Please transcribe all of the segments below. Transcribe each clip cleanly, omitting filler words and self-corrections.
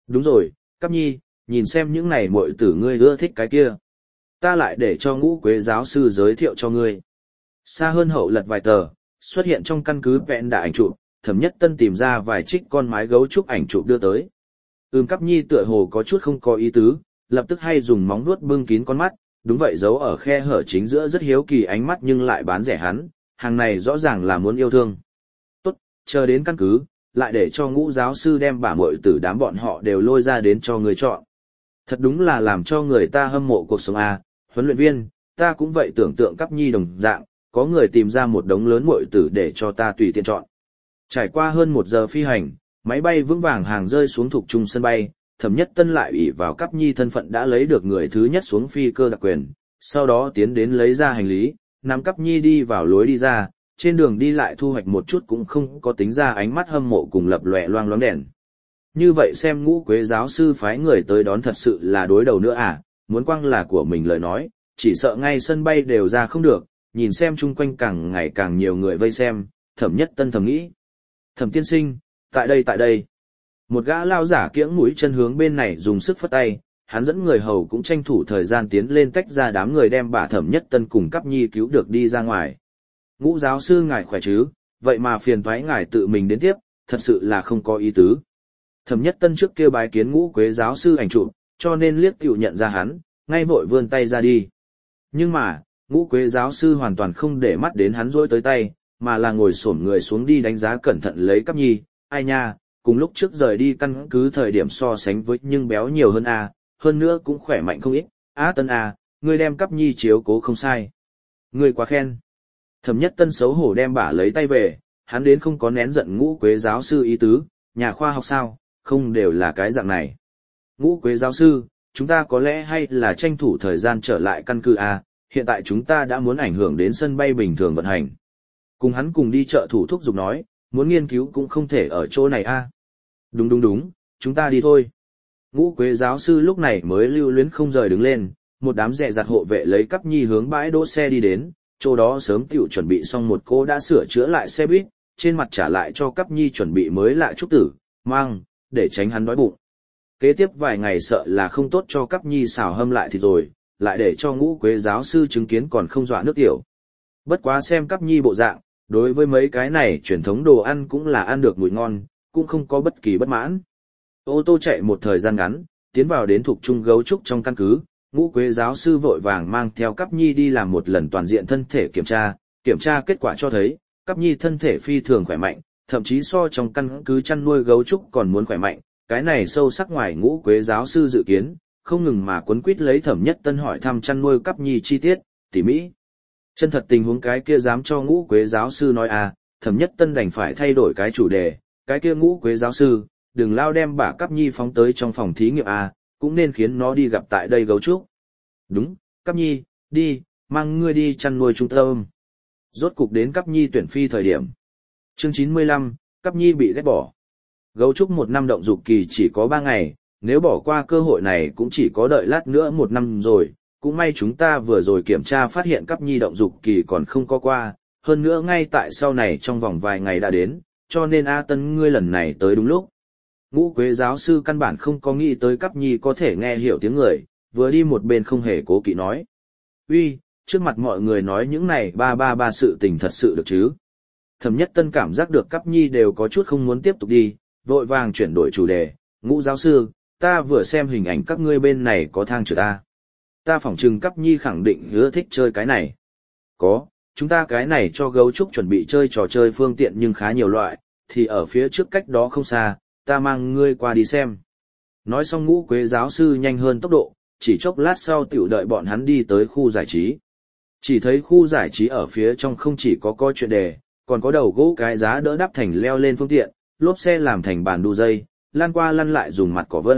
Đúng rồi, Cáp Nhi, nhìn xem những này muội tử ngươi ưa thích cái kia. Ta lại để cho Ngũ Quế giáo sư giới thiệu cho ngươi. Xa hơn hậu lật vài tờ, xuất hiện trong căn cứ vẹn đã ảnh chụp, Thẩm Nhất Tân tìm ra vài trích con mái gấu trúc ảnh chụp đưa tới. Cáp Nhi tựa hồ có chút không có ý tứ, lập tức hay dùng móng vuốt bưng kín con mắt, đúng vậy giấu ở khe hở chính giữa rất hiếu kỳ ánh mắt nhưng lại bán rẻ hắn, hàng này rõ ràng là muốn yêu thương. Tốt, chờ đến căn cứ, lại để cho Ngũ giáo sư đem bà muội tử đám bọn họ đều lôi ra đến cho người chọn. Thật đúng là làm cho người ta hâm mộ cuộc sống à, huấn luyện viên, ta cũng vậy tưởng tượng Cáp Nhi đồng dạng, có người tìm ra một đống lớn muội tử để cho ta tùy tiện chọn. Trải qua hơn 1 giờ phi hành, máy bay vững vàng hàng rơi xuống thuộc trung sân bay, Thẩm Nhất Tân lại ủy vào Cáp Nhi thân phận đã lấy được người thứ nhất xuống phi cơ đặc quyền, sau đó tiến đến lấy ra hành lý, nắm Cáp Nhi đi vào lối đi ra, trên đường đi lại thu hoạch một chút cũng không có tính ra ánh mắt hâm mộ cùng lập lòe loang loáng đèn. Như vậy xem Ngũ Quế giáo sư phái người tới đón thật sự là đối đầu nữa à, muốn quăng là của mình lời nói, chỉ sợ ngay sân bay đều ra không được, nhìn xem chung quanh càng ngày càng nhiều người vây xem, Thẩm Nhất Tân thầm nghĩ. Thẩm tiên sinh, tại đây. Một gã lao giả kiễng mũi chân hướng bên này dùng sức phất tay, hắn dẫn người hầu cũng tranh thủ thời gian tiến lên tách ra đám người đem bà Thẩm Nhất Tân cùng Cáp Nhi cứu được đi ra ngoài. Ngũ giáo sư ngài khỏe chứ, vậy mà phiền toái ngài tự mình đến tiếp, thật sự là không có ý tứ. Thẩm Nhất Tân trước kia bái kiến Ngũ Quế giáo sư ảnh chụp, cho nên liếc tiểu nhận ra hắn, ngay vội vươn tay ra đi. Nhưng mà, Ngũ Quế giáo sư hoàn toàn không để mắt đến hắn rối tới tay, mà là ngồi xổm người xuống đi đánh giá cẩn thận lấy Cáp Nhi, ai nha, cùng lúc trước rời đi căn cứ thời điểm so sánh với nhưng béo nhiều hơn a, hơn nữa cũng khỏe mạnh không ít. Tân ngươi đem Cáp Nhi chiếu cố không sai. Ngươi quá khen. Thẩm Nhất Tân xấu hổ đem bả lấy tay về, hắn đến không có nén giận Ngũ Quế giáo sư ý tứ, nhà khoa học sao, không đều là cái dạng này. Ngũ Quế giáo sư, chúng ta có lẽ hay là tranh thủ thời gian trở lại căn cứ a, hiện tại chúng ta đã muốn ảnh hưởng đến sân bay bình thường vận hành. Cùng hắn cùng đi chợ thủ thúc giục nói, muốn nghiên cứu cũng không thể ở chỗ này a. Đúng, chúng ta đi thôi. Ngũ Quế giáo sư lúc này mới lưu luyến không rời đứng lên, một đám dè dặt hộ vệ lấy Cáp Nhi hướng bãi đỗ xe đi đến, chỗ đó sớm tiểu chuẩn bị xong một cô đã sửa chữa lại xe buýt, trên mặt trả lại cho Cáp Nhi chuẩn bị mới lại trúc tử, mang, để tránh hắn đói bụng. Kế tiếp vài ngày sợ là không tốt cho Cáp Nhi xào hâm lại thì rồi, lại để cho Ngũ Quế giáo sư chứng kiến còn không dọa nước tiểu. Bất quá xem Cáp Nhi bộ dạng, đối với mấy cái này truyền thống đồ ăn cũng là ăn được mùi ngon, cũng không có bất kỳ bất mãn. Ô tô chạy một thời gian ngắn, tiến vào đến thuộc trung gấu trúc trong căn cứ, Ngũ Quế giáo sư vội vàng mang theo Cáp Nhi đi làm một lần toàn diện thân thể kiểm tra kết quả cho thấy, Cáp Nhi thân thể phi thường khỏe mạnh, thậm chí so trong căn cứ chăn nuôi gấu trúc còn muốn khỏe mạnh, cái này sâu sắc ngoài Ngũ Quế giáo sư dự kiến, không ngừng mà quấn quýt lấy Thẩm Nhất Tân hỏi thăm chăn nuôi Cáp Nhi chi tiết, tỉ mỉ. Chân thật tình huống cái kia dám cho Ngũ Quế giáo sư nói à, Thẩm Nhất Tân đành phải thay đổi cái chủ đề, cái kia Ngũ Quế giáo sư, đừng lao đem bả Cáp Nhi phóng tới trong phòng thí nghiệm à, cũng nên khiến nó đi gặp tại đây gấu trúc. Đúng, Cáp Nhi, đi, mang ngươi đi chăn nuôi trung tâm. Rốt cục đến Cáp Nhi tuyển phi thời điểm. Chương 95, Cáp Nhi bị ghét bỏ. Gấu trúc 1 năm động dục kỳ chỉ có 3 ngày, nếu bỏ qua cơ hội này cũng chỉ có đợi lát nữa 1 năm rồi. Cũng may chúng ta vừa rồi kiểm tra phát hiện Cáp Nhi động dục kỳ còn không có qua, hơn nữa ngay tại sau này trong vòng vài ngày đã đến, cho nên Tân ngươi lần này tới đúng lúc. Ngũ Quế giáo sư căn bản không có nghĩ tới Cáp Nhi có thể nghe hiểu tiếng người, vừa đi một bên không hề cố kỵ nói. Uy, trước mặt mọi người nói những này ba sự tình thật sự được chứ. Thẩm Nhất Tân cảm giác được Cáp Nhi đều có chút không muốn tiếp tục đi, vội vàng chuyển đổi chủ đề. Ngũ giáo sư, ta vừa xem hình ảnh các ngươi bên này có thang trượt ta. Ta phỏng chừng Cáp Nhi khẳng định ưa thích chơi cái này. Có, chúng ta cái này cho gấu trúc chuẩn bị chơi trò chơi phương tiện nhưng khá nhiều loại, thì ở phía trước cách đó không xa, ta mang ngươi qua đi xem. Nói xong Ngũ Quế giáo sư nhanh hơn tốc độ, chỉ chốc lát sau tiểu đợi bọn hắn đi tới khu giải trí. Chỉ thấy khu giải trí ở phía trong không chỉ có coi chuyện đề, còn có đầu gỗ cái giá đỡ đắp thành leo lên phương tiện, lốp xe làm thành bàn đu dây, lăn qua lăn lại dùng mặt cỏ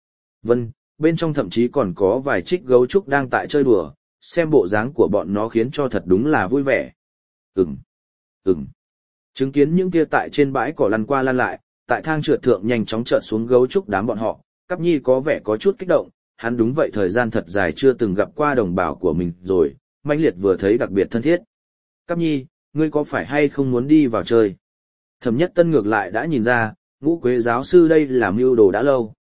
vân. Bên trong thậm chí còn có vài trích gấu trúc đang tại chơi đùa, xem bộ dáng của bọn nó khiến cho thật đúng là vui vẻ. Ừm. Chứng kiến những kia tại trên bãi cỏ lăn qua lăn lại, tại thang trượt thượng nhanh chóng trượt xuống gấu trúc đám bọn họ, Cáp Nhi có vẻ có chút kích động, hắn đúng vậy thời gian thật dài chưa từng gặp qua đồng bào của mình rồi, mãnh liệt vừa thấy đặc biệt thân thiết. Cáp Nhi, ngươi có phải hay không muốn đi vào chơi? Thẩm Nhất Tân ngược lại đã nhìn ra, Ngũ Quế giáo sư đây là mưu đồ đã lâu,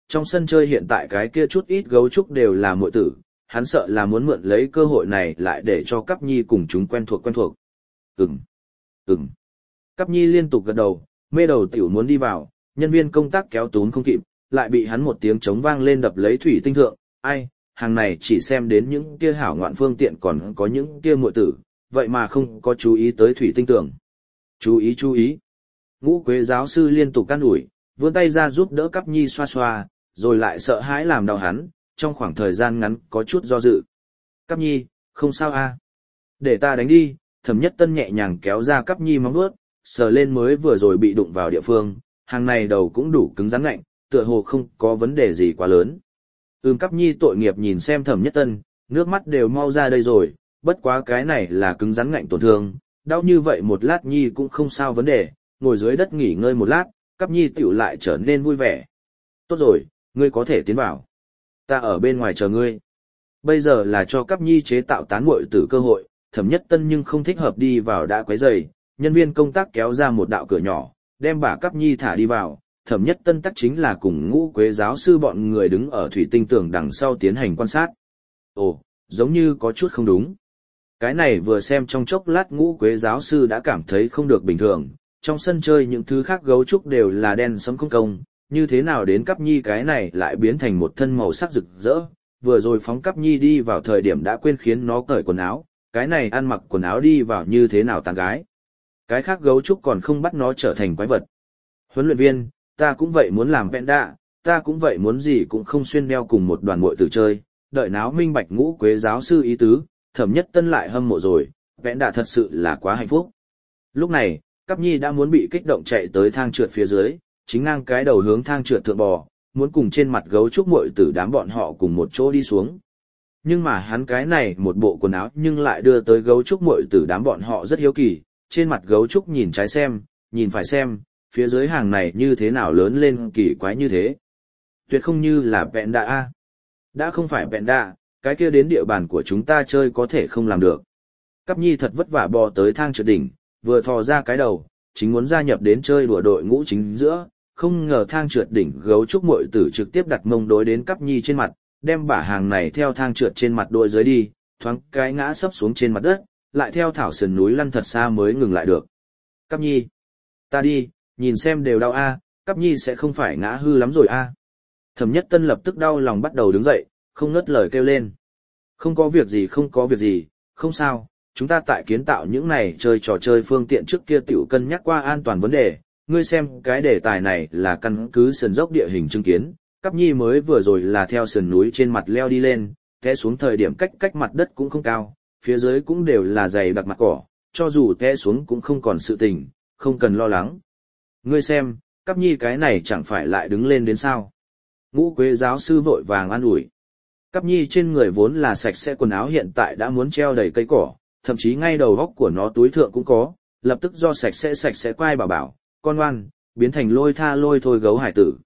Trong sân chơi hiện tại cái kia chút ít gấu trúc đều là muội tử, hắn sợ là muốn mượn lấy cơ hội này lại để cho Cáp Nhi cùng chúng quen thuộc quen thuộc. Ừm, ừm. Cáp Nhi liên tục gật đầu, mê đầu tiểu muốn đi vào, nhân viên công tác kéo túm không kịp, lại bị hắn một tiếng trống vang lên đập lấy thủy tinh thượng. Ai, hàng này chỉ xem đến những kia hảo ngoạn phương tiện còn có những kia muội tử, vậy mà không có chú ý tới thủy tinh tường. Chú ý chú ý. Ngũ Quế giáo sư liên tục can ủi, vươn tay ra giúp đỡ Cáp Nhi xoa xoa, rồi lại sợ hãi làm đau hắn, trong khoảng thời gian ngắn có chút do dự. Cáp Nhi, không sao a? Để ta đánh đi, Thẩm Nhất Tân nhẹ nhàng kéo ra Cáp Nhi móng vuốt, sờ lên mới vừa rồi bị đụng vào địa phương, hàng này đầu cũng đủ cứng rắn ngạnh, tựa hồ không có vấn đề gì quá lớn. Cáp Nhi tội nghiệp nhìn xem Thẩm Nhất Tân, nước mắt đều mau ra đây rồi, bất quá cái này là cứng rắn ngạnh tổn thương, đau như vậy một lát Nhi cũng không sao vấn đề, ngồi dưới đất nghỉ ngơi một lát, Cáp Nhi tiểu lại trở nên vui vẻ. Tốt rồi, ngươi có thể tiến vào. Ta ở bên ngoài chờ ngươi. Bây giờ là cho Cáp Nhi chế tạo tán muội tử cơ hội, Thẩm Nhất Tân nhưng không thích hợp đi vào đã quấy rầy, nhân viên công tác kéo ra một đạo cửa nhỏ, đem bà Cáp Nhi thả đi vào. Thẩm Nhất Tân tắc chính là cùng Ngũ Quế giáo sư bọn người đứng ở thủy tinh tường đằng sau tiến hành quan sát. Ồ, giống như có chút không đúng. Cái này vừa xem trong chốc lát Ngũ Quế giáo sư đã cảm thấy không được bình thường, trong sân chơi những thứ khác gấu trúc đều là đen sẫm không công, như thế nào đến Cáp Nhi cái này lại biến thành một thân màu sắc rực rỡ, vừa rồi phóng Cáp Nhi đi vào thời điểm đã quên khiến nó cởi quần áo, cái này ăn mặc quần áo đi vào như thế nào tán gái. Cái khác gấu trúc còn không bắt nó trở thành quái vật. Huấn luyện viên, ta cũng vậy muốn làm vẹn đạ, ta cũng vậy muốn gì cũng không xuyên đeo cùng một đoàn muội tử chơi, đợi náo minh bạch Ngũ Quế giáo sư ý tứ, Thẩm Nhất Tân lại hâm mộ rồi, vẹn đạ thật sự là quá hạnh phúc. Lúc này, Cáp Nhi đã muốn bị kích động chạy tới thang trượt phía dưới, chính ngang cái đầu hướng thang trượt thượng bò, muốn cùng trên mặt gấu trúc muội tử đám bọn họ cùng một chỗ đi xuống. Nhưng mà hắn cái này một bộ quần áo nhưng lại đưa tới gấu trúc muội tử đám bọn họ rất hiếu kỳ, trên mặt gấu trúc nhìn trái xem, nhìn phải xem, phía dưới hàng này như thế nào lớn lên kỳ quái như thế. Tuyệt không như là vẹn đạ a. Đã không phải vẹn đạ, cái kia đến địa bàn của chúng ta chơi có thể không làm được. Cáp Nhi thật vất vả bò tới thang trượt đỉnh, vừa thò ra cái đầu, chính muốn gia nhập đến chơi đùa đội ngũ chính giữa, không ngờ thang trượt đỉnh gấu trúc muội tử trực tiếp đặt mông đối đến Cáp Nhi trên mặt, đem bả hàng này theo thang trượt trên mặt đôi dưới đi, thoáng cái ngã sấp xuống trên mặt đất, lại theo thảo sườn núi lăn thật xa mới ngừng lại được. Cáp Nhi, ta đi, nhìn xem đều đau a, Cáp Nhi sẽ không phải ngã hư lắm rồi a. Thẩm Nhất Tân lập tức đau lòng bắt đầu đứng dậy, không ngớt lời kêu lên. Không có việc gì không có việc gì, không sao, chúng ta tại kiến tạo những này chơi trò chơi phương tiện trước kia tiểu cân nhắc qua an toàn vấn đề, ngươi xem cái đề tài này là căn cứ sườn dốc địa hình chứng kiến, Cáp Nhi mới vừa rồi là theo sườn núi trên mặt leo đi lên, té xuống thời điểm cách mặt đất cũng không cao, phía dưới cũng đều là dày đặc mặt cỏ, cho dù té xuống cũng không còn sự tình, không cần lo lắng. Ngươi xem, Cáp Nhi cái này chẳng phải lại đứng lên đến sao? Ngũ Quế giáo sư vội vàng an ủi. Cáp Nhi trên người vốn là sạch sẽ quần áo hiện tại đã muốn treo đầy cây cỏ, thậm chí ngay đầu góc của nó túi thượng cũng có, lập tức do sạch sẽ quay bảo, con ngoan, biến thành lôi tha lôi thôi gấu hải tử.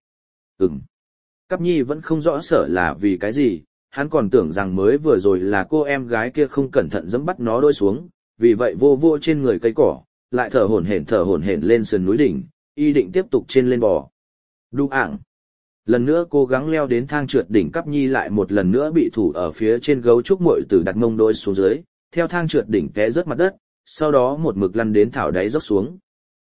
Cáp Nhi vẫn không rõ sở là vì cái gì, hắn còn tưởng rằng mới vừa rồi là cô em gái kia không cẩn thận giẫm bắt nó đôi xuống, vì vậy vô trên người cây cỏ, lại thở hổn hển lên sườn núi đỉnh, y định tiếp tục trên lên bò. Đu ảng. Lần nữa cố gắng leo đến thang trượt đỉnh, Cáp Nhi lại một lần nữa bị thủ ở phía trên gấu trúc muội tử đặt mông đôi xuống dưới, theo thang trượt đỉnh té rớt mặt đất, sau đó một mực lăn đến thảo đáy dốc xuống.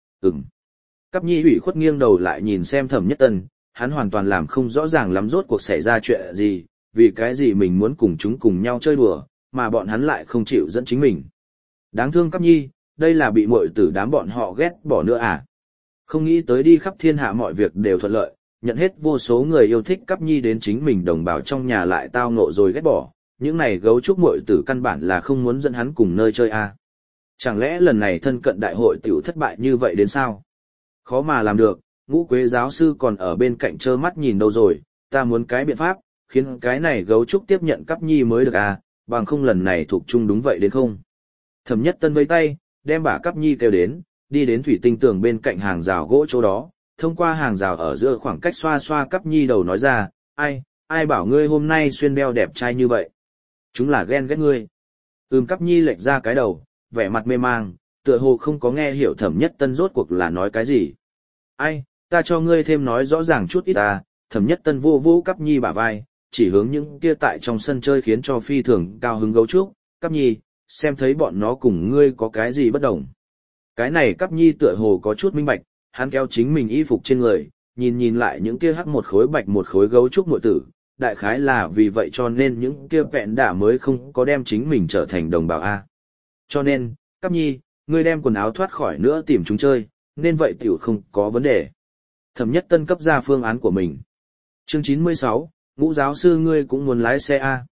Cáp Nhi ủy khuất nghiêng đầu lại nhìn xem Thẩm Nhất Tân, hắn hoàn toàn làm không rõ ràng lắm rốt cuộc xảy ra chuyện gì, vì cái gì mình muốn cùng chúng cùng nhau chơi đùa, mà bọn hắn lại không chịu dẫn chính mình. Đáng thương Cáp Nhi, đây là bị muội tử đám bọn họ ghét bỏ nữa à? Không nghĩ tới đi khắp thiên hạ mọi việc đều thuận lợi, nhận hết vô số người yêu thích Cáp Nhi đến chính mình đồng bào trong nhà lại tao ngộ rồi ghét bỏ, những này gấu trúc muội tử căn bản là không muốn dẫn hắn cùng nơi chơi à? Chẳng lẽ lần này thân cận đại hội tiểu thất bại như vậy đến sao? Khó mà làm được, Ngũ Quế giáo sư còn ở bên cạnh trơ mắt nhìn đâu rồi, ta muốn cái biện pháp, khiến cái này gấu trúc tiếp nhận Cáp Nhi mới được à, bằng không lần này thuộc chung đúng vậy đến không. Thẩm Nhất Tân vẫy tay, đem bả Cáp Nhi kêu đến, đi đến thủy tinh tường bên cạnh hàng rào gỗ chỗ đó, thông qua hàng rào ở giữa khoảng cách xoa xoa Cáp Nhi đầu nói ra, ai bảo ngươi hôm nay xuyên đeo đẹp trai như vậy. Chúng là ghen ghét ngươi. Cáp Nhi lệch ra cái đầu, vẻ mặt mê mang, tựa hồ không có nghe hiểu Thẩm Nhất Tân rốt cuộc là nói cái gì. Ta cho ngươi thêm nói rõ ràng chút ít ta Thẩm Nhất Tân vô vô Cáp Nhi bả vai, chỉ hướng những kia tại trong sân chơi khiến cho phi thường cao hứng gấu trúc, Cáp Nhi, xem thấy bọn nó cùng ngươi có cái gì bất đồng. Cái này Cáp Nhi tựa hồ có chút minh bạch, hắn kéo chính mình y phục trên người, nhìn lại những kia hắc một khối bạch một khối gấu trúc muội tử, đại khái là vì vậy cho nên những kia vẹn đả mới không có đem chính mình trở thành đồng bào A. Cho nên, Cáp Nhi, ngươi đem quần áo thoát khỏi nữa tìm chúng chơi, nên vậy tiểu không có vấn đề. Thẩm Nhất Tân cấp ra phương án của mình. Chương 96, Ngũ giáo sư ngươi cũng muốn lái xe A.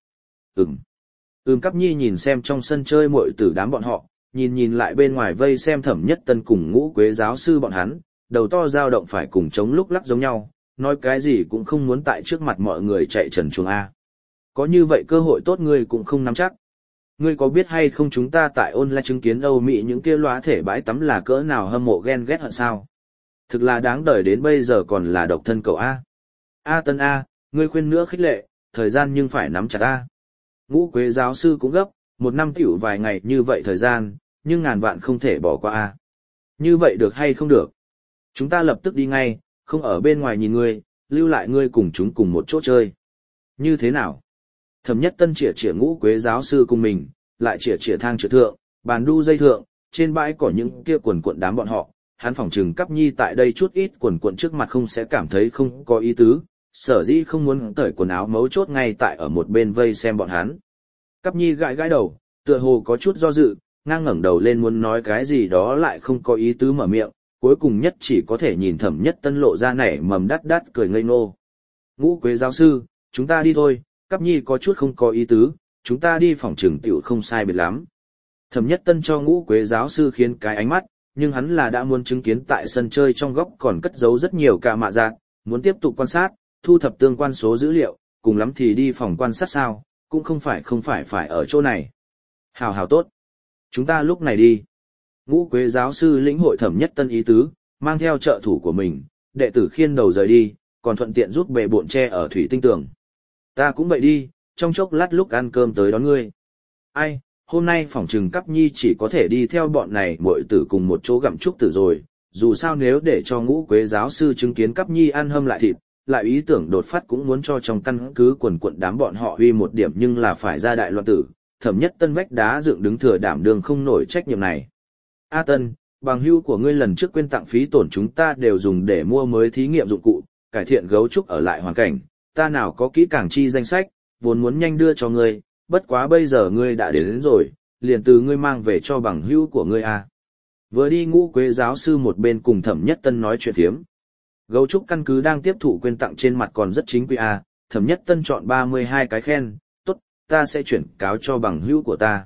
Cáp Nhi nhìn xem trong sân chơi muội tử đám bọn họ, nhìn lại bên ngoài vây xem Thẩm Nhất Tân cùng Ngũ Quế giáo sư bọn hắn, đầu to dao động phải cùng chống lúc lắc giống nhau, nói cái gì cũng không muốn tại trước mặt mọi người chạy trần truồng A. Có như vậy cơ hội tốt ngươi cũng không nắm chắc. Ngươi có biết hay không chúng ta tại online chứng kiến Âu Mỹ những kia lóa thể bãi tắm là cỡ nào hâm mộ ghen ghét hận sao? Thực là đáng đời đến bây giờ còn là độc thân cậu A. A Tân A, ngươi khuyên nữa khích lệ, thời gian nhưng phải nắm chặt A. Ngũ Quế giáo sư cũng gấp, một năm tiểu vài ngày như vậy thời gian, nhưng ngàn vạn không thể bỏ qua A. Như vậy được hay không được? Chúng ta lập tức đi ngay, không ở bên ngoài nhìn ngươi, lưu lại ngươi cùng chúng cùng một chỗ chơi. Như thế nào? Thẩm Nhất Tân chĩa Ngũ Quế giáo sư cùng mình, lại chĩa thang trượt thượng, bàn đu dây thượng, trên bãi có những kia quần cuộn đám bọn họ, hắn phỏng chừng Cáp Nhi tại đây chút ít quần cuộn trước mặt không sẽ cảm thấy không có ý tứ, sở dĩ không muốn cởi quần áo mấu chốt ngay tại ở một bên vây xem bọn hắn. Cáp Nhi gãi đầu, tựa hồ có chút do dự, ngang ngẩng đầu lên muốn nói cái gì đó lại không có ý tứ mở miệng, cuối cùng nhất chỉ có thể nhìn Thẩm Nhất Tân lộ ra nảy mầm đắt cười ngây ngô. Ngũ Quế giáo sư, chúng ta đi thôi, Cáp Nhi có chút không có ý tứ, chúng ta đi phòng trường tiểu không sai biệt lắm. Thẩm Nhất Tân cho Ngũ Quế giáo sư khiến cái ánh mắt, nhưng hắn là đã muốn chứng kiến tại sân chơi trong góc còn cất giấu rất nhiều ca mạ giác, muốn tiếp tục quan sát, thu thập tương quan số dữ liệu, cùng lắm thì đi phòng quan sát sao, cũng không phải ở chỗ này. Hào tốt. Chúng ta lúc này đi. Ngũ Quế giáo sư lĩnh hội Thẩm Nhất Tân ý tứ, mang theo trợ thủ của mình, đệ tử khiên đầu rời đi, còn thuận tiện giúp bệ bộn tre ở thủy tinh tường. Ta cũng vậy đi, trong chốc lát lúc ăn cơm tới đón ngươi. Ai, hôm nay phỏng trừng Cáp Nhi chỉ có thể đi theo bọn này muội tử cùng một chỗ gặm trúc tử rồi, dù sao nếu để cho Ngũ Quế giáo sư chứng kiến Cáp Nhi ăn hâm lại thịt, lại ý tưởng đột phát cũng muốn cho trong căn cứ quần quận đám bọn họ huy một điểm nhưng là phải ra đại loạn tử, Thẩm Nhất Tân vách đá dựng đứng thừa đảm đương không nổi trách nhiệm này. A Tân, bằng hữu của ngươi lần trước quên tặng phí tổn chúng ta đều dùng để mua mới thí nghiệm dụng cụ, cải thiện gấu trúc ở lại hoàn cảnh, ta nào có kỹ càng chi danh sách, vốn muốn nhanh đưa cho ngươi, bất quá bây giờ ngươi đã đến rồi, liền từ ngươi mang về cho bằng hữu của ngươi a. Vừa đi Ngũ Quế giáo sư một bên cùng Thẩm Nhất Tân nói chuyện phiếm. Gấu trúc căn cứ đang tiếp thụ quyên tặng trên mặt còn rất chính quy a, Thẩm Nhất Tân chọn 32 cái khen, tốt, ta sẽ chuyển cáo cho bằng hữu của ta.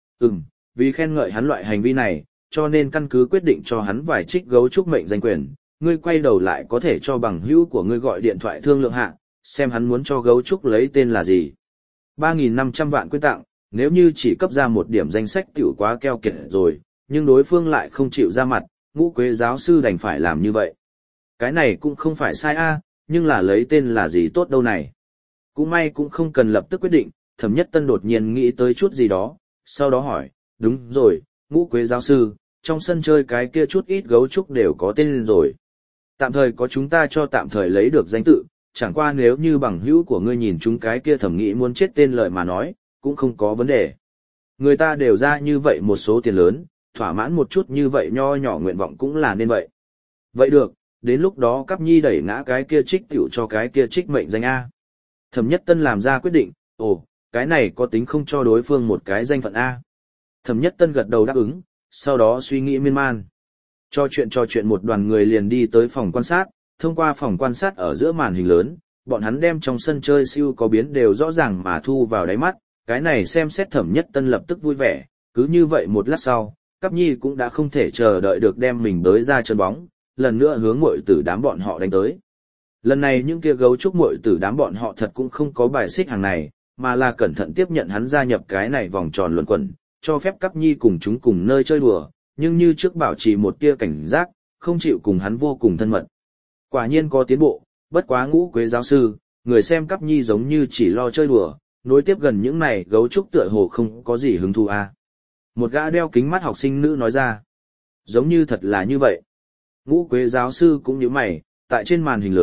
Vì khen ngợi hắn loại hành vi này, cho nên căn cứ quyết định cho hắn vài trích gấu trúc mệnh danh quyền, ngươi quay đầu lại có thể cho bằng hữu của ngươi gọi điện thoại thương lượng hạ, xem hắn muốn cho gấu trúc lấy tên là gì. 3.500 vạn quyên tặng, nếu như chỉ cấp ra một điểm danh sách tiểu quá keo kiệt rồi, nhưng đối phương lại không chịu ra mặt, Ngũ Quế giáo sư đành phải làm như vậy. Cái này cũng không phải sai a, nhưng là lấy tên là gì tốt đâu này. Cũng may cũng không cần lập tức quyết định, Thẩm Nhất Tân đột nhiên nghĩ tới chút gì đó, sau đó hỏi, đúng rồi, Ngũ Quế giáo sư, trong sân chơi cái kia chút ít gấu trúc đều có tên rồi. Tạm thời có chúng ta cho tạm thời lấy được danh tự, chẳng qua nếu như bằng hữu của ngươi nhìn chúng cái kia thẩm nghĩ muốn chết tên lời mà nói, cũng không có vấn đề. Người ta đều ra như vậy một số tiền lớn, thỏa mãn một chút như vậy nho nhỏ nguyện vọng cũng là nên vậy. Vậy được, đến lúc đó Cáp Nhi đẩy ngã cái kia trích tiểu cho cái kia trích mệnh danh A. Thẩm Nhất Tân làm ra quyết định, cái này có tính không cho đối phương một cái danh phận A. Thẩm Nhất Tân gật đầu đáp ứng, sau đó suy nghĩ miên man. Trò chuyện một đoàn người liền đi tới phòng quan sát, thông qua phòng quan sát ở giữa màn hình lớn, bọn hắn đem trong sân chơi siêu có biến đều rõ ràng mà thu vào đáy mắt, cái này xem xét Thẩm Nhất Tân lập tức vui vẻ, cứ như vậy một lát sau, Cáp Nhi cũng đã không thể chờ đợi được đem mình bới ra chân bóng, lần nữa hướng muội tử đám bọn họ đánh tới. Lần này những kia gấu trúc muội tử đám bọn họ thật cũng không có bài xích hàng này, mà là cẩn thận tiếp nhận hắn gia nhập cái này vòng tròn luẩn quẩn, cho phép Cáp Nhi cùng chúng cùng nơi chơi đùa, nhưng như trước bảo trì một tia cảnh giác, không chịu cùng hắn vô cùng thân mật. Quả nhiên có tiến bộ, bất quá Ngũ Quế giáo sư, người xem Cáp Nhi giống như chỉ lo chơi đùa, nối tiếp gần những này gấu trúc tựa hồ không có gì hứng thú a. Một gã đeo kính mắt học sinh nữ nói ra. Giống như thật là như vậy. Ngũ Quế giáo sư cũng nhíu mày, tại trên màn hình lớn,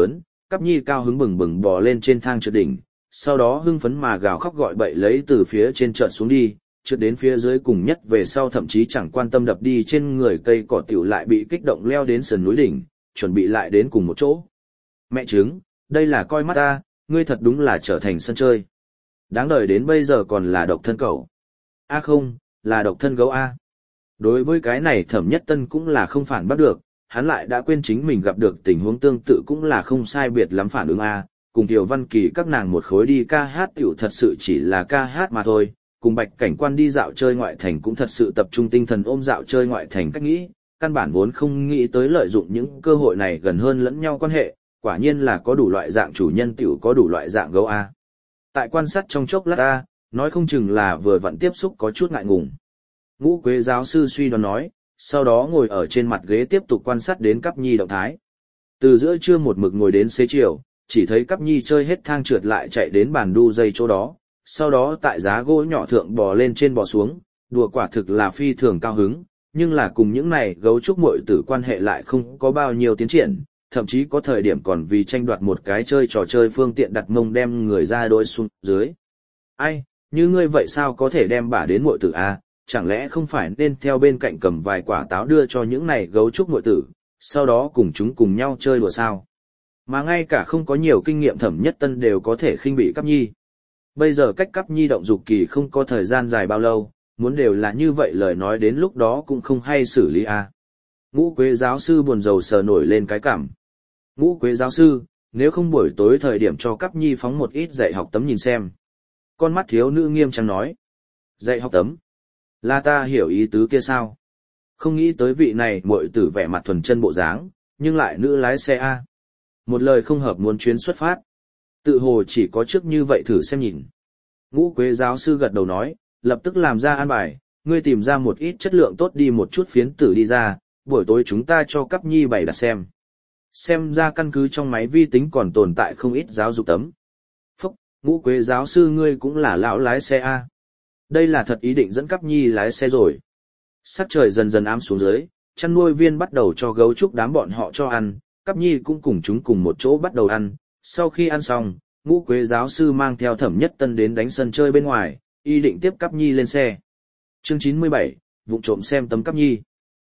Cáp Nhi cao hứng bừng bừng bò lên trên thang trượt đỉnh, sau đó hưng phấn mà gào khóc gọi bậy lấy từ phía trên trượt xuống đi, trượt đến phía dưới cùng nhất về sau thậm chí chẳng quan tâm đập đi trên người cây cỏ tiểu lại bị kích động leo đến sườn núi đỉnh, chuẩn bị lại đến cùng một chỗ. Mẹ trứng, đây là coi mắt ta, ngươi thật đúng là trở thành sân chơi. Đáng đời đến bây giờ còn là độc thân cẩu. A không, là độc thân gấu A. Đối với cái này Thẩm Nhất Tân cũng là không phản bắt được, hắn lại đã quên chính mình gặp được tình huống tương tự cũng là không sai biệt lắm phản ứng A, cùng Tiểu Văn Kỳ các nàng một khối đi ca hát tiểu thật sự chỉ là ca hát mà thôi, cùng Bạch Cảnh Quan đi dạo chơi ngoại thành cũng thật sự tập trung tinh thần ôm dạo chơi ngoại thành cách nghĩ, căn bản vốn không nghĩ tới lợi dụng những cơ hội này gần hơn lẫn nhau quan hệ, quả nhiên là có đủ loại dạng chủ nhân tiểu có đủ loại dạng gấu A. Tại quan sát trong chốc lát A, nói không chừng là vừa vặn tiếp xúc có chút ngại ngùng. Ngũ Quế giáo sư suy đoán nói, sau đó ngồi ở trên mặt ghế tiếp tục quan sát đến Cáp Nhi động thái. Từ giữa trưa một mực ngồi đến xế chiều, chỉ thấy Cáp Nhi chơi hết thang trượt lại chạy đến bàn đu dây chỗ đó, sau đó tại giá gỗ nhỏ thượng bò lên trên bò xuống, đùa quả thực là phi thường cao hứng, nhưng là cùng những này gấu trúc muội tử quan hệ lại không có bao nhiêu tiến triển, thậm chí có thời điểm còn vì tranh đoạt một cái chơi trò chơi phương tiện đặt mông đem người ra đôi xuống dưới. Ai, như ngươi vậy sao có thể đem bà đến muội tử a? Chẳng lẽ không phải nên theo bên cạnh cầm vài quả táo đưa cho những này gấu trúc muội tử, sau đó cùng chúng cùng nhau chơi đùa sao? Mà ngay cả không có nhiều kinh nghiệm Thẩm Nhất Tân đều có thể khinh bị Cáp Nhi. Bây giờ cách Cáp Nhi động dục kỳ không có thời gian dài bao lâu, muốn đều là như vậy lời nói đến lúc đó cũng không hay xử lý a. Ngũ Quế giáo sư buồn rầu sờ nổi lên cái cảm. Ngũ Quế giáo sư, nếu không buổi tối thời điểm cho Cáp Nhi phóng một ít dạy học tấm nhìn xem. Con mắt thiếu nữ nghiêm trang nói. Dạy học tấm? Là ta hiểu ý tứ kia sao? Không nghĩ tới vị này muội tử vẻ mặt thuần chân bộ dáng, nhưng lại nữ lái xe A. Một lời không hợp muốn chuyến xuất phát. Tự hồ chỉ có trước như vậy thử xem nhìn. Ngũ Quế giáo sư gật đầu nói, lập tức làm ra an bài, ngươi tìm ra một ít chất lượng tốt đi một chút phiến tử đi ra, buổi tối chúng ta cho Cáp Nhi bày đặt xem. Xem ra căn cứ trong máy vi tính còn tồn tại không ít giáo dục tấm. Phúc, Ngũ Quế giáo sư ngươi cũng là lão lái xe A. Đây là thật ý định dẫn Cáp Nhi lái xe rồi. Sắc trời dần dần ám xuống dưới, chăn nuôi viên bắt đầu cho gấu trúc đám bọn họ cho ăn, Cáp Nhi cũng cùng chúng cùng một chỗ bắt đầu ăn. Sau khi ăn xong, Ngũ Quế giáo sư mang theo Thẩm Nhất Tân đến đánh sân chơi bên ngoài, ý định tiếp Cáp Nhi lên xe. Chương 97, vụng trộm xem tấm Cáp Nhi.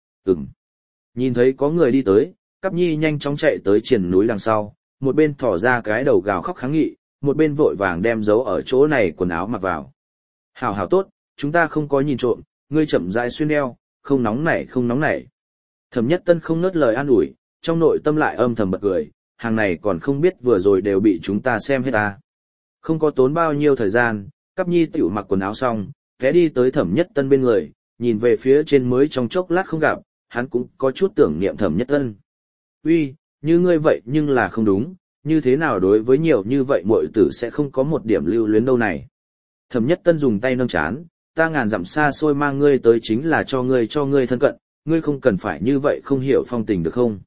Nhìn thấy có người đi tới, Cáp Nhi nhanh chóng chạy tới triển núi đằng sau, một bên thỏ ra cái đầu gào khóc kháng nghị, một bên vội vàng đem giấu ở chỗ này quần áo mặc vào. Hảo hảo tốt, chúng ta không có nhìn trộm, ngươi chậm rãi xuyên đeo, không nóng nảy không nóng nảy. Thẩm Nhất Tân không ngớt lời an ủi, trong nội tâm lại âm thầm bật cười, hàng này còn không biết vừa rồi đều bị chúng ta xem hết ta. Không có tốn bao nhiêu thời gian, Cáp Nhi tiểu mặc quần áo xong, ghé đi tới Thẩm Nhất Tân bên người, nhìn về phía trên mới trong chốc lát không gặp, hắn cũng có chút tưởng niệm Thẩm Nhất Tân. Uy, như ngươi vậy nhưng là không đúng, như thế nào đối với nhiều như vậy muội tử sẽ không có một điểm lưu luyến đâu này. Thẩm Nhất Tân dùng tay nâng chán, ta ngàn dặm xa xôi mang ngươi tới chính là cho ngươi thân cận, ngươi không cần phải như vậy không hiểu phong tình được không?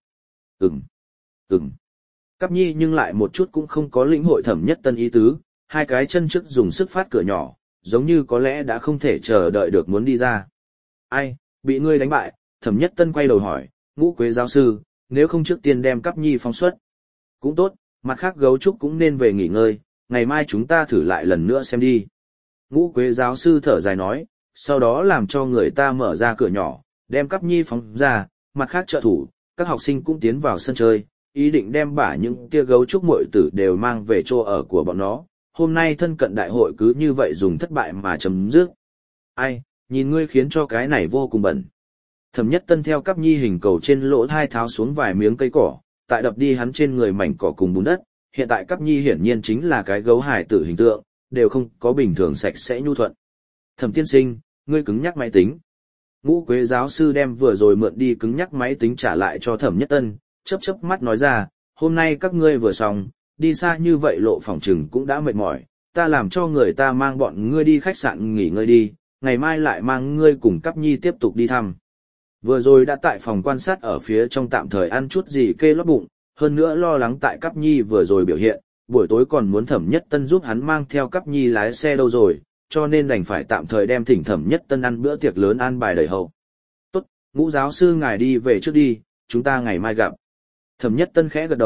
Ừm. Cáp Nhi nhưng lại một chút cũng không có lĩnh hội Thẩm Nhất Tân ý tứ, hai cái chân trước dùng sức phát cửa nhỏ, giống như có lẽ đã không thể chờ đợi được muốn đi ra. Ai, bị ngươi đánh bại? Thẩm Nhất Tân quay đầu hỏi, Ngũ Quế giáo sư, nếu không trước tiên đem Cáp Nhi phóng xuất. Cũng tốt, mặt khác gấu trúc cũng nên về nghỉ ngơi, ngày mai chúng ta thử lại lần nữa xem đi. Ngũ Quế giáo sư thở dài nói, sau đó làm cho người ta mở ra cửa nhỏ, đem Cáp Nhi phóng ra, mặt khác trợ thủ, các học sinh cũng tiến vào sân chơi, ý định đem bả những kia gấu trúc muội tử đều mang về chỗ ở của bọn nó. Hôm nay thân cận đại hội cứ như vậy dùng thất bại mà chấm dứt. Ai, nhìn ngươi khiến cho cái này vô cùng bẩn. Thẩm Nhất Tân theo Cáp Nhi hình cầu trên lỗ thai tháo xuống vài miếng cây cỏ, tại đập đi hắn trên người mảnh cỏ cùng bùn đất. Hiện tại Cáp Nhi hiển nhiên chính là cái gấu hài tử hình tượng, đều không có bình thường sạch sẽ nhu thuận. Thẩm tiên sinh, ngươi cứng nhắc máy tính. Ngũ Quế giáo sư đem vừa rồi mượn đi cứng nhắc máy tính trả lại cho Thẩm Nhất Tân, chớp mắt nói ra, hôm nay các ngươi vừa xong, đi xa như vậy lộ phòng trừng cũng đã mệt mỏi, ta làm cho người ta mang bọn ngươi đi khách sạn nghỉ ngơi đi, ngày mai lại mang ngươi cùng Cáp Nhi tiếp tục đi thăm. Vừa rồi đã tại phòng quan sát ở phía trong tạm thời ăn chút gì kê lót bụng, hơn nữa lo lắng tại Cáp Nhi vừa rồi biểu hiện, buổi tối còn muốn Thẩm Nhất Tân giúp hắn mang theo Cáp Nhi lái xe đâu rồi, cho nên đành phải tạm thời đem thỉnh Thẩm Nhất Tân ăn bữa tiệc lớn an bài đầy hậu. Tốt, Ngũ giáo sư ngài đi về trước đi, chúng ta ngày mai gặp. Thẩm Nhất Tân khẽ gật đầu,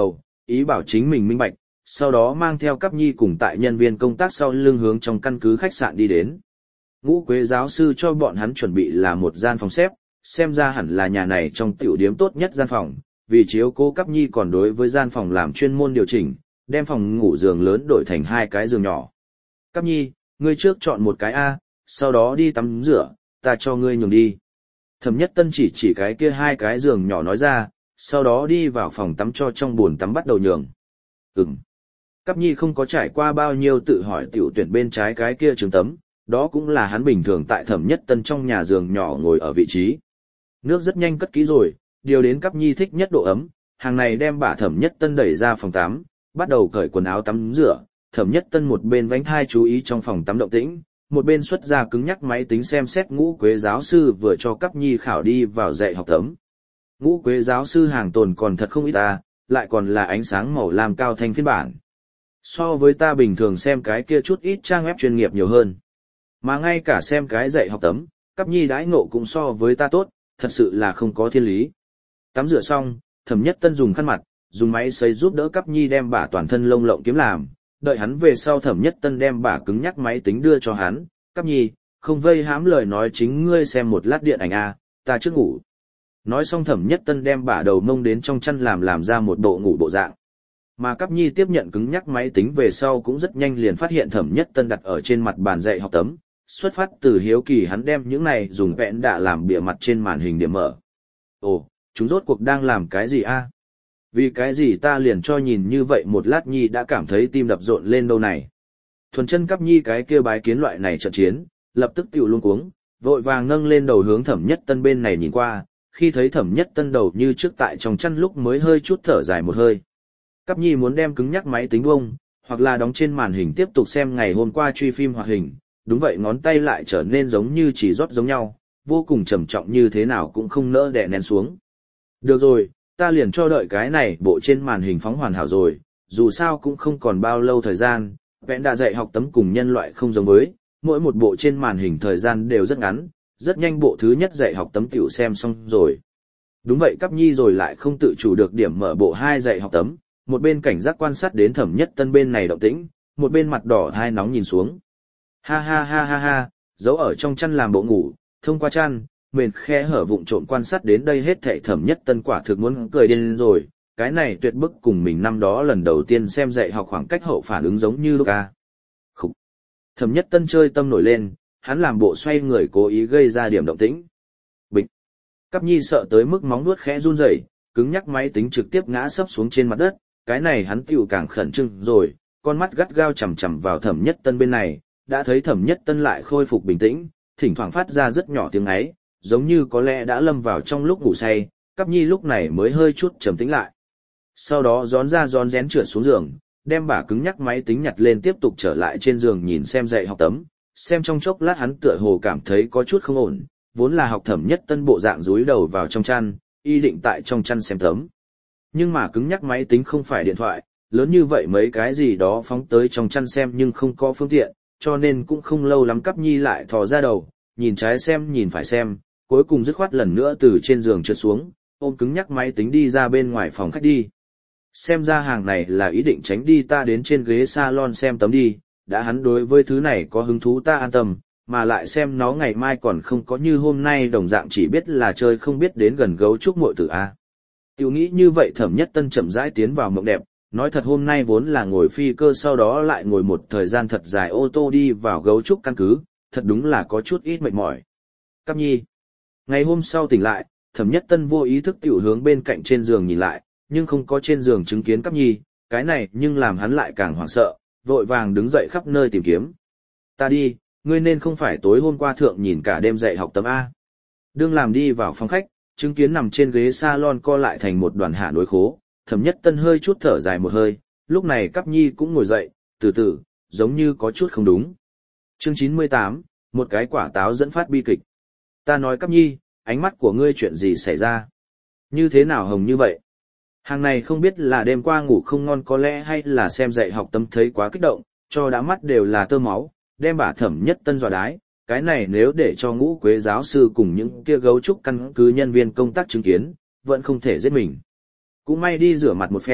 ý bảo chính mình minh bạch, sau đó mang theo Cáp Nhi cùng tại nhân viên công tác sau lưng hướng trong căn cứ khách sạn đi đến. Ngũ Quế giáo sư cho bọn hắn chuẩn bị là một gian phòng xếp, xem ra hẳn là nhà này trong tiểu điếm tốt nhất gian phòng, vì chiếu cố Cáp Nhi còn đối với gian phòng làm chuyên môn điều chỉnh, đem phòng ngủ giường lớn đổi thành 2 cái giường nhỏ. Cáp Nhi, ngươi trước chọn một cái A, sau đó đi tắm rửa, ta cho ngươi nhường đi. Thẩm Nhất Tân chỉ cái kia 2 cái giường nhỏ nói ra, sau đó đi vào phòng tắm cho trong bồn tắm bắt đầu nhường. Cáp Nhi không có trải qua bao nhiêu tự hỏi tiểu tuyển bên trái cái kia trường tắm, đó cũng là hắn bình thường tại Thẩm Nhất Tân trong nhà giường nhỏ ngồi ở vị trí. Nước rất nhanh cất kỹ rồi, điều đến Cáp Nhi thích nhất độ ấm, hàng này đem bà Thẩm Nhất Tân đẩy ra phòng tắm, bắt đầu cởi quần áo tắm rửa. Thẩm Nhất Tân một bên vánh thai chú ý trong phòng tắm động tĩnh, một bên xuất ra cứng nhắc máy tính xem xét Ngũ Quế giáo sư vừa cho Cáp Nhi khảo đi vào dạy học tấm. Ngũ Quế giáo sư hàng tồn còn thật không ít ta, lại còn là ánh sáng màu lam cao thanh phiên bản. So với ta bình thường xem cái kia chút ít trang web chuyên nghiệp nhiều hơn. Mà ngay cả xem cái dạy học tấm, Cáp Nhi đãi ngộ cũng so với ta tốt, thật sự là không có thiên lý. Tắm rửa xong, Thẩm Nhất Tân dùng khăn mặt, dùng máy sấy giúp đỡ Cáp Nhi đem bả toàn thân lông lộng kiếm làm, đợi hắn về sau Thẩm Nhất Tân đem bả cứng nhắc máy tính đưa cho hắn, Cáp Nhi, không vây hãm lời nói chính ngươi xem một lát điện ảnh a, ta trước ngủ. Nói xong Thẩm Nhất Tân đem bả đầu mông đến trong chăn làm ra một bộ ngủ bộ dạng. Mà Cáp Nhi tiếp nhận cứng nhắc máy tính về sau cũng rất nhanh liền phát hiện Thẩm Nhất Tân đặt ở trên mặt bàn dạy học tấm, xuất phát từ hiếu kỳ hắn đem những này dùng vẽn đạ làm bìa mặt trên màn hình điểm mở. Ồ, chúng rốt cuộc đang làm cái gì a? Vì cái gì ta liền cho nhìn như vậy một lát Nhi đã cảm thấy tim đập rộn lên đâu này. Thuần chân Cáp Nhi cái kia bái kiến loại này trận chiến, lập tức tiểu luống cuống, vội vàng nâng lên đầu hướng Thẩm Nhất Tân bên này nhìn qua, khi thấy Thẩm Nhất Tân đầu như trước tại trong chăn lúc mới hơi chút thở dài một hơi. Cáp Nhi muốn đem cứng nhắc máy tính bông, hoặc là đóng trên màn hình tiếp tục xem ngày hôm qua truy phim hoạt hình, đúng vậy ngón tay lại trở nên giống như chỉ rót giống nhau, vô cùng trầm trọng như thế nào cũng không nỡ đè nén xuống. Được rồi, ta liền cho đợi cái này bộ trên màn hình phóng hoàn hảo rồi, dù sao cũng không còn bao lâu thời gian, vẽn đã dạy học tấm cùng nhân loại không giống với, mỗi một bộ trên màn hình thời gian đều rất ngắn, rất nhanh bộ thứ nhất dạy học tấm tiểu xem xong rồi. Đúng vậy Cáp Nhi rồi lại không tự chủ được điểm mở bộ 2 dạy học tấm, một bên cảnh giác quan sát đến Thẩm Nhất Tân bên này động tĩnh, một bên mặt đỏ hai nóng nhìn xuống. Ha ha ha ha ha, giấu ở trong chăn làm bộ ngủ, thông qua chăn, mền khe hở vụng trộm quan sát đến đây hết thảy Thẩm Nhất Tân quả thực muốn cười điên rồi, cái này tuyệt bức cùng mình năm đó lần đầu tiên xem dạy học khoảng cách hậu phản ứng giống như lúc a. Khục. Thẩm Nhất Tân chơi tâm nổi lên, hắn làm bộ xoay người cố ý gây ra điểm động tĩnh. Bịch. Cáp Nhi sợ tới mức móng nuốt khẽ run rẩy, cứng nhắc máy tính trực tiếp ngã sấp xuống trên mặt đất, cái này hắn tiểu càng khẩn trương rồi, con mắt gắt gao chằm chằm vào Thẩm Nhất Tân bên này, đã thấy Thẩm Nhất Tân lại khôi phục bình tĩnh, thỉnh thoảng phát ra rất nhỏ tiếng ấy, giống như có lẽ đã lâm vào trong lúc ngủ say, Cáp Nhi lúc này mới hơi chút trầm tĩnh lại. Sau đó rón ra rón rén trượt xuống giường, đem bả cứng nhắc máy tính nhặt lên tiếp tục trở lại trên giường nhìn xem dạy học tấm, xem trong chốc lát hắn tựa hồ cảm thấy có chút không ổn, vốn là học Thẩm Nhất Tân bộ dạng rúi đầu vào trong chăn, y định tại trong chăn xem tấm. Nhưng mà cứng nhắc máy tính không phải điện thoại, lớn như vậy mấy cái gì đó phóng tới trong chăn xem nhưng không có phương tiện, cho nên cũng không lâu lắm Cáp Nhi lại thò ra đầu, nhìn trái xem nhìn phải xem, cuối cùng dứt khoát lần nữa từ trên giường trượt xuống, ôm cứng nhắc máy tính đi ra bên ngoài phòng khách đi. Xem ra hàng này là ý định tránh đi ta đến trên ghế salon xem tấm đi, đã hắn đối với thứ này có hứng thú ta an tâm, mà lại xem nó ngày mai còn không có như hôm nay đồng dạng chỉ biết là chơi không biết đến gần gấu trúc muội tử a. Tiểu nghĩ như vậy Thẩm Nhất Tân chậm rãi tiến vào mộng đẹp, nói thật hôm nay vốn là ngồi phi cơ sau đó lại ngồi một thời gian thật dài ô tô đi vào gấu trúc căn cứ, thật đúng là có chút ít mệt mỏi. Cáp Nhi. Ngày hôm sau tỉnh lại, Thẩm Nhất Tân vô ý thức tiểu hướng bên cạnh trên giường nhìn lại, nhưng không có trên giường chứng kiến Cáp Nhi, cái này nhưng làm hắn lại càng hoảng sợ, vội vàng đứng dậy khắp nơi tìm kiếm. Ta đi, ngươi nên không phải tối hôm qua thượng nhìn cả đêm dạy học tấm A. Đương làm đi vào phòng khách, chứng kiến nằm trên ghế salon co lại thành một đoàn hạ nối khố, Thẩm Nhất Tân hơi chút thở dài một hơi, lúc này Cáp Nhi cũng ngồi dậy, từ từ, giống như có chút không đúng. Chương 98, một cái quả táo dẫn phát bi kịch. Ta nói Cáp Nhi, ánh mắt của ngươi chuyện gì xảy ra? Như thế nào hồng như vậy? Hàng này không biết là đêm qua ngủ không ngon có lẽ hay là xem dạy học tấm thấy quá kích động, cho đã mắt đều là tơ máu, đem bả Thẩm Nhất Tân dọa đái. Cái này nếu để cho Ngũ Quế giáo sư cùng những kia gấu trúc căn cứ nhân viên công tác chứng kiến, vẫn không thể giết mình. Cũng may đi rửa mặt một phen,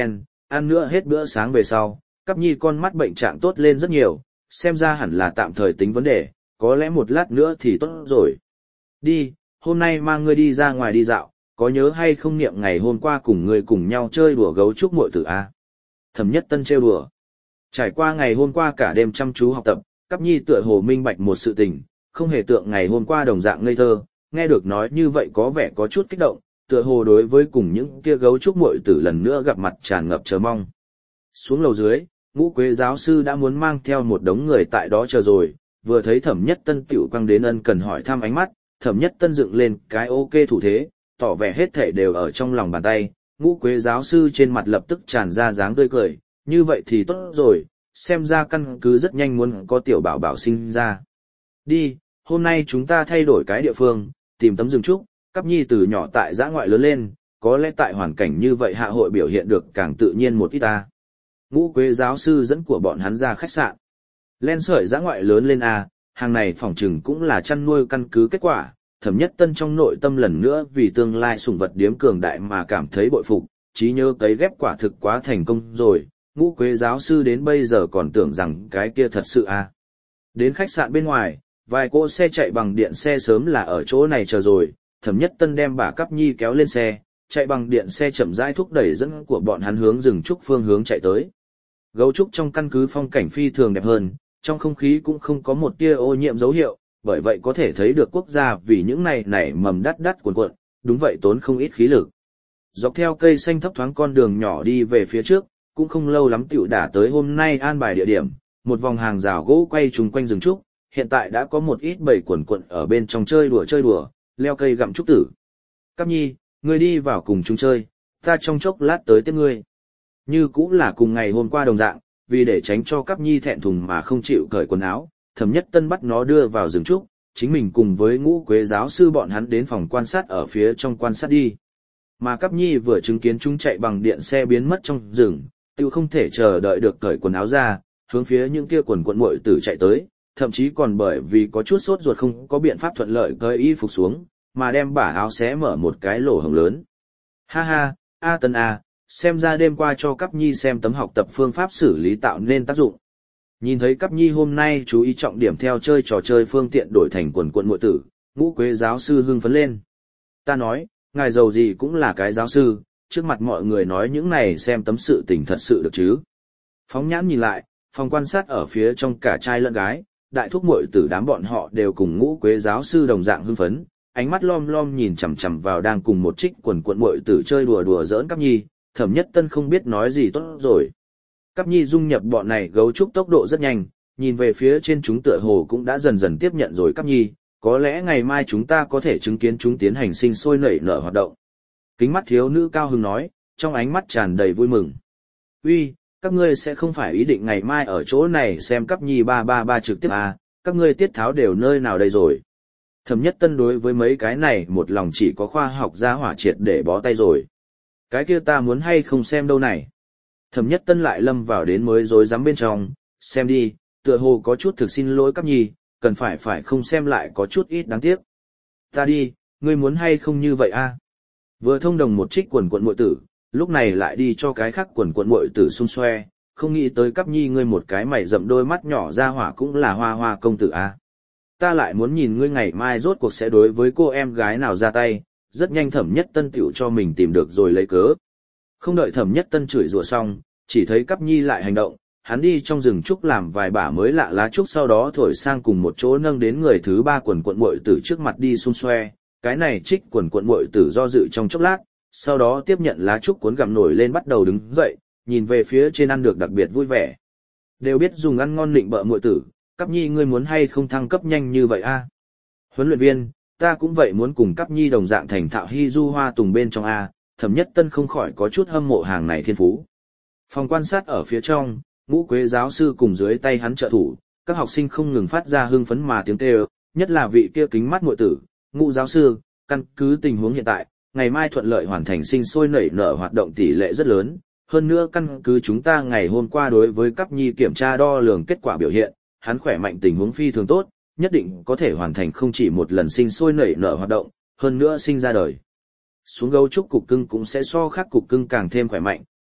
ăn nữa hết bữa sáng về sau, Cáp Nhi con mắt bệnh trạng tốt lên rất nhiều, xem ra hẳn là tạm thời tính vấn đề, có lẽ một lát nữa thì tốt rồi. Đi, hôm nay mang ngươi đi ra ngoài đi dạo, có nhớ hay không niệm ngày hôm qua cùng ngươi cùng nhau chơi đùa gấu trúc muội tử a? Thẩm Nhất Tân trêu đùa. Trải qua ngày hôm qua cả đêm chăm chú học tập, Cáp Nhi tựa hồ minh bạch một sự tình, không hề tượng ngày hôm qua đồng dạng ngây thơ, nghe được nói như vậy có vẻ có chút kích động, tựa hồ đối với cùng những kia gấu trúc muội tử lần nữa gặp mặt tràn ngập chờ mong. Xuống lầu dưới, Ngũ Quế giáo sư đã muốn mang theo một đống người tại đó chờ rồi, vừa thấy Thẩm Nhất Tân tiểu quang đến ân cần hỏi thăm ánh mắt, Thẩm Nhất Tân dựng lên cái ok thủ thế, tỏ vẻ hết thảy đều ở trong lòng bàn tay, Ngũ Quế giáo sư trên mặt lập tức tràn ra dáng tươi cười, như vậy thì tốt rồi, xem ra căn cứ rất nhanh muốn có tiểu bảo bảo sinh ra. Đi, hôm nay chúng ta thay đổi cái địa phương, tìm tấm rừng trúc, Cáp Nhi từ nhỏ tại dã ngoại lớn lên, có lẽ tại hoàn cảnh như vậy hạ hội biểu hiện được càng tự nhiên một ít ta. Ngũ Quế giáo sư dẫn của bọn hắn ra khách sạn. Len sợi dã ngoại lớn lên a, hàng này phỏng chừng cũng là chăn nuôi căn cứ kết quả. Thẩm Nhất Tân trong nội tâm lần nữa vì tương lai sủng vật điếm cường đại mà cảm thấy bội phục, trí nhớ cấy ghép quả thực quá thành công rồi. Ngũ Quế giáo sư đến bây giờ còn tưởng rằng cái kia thật sự a. Đến khách sạn bên ngoài, vài cỗ xe chạy bằng điện xe sớm là ở chỗ này chờ rồi. Thẩm Nhất Tân đem bà Cáp Nhi kéo lên xe, chạy bằng điện xe chậm rãi thúc đẩy dẫn của bọn hắn hướng rừng trúc phương hướng chạy tới. Gấu trúc trong căn cứ phong cảnh phi thường đẹp hơn, trong không khí cũng không có một tia ô nhiễm dấu hiệu, bởi vậy có thể thấy được quốc gia vì những này nảy mầm đắt đắt cuồn cuộn, đúng vậy tốn không ít khí lực. Dọc theo cây xanh thấp thoáng con đường nhỏ đi về phía trước, cũng không lâu lắm tiểu đã tới hôm nay an bài địa điểm, một vòng hàng rào gỗ quay trùng quanh rừng trúc, hiện tại đã có một ít bầy cuồn cuộn ở bên trong chơi đùa, leo cây gặm trúc tử. Cáp Nhi, ngươi đi vào cùng chúng chơi, ta trong chốc lát tới tiếp ngươi. Như cũng là cùng ngày hôm qua đồng dạng, vì để tránh cho Cáp Nhi thẹn thùng mà không chịu cởi quần áo, Thẩm Nhất Tân bắt nó đưa vào rừng trúc, chính mình cùng với Ngũ Quế giáo sư bọn hắn đến phòng quan sát ở phía trong quan sát đi. Mà Cáp Nhi vừa chứng kiến chúng chạy bằng điện xe biến mất trong rừng, tiêu không thể chờ đợi được cởi quần áo ra, hướng phía những kia quần quần muội tử chạy tới, thậm chí còn bởi vì có chút sốt ruột không có biện pháp thuận lợi cởi y phục xuống, mà đem bả áo xé mở một cái lỗ hổng lớn. Ha ha, A Tân A, xem ra đêm qua cho Cáp Nhi xem tấm học tập phương pháp xử lý tạo nên tác dụng. Nhìn thấy Cáp Nhi hôm nay chú ý trọng điểm theo chơi trò chơi phương tiện đổi thành quần quần muội tử, Ngũ Quế giáo sư hưng phấn lên. Ta nói, ngài giàu gì cũng là cái giáo sư, trước mặt mọi người nói những này xem tấm sự tình thật sự được chứ. Phóng nhãn nhìn lại, phòng quan sát ở phía trong cả trai lẫn gái, đại thúc muội tử đám bọn họ đều cùng Ngũ Quế giáo sư đồng dạng hưng phấn, ánh mắt lom lom nhìn chằm chằm vào đang cùng một trích quần quần muội tử chơi đùa giỡn Cáp Nhi. Thẩm Nhất Tân không biết nói gì tốt rồi. Cáp Nhi dung nhập bọn này gấu trúc tốc độ rất nhanh, nhìn về phía trên chúng tựa hồ cũng đã dần dần tiếp nhận rồi Cáp Nhi, có lẽ ngày mai chúng ta có thể chứng kiến chúng tiến hành sinh sôi nảy nở hoạt động. Kính mắt thiếu nữ cao hứng nói, trong ánh mắt tràn đầy vui mừng. Uy, các ngươi sẽ không phải ý định ngày mai ở chỗ này xem Cáp Nhi 333 trực tiếp à, các ngươi tiết tháo đều nơi nào đây rồi. Thẩm Nhất Tân đối với mấy cái này một lòng chỉ có khoa học gia hỏa triệt để bó tay rồi. Cái kia ta muốn hay không xem đâu này. Thẩm Nhất Tân lại lâm vào đến mới rối rắm bên trong, xem đi, tựa hồ có chút thực xin lỗi Cáp Nhi, cần phải không xem lại có chút ít đáng tiếc. Ta đi, ngươi muốn hay không như vậy a? Vừa thông đồng một trích quần quần muội tử, lúc này lại đi cho cái khác quần quần muội tử xung xoe, không nghĩ tới Cáp Nhi ngươi một cái mày rậm đôi mắt nhỏ ra hỏa cũng là hoa hoa công tử a. Ta lại muốn nhìn ngươi ngày mai rốt cuộc sẽ đối với cô em gái nào ra tay. Rất nhanh Thẩm Nhất Tân tiểu cho mình tìm được rồi lấy cớ. Không đợi Thẩm Nhất Tân chửi rủa xong, chỉ thấy Cáp Nhi lại hành động, hắn đi trong rừng trúc làm vài bả mới lạ lá trúc sau đó thổi sang cùng một chỗ nâng đến người thứ ba quần quần muội tử trước mặt đi xung xoe, cái này trích quần quần muội tử do dự trong chốc lát, sau đó tiếp nhận lá trúc cuốn gặm nổi lên bắt đầu đứng dậy, nhìn về phía trên ăn được đặc biệt vui vẻ. Đều biết dùng ăn ngon nịnh bợ muội tử, Cáp Nhi ngươi muốn hay không thăng cấp nhanh như vậy a? Huấn luyện viên, ta cũng vậy muốn cùng Cáp Nhi đồng dạng thành thạo hy du hoa tùng bên trong a. Thẩm Nhất Tân không khỏi có chút hâm mộ hàng này thiên phú. Phòng quan sát ở phía trong, Ngũ Quế giáo sư cùng dưới tay hắn trợ thủ, các học sinh không ngừng phát ra hưng phấn mà tiếng kêu, nhất là vị kia kính mắt muội tử, Ngũ giáo sư, căn cứ tình huống hiện tại, ngày mai thuận lợi hoàn thành sinh sôi nảy nở hoạt động tỷ lệ rất lớn, hơn nữa căn cứ chúng ta ngày hôm qua đối với Cáp Nhi kiểm tra đo lường kết quả biểu hiện, hắn khỏe mạnh tình huống phi thường tốt, nhất định có thể hoàn thành không chỉ một lần sinh sôi nảy nở hoạt động, hơn nữa sinh ra đời. Xuống gấu trúc cục cưng cũng sẽ so khác cục cưng càng thêm khỏe mạnh,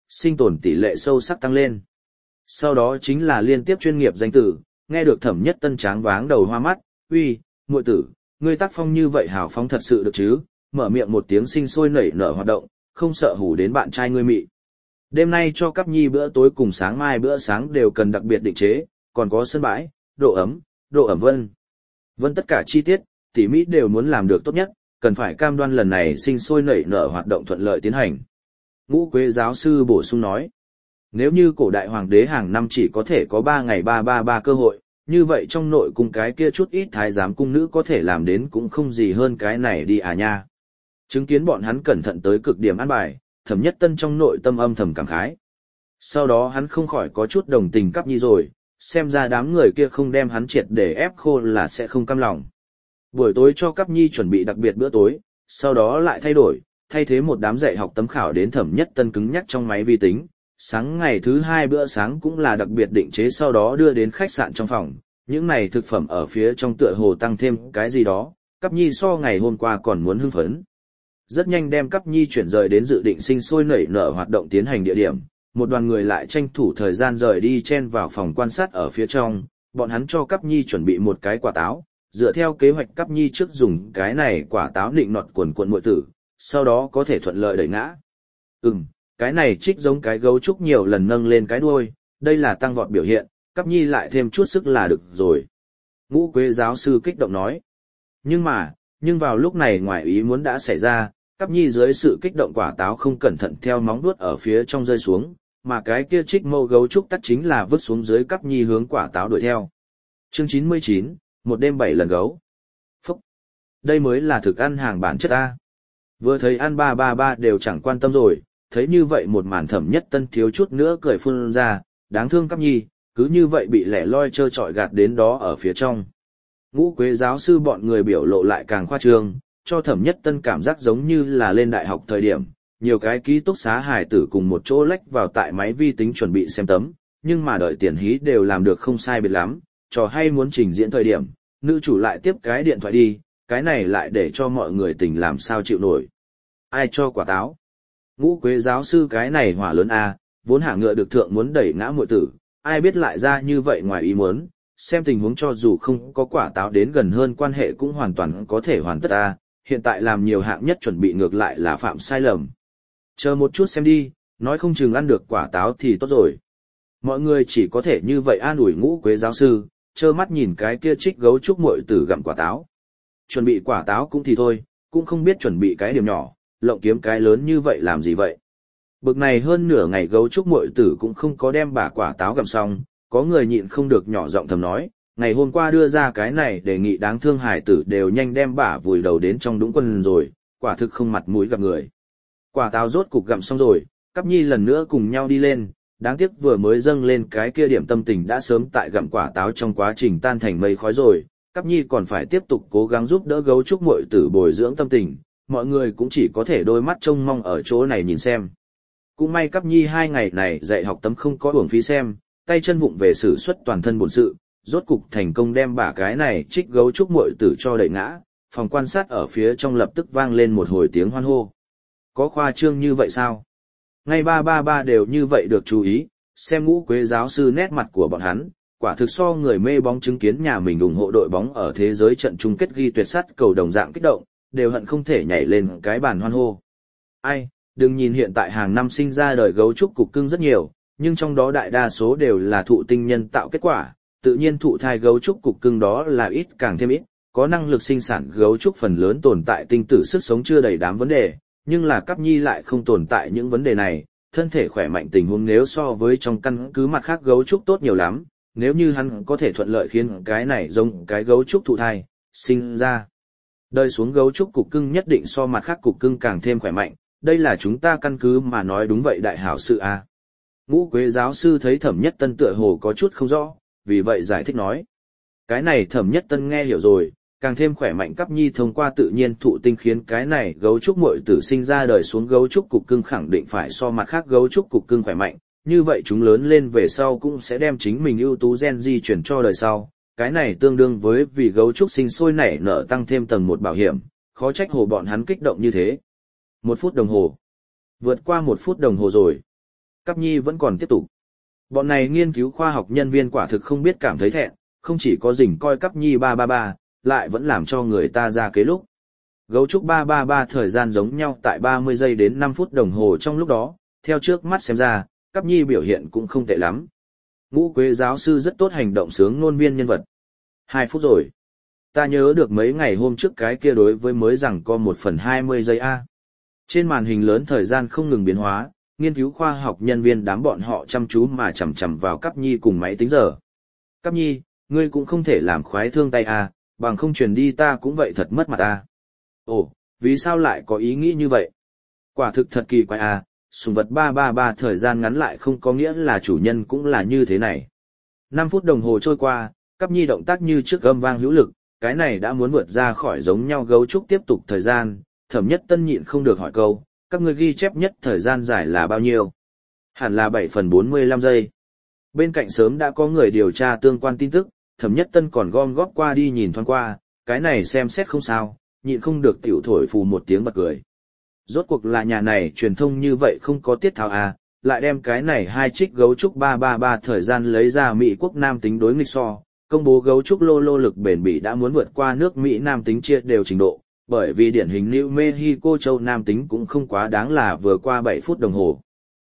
sinh tồn tỷ lệ sâu sắc tăng lên. Sau đó chính là liên tiếp chuyên nghiệp danh tử, nghe được Thẩm Nhất Tân tráng váng đầu hoa mắt, uy, muội tử, ngươi tác phong như vậy hào phóng thật sự được chứ, mở miệng một tiếng sinh sôi nảy nở hoạt động, không sợ hù đến bạn trai ngươi mị. Đêm nay cho Cáp Nhi bữa tối cùng sáng mai bữa sáng đều cần đặc biệt định chế, còn có sân bãi, độ ẩm vân tất cả chi tiết, tỉ mỹ đều muốn làm được tốt nhất, cần phải cam đoan lần này sinh sôi nảy nở hoạt động thuận lợi tiến hành. Ngũ Quế giáo sư bổ sung nói, nếu như cổ đại hoàng đế hàng năm chỉ có thể có 3 ngày 333 cơ hội, như vậy trong nội cung cái kia chút ít thái giám cung nữ có thể làm đến cũng không gì hơn cái này đi à nha. Chứng kiến bọn hắn cẩn thận tới cực điểm an bài, Thẩm Nhất Tân trong nội tâm âm thầm cảm khái. Sau đó hắn không khỏi có chút đồng tình Cáp Nhi rồi, xem ra đám người kia không đem hắn triệt để ép khô là sẽ không cam lòng. Buổi tối cho Cáp Nhi chuẩn bị đặc biệt bữa tối, sau đó lại thay thế một đám dạy học tấm khảo đến Thẩm Nhất Tân cứng nhắc trong máy vi tính. Sáng ngày thứ 2 bữa sáng cũng là đặc biệt định chế sau đó đưa đến khách sạn trong phòng, những này thực phẩm ở phía trong tựa hồ tăng thêm cái gì đó, Cáp Nhi so ngày hôm qua còn muốn hưng phấn. Rất nhanh đem Cáp Nhi chuyển rời đến dự định sinh sôi nảy nở hoạt động tiến hành địa điểm, một đoàn người lại tranh thủ thời gian rời đi chen vào phòng quan sát ở phía trong, bọn hắn cho Cáp Nhi chuẩn bị một cái quả táo, dựa theo kế hoạch Cáp Nhi trước dùng cái này quả táo nịnh nọt quần muội tử, sau đó có thể thuận lợi đẩy ngã. Cái này trích giống cái gấu trúc nhiều lần nâng lên cái đuôi, đây là tăng vọt biểu hiện, Cáp Nhi lại thêm chút sức là được rồi. Ngũ Quế giáo sư kích động nói. Nhưng vào lúc này ngoài ý muốn đã xảy ra, Cáp Nhi dưới sự kích động quả táo không cẩn thận theo móng vuốt ở phía trong rơi xuống, mà cái kia trích mâu gấu trúc tắc chính là vứt xuống dưới Cáp Nhi hướng quả táo đuổi theo. Chương 99, một đêm 7 lần gấu. Phúc! Đây mới là thực ăn hàng bản chất A. Vừa thấy ăn 333 đều chẳng quan tâm rồi, thấy như vậy một màn Thẩm Nhất Tân thiếu chút nữa cười phun ra, đáng thương Cáp Nhi, cứ như vậy bị lẻ loi trơ trọi gạt đến đó ở phía trong. Ngũ Quế giáo sư bọn người biểu lộ lại càng khoa trương, cho Thẩm Nhất Tân cảm giác giống như là lên đại học thời điểm, nhiều cái ký túc xá hài tử cùng một chỗ lách vào tại máy vi tính chuẩn bị xem tấm, nhưng mà đợi tiền hí đều làm được không sai biệt lắm, trò hay muốn trình diễn thời điểm, nữ chủ lại tiếp cái điện thoại đi, cái này lại để cho mọi người tỉnh làm sao chịu nổi. Ai cho quả táo? Ngũ Quế giáo sư cái này hỏa lớn a, vốn hạ ngựa được thượng muốn đẩy ngã muội tử, ai biết lại ra như vậy ngoài ý muốn, xem tình huống cho dù không có quả táo đến gần hơn quan hệ cũng hoàn toàn có thể hoàn tất a, hiện tại làm nhiều hạng nhất chuẩn bị ngược lại là phạm sai lầm. Chờ một chút xem đi, nói không chừng ăn được quả táo thì tốt rồi. Mọi người chỉ có thể như vậy an ủi Ngũ Quế giáo sư, trơ mắt nhìn cái kia trích gấu trúc muội tử gặm quả táo. Chuẩn bị quả táo cũng thì thôi, cũng không biết chuẩn bị cái điểm nhỏ, lộng kiếm cái lớn như vậy làm gì vậy. Bực này hơn nửa ngày gấu trúc muội tử cũng không có đem bả quả táo gặm xong, có người nhịn không được nhỏ giọng thầm nói, ngày hôm qua đưa ra cái này đề nghị đáng thương hải tử đều nhanh đem bả vùi đầu đến trong đũng quần rồi, quả thực không mặt mũi gặp người. Quả táo rốt cục gặm xong rồi, Cáp Nhi lần nữa cùng nhau đi lên, đáng tiếc vừa mới dâng lên cái kia điểm tâm tình đã sớm tại gặm quả táo trong quá trình tan thành mây khói rồi, Cáp Nhi còn phải tiếp tục cố gắng giúp đỡ gấu trúc muội tử bồi dưỡng tâm tình, mọi người cũng chỉ có thể đôi mắt trông mong ở chỗ này nhìn xem. Cũng may Cáp Nhi 2 ngày này dạy học tấm không có uổng phí xem, tay chân vụng về sử xuất toàn thân bổn sự, rốt cục thành công đem bả cái này trích gấu trúc muội tử cho đẩy ngã, phòng quan sát ở phía trong lập tức vang lên một hồi tiếng hoan hô. Có khoa trương như vậy sao? Ngay 333 đều như vậy được chú ý, xem Ngũ Quế giáo sư nét mặt của bọn hắn, quả thực so người mê bóng chứng kiến nhà mình ủng hộ đội bóng ở thế giới trận chung kết ghi tuyệt sắt cầu đồng dạng kích động, đều hận không thể nhảy lên cái bàn hoan hô. Ai, đừng nhìn hiện tại hàng năm sinh ra đời gấu trúc cục cưng rất nhiều, nhưng trong đó đại đa số đều là thụ tinh nhân tạo kết quả, tự nhiên thụ thai gấu trúc cục cưng đó là ít càng thêm ít, có năng lực sinh sản gấu trúc phần lớn tồn tại tinh tử sức sống chưa đầy đám vấn đề, nhưng là Cáp Nhi lại không tồn tại những vấn đề này, thân thể khỏe mạnh tình huống nếu so với trong căn cứ mặt khác gấu trúc tốt nhiều lắm, nếu như hắn có thể thuận lợi khiến cái này giống cái gấu trúc thụ thai, sinh ra. Đời xuống gấu trúc cục cưng nhất định so mặt khác cục cưng càng thêm khỏe mạnh, đây là chúng ta căn cứ mà nói đúng vậy đại hảo sự a. Ngũ Quế giáo sư thấy Thẩm Nhất Tân tựa hồ có chút không rõ, vì vậy giải thích nói. Cái này Thẩm Nhất Tân nghe hiểu rồi, càng thêm khỏe mạnh Cáp Nhi thông qua tự nhiên thụ tinh khiến cái này gấu trúc muội tử sinh ra đời xuống gấu trúc cục cưng khẳng định phải so mặt khác gấu trúc cục cưng khỏe mạnh, như vậy chúng lớn lên về sau cũng sẽ đem chính mình ưu tú gen di chuyển cho đời sau. Cái này tương đương với vì gấu trúc sinh sôi nảy nở tăng thêm tầng 1 bảo hiểm, khó trách hồ bọn hắn kích động như thế. 1 phút đồng hồ. Vượt qua 1 phút đồng hồ rồi. Cáp Nhi vẫn còn tiếp tục. Bọn này nghiên cứu khoa học nhân viên quả thực không biết cảm thấy thẹn, không chỉ có rình coi Cáp Nhi 333, lại vẫn làm cho người ta ra kế lúc. Gấu trúc 333 thời gian giống nhau tại 30 giây đến 5 phút đồng hồ trong lúc đó, theo trước mắt xem ra, Cáp Nhi biểu hiện cũng không tệ lắm. Ngũ Quế giáo sư rất tốt hành động sướng ngôn viên nhân vật. 2 phút rồi. Ta nhớ được mấy ngày hôm trước cái kia đối với mới rằng có 1/20 giây A. Trên màn hình lớn thời gian không ngừng biến hóa, nghiên cứu khoa học nhân viên đám bọn họ chăm chú mà chằm chằm vào Cáp Nhi cùng máy tính giờ. Cáp Nhi, ngươi cũng không thể làm khoái thương tay A, bằng không truyền đi ta cũng vậy thật mất mặt A. Ồ, vì sao lại có ý nghĩ như vậy? Quả thực thật kỳ quái A, sùng vật 333 thời gian ngắn lại không có nghĩa là chủ nhân cũng là như thế này. 5 phút đồng hồ trôi qua, Cáp Nhi động tác như trước âm vang hữu lực, cái này đã muốn vượt ra khỏi giống nhau gấu trúc tiếp tục thời gian, Thẩm Nhất Tân nhịn không được hỏi câu, các ngươi ghi chép nhất thời gian dài là bao nhiêu? Hẳn là 7/45 giây. Bên cạnh sớm đã có người điều tra tương quan tin tức, Thẩm Nhất Tân còn gom góp qua đi nhìn thoáng qua, cái này xem xét không sao, nhịn không được tiểu thổi phù một tiếng bật cười. Rốt cuộc là nhà này truyền thông như vậy không có tiết tháo à, lại đem cái này hai trích gấu trúc 333 thời gian lấy ra Mỹ quốc nam tính đối nghịch so, công bố gấu trúc lô lô lực bền bỉ đã muốn vượt qua nước Mỹ nam tính chia đều trình độ, bởi vì điển hình New Mexico châu nam tính cũng không quá đáng là vừa qua 7 phút đồng hồ.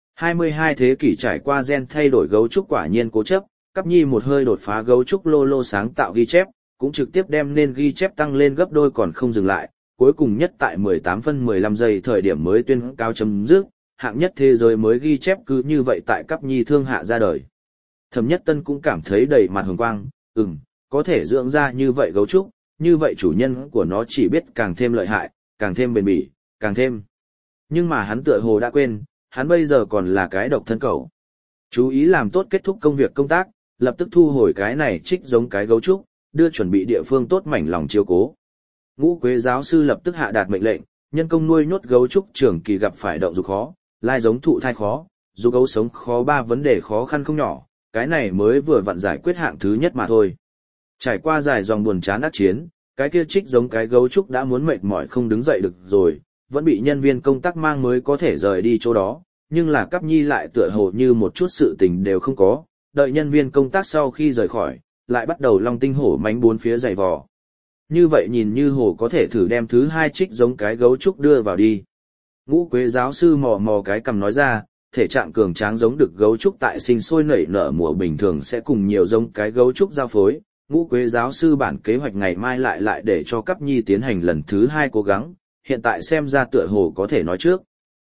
22 thế kỷ trải qua gen thay đổi gấu trúc quả nhiên cố chấp, Cáp Nhi một hơi đột phá gấu trúc lô lô sáng tạo ghi chép, cũng trực tiếp đem nên ghi chép tăng lên gấp đôi còn không dừng lại, cuối cùng nhất tại 18/15 giây thời điểm mới tuyên cáo chấm dứt, hạng nhất thế giới mới ghi chép cứ như vậy tại Cáp Nhi thương hạ ra đời. Thẩm Nhất Tân cũng cảm thấy đầy mặt hồng quang, có thể dưỡng ra như vậy gấu trúc, như vậy chủ nhân của nó chỉ biết càng thêm lợi hại, càng thêm bền bỉ, càng thêm. Nhưng mà hắn tựa hồ đã quên, hắn bây giờ còn là cái độc thân cẩu. Chú ý làm tốt kết thúc công việc công tác, lập tức thu hồi cái này trích giống cái gấu trúc, đưa chuẩn bị địa phương tốt mảnh lòng chiếu cố. Ngũ Quế giáo sư lập tức hạ đạt mệnh lệnh, nhân công nuôi nhốt gấu trúc trưởng kỳ gặp phải động dục khó, lai giống thụ thai khó, dù gấu sống khó ba vấn đề khó khăn không nhỏ, cái này mới vừa vặn giải quyết hạng thứ nhất mà thôi. Trải qua dài dòng buồn chán ác chiến, cái kia trích giống cái gấu trúc đã muốn mệt mỏi không đứng dậy được rồi, vẫn bị nhân viên công tác mang mới có thể rời đi chỗ đó, nhưng là Cáp Nhi lại tựa hồ như một chút sự tình đều không có, đợi nhân viên công tác sau khi rời khỏi, lại bắt đầu long tinh hổ mánh bốn phía giày vò. Như vậy nhìn như hồ có thể thử đem thứ hai trích giống cái gấu trúc đưa vào đi. Ngũ Quế giáo sư mò mò cái cằm nói ra, thể trạng cường tráng giống được gấu trúc tại sinh sôi nảy nở mùa bình thường sẽ cùng nhiều giống cái gấu trúc giao phối. Ngũ Quế giáo sư bản kế hoạch ngày mai lại để cho Cáp Nhi tiến hành lần thứ hai cố gắng, hiện tại xem ra tựa hồ có thể nói trước.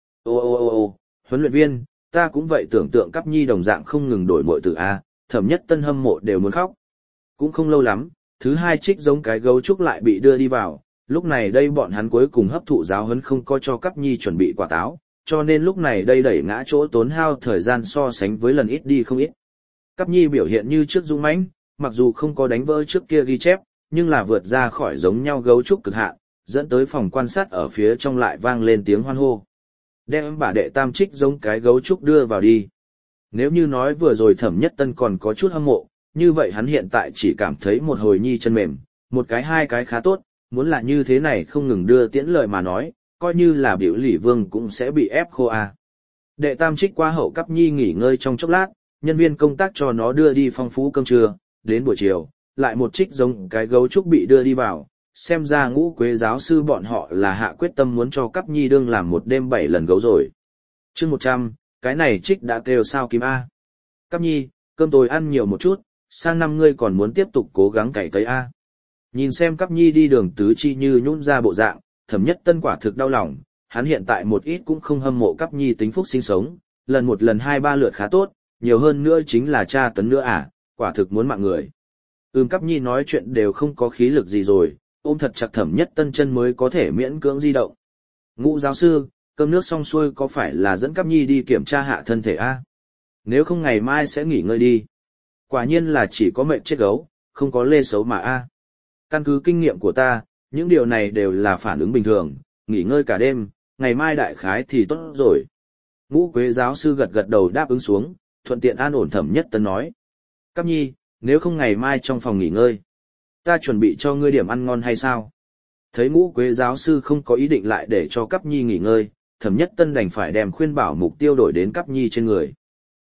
Ô, huấn luyện viên, ta cũng vậy tưởng tượng Cáp Nhi đồng dạng không ngừng đổi muội tử A, Thẩm Nhất Tân hâm mộ đều muốn khóc. Cũng không lâu lắm, thứ hai trích giống cái gấu trúc lại bị đưa đi vào, lúc này đây bọn hắn cuối cùng hấp thụ giáo huấn không có cho Cáp Nhi chuẩn bị quả táo, cho nên lúc này đây đẩy ngã chỗ tốn hao thời gian so sánh với lần ít đi không ít. Cáp Nhi biểu hiện như trước dũng mãnh, mặc dù không có đánh vỡ trước kia ghi chép, nhưng là vượt ra khỏi giống nhau gấu trúc cực hạn, dẫn tới phòng quan sát ở phía trong lại vang lên tiếng hoan hô. Đem bà đệ tam trích giống cái gấu trúc đưa vào đi. Nếu như nói vừa rồi Thẩm Nhất Tân còn có chút hâm mộ, như vậy hắn hiện tại chỉ cảm thấy một hồi nhi chân mềm, một cái hai cái khá tốt, muốn là như thế này không ngừng đưa tiễn lời mà nói, coi như là biểu lỷ vương cũng sẽ bị ép khô à. Đệ tam trích qua hậu Cáp Nhi nghỉ ngơi trong chốc lát, nhân viên công tác cho nó đưa đi phong phú cơm trưa, đến buổi chiều, lại một trích giống cái gấu trúc bị đưa đi vào, xem ra Ngũ Quế giáo sư bọn họ là hạ quyết tâm muốn cho Cáp Nhi đương làm một đêm 7 lần gấu rồi. Chương 100, cái này trích đã kêu sao kim A. Cáp Nhi, cơm tối ăn nhiều một chút, sang năm ngươi còn muốn tiếp tục cố gắng cày cấy A. Nhìn xem Cáp Nhi đi đường tứ chi như nhũn ra bộ dạng, Thẩm Nhất Tân quả thực đau lòng, hắn hiện tại một ít cũng không hâm mộ Cáp Nhi tính phúc sinh sống, lần một lần hai ba lượt khá tốt, nhiều hơn nữa chính là tra tấn nữa à, quả thực muốn mạng người. Cáp Nhi nói chuyện đều không có khí lực gì rồi, ôm thật chặt Thẩm Nhất Tân chân mới có thể miễn cưỡng di động. Ngũ giáo sư, cơm nước xong xuôi có phải là dẫn Cáp Nhi đi kiểm tra hạ thân thể a? Nếu không ngày mai sẽ nghỉ ngơi đi. Quả nhiên là chỉ có mệnh chết gấu, không có lê xấu mà a. Căn cứ kinh nghiệm của ta, những điều này đều là phản ứng bình thường, nghỉ ngơi cả đêm, ngày mai đại khái thì tốt rồi. Ngũ Quế giáo sư gật gật đầu đáp ứng xuống, thuận tiện an ổn Thẩm Nhất Tân nói. Cáp Nhi, nếu không ngày mai trong phòng nghỉ ngơi, ta chuẩn bị cho ngươi điểm ăn ngon hay sao? Thấy Ngũ Quế giáo sư không có ý định lại để cho Cáp Nhi nghỉ ngơi, Thẩm Nhất Tân đành phải đem khuyên bảo mục tiêu đổi đến Cáp Nhi trên người.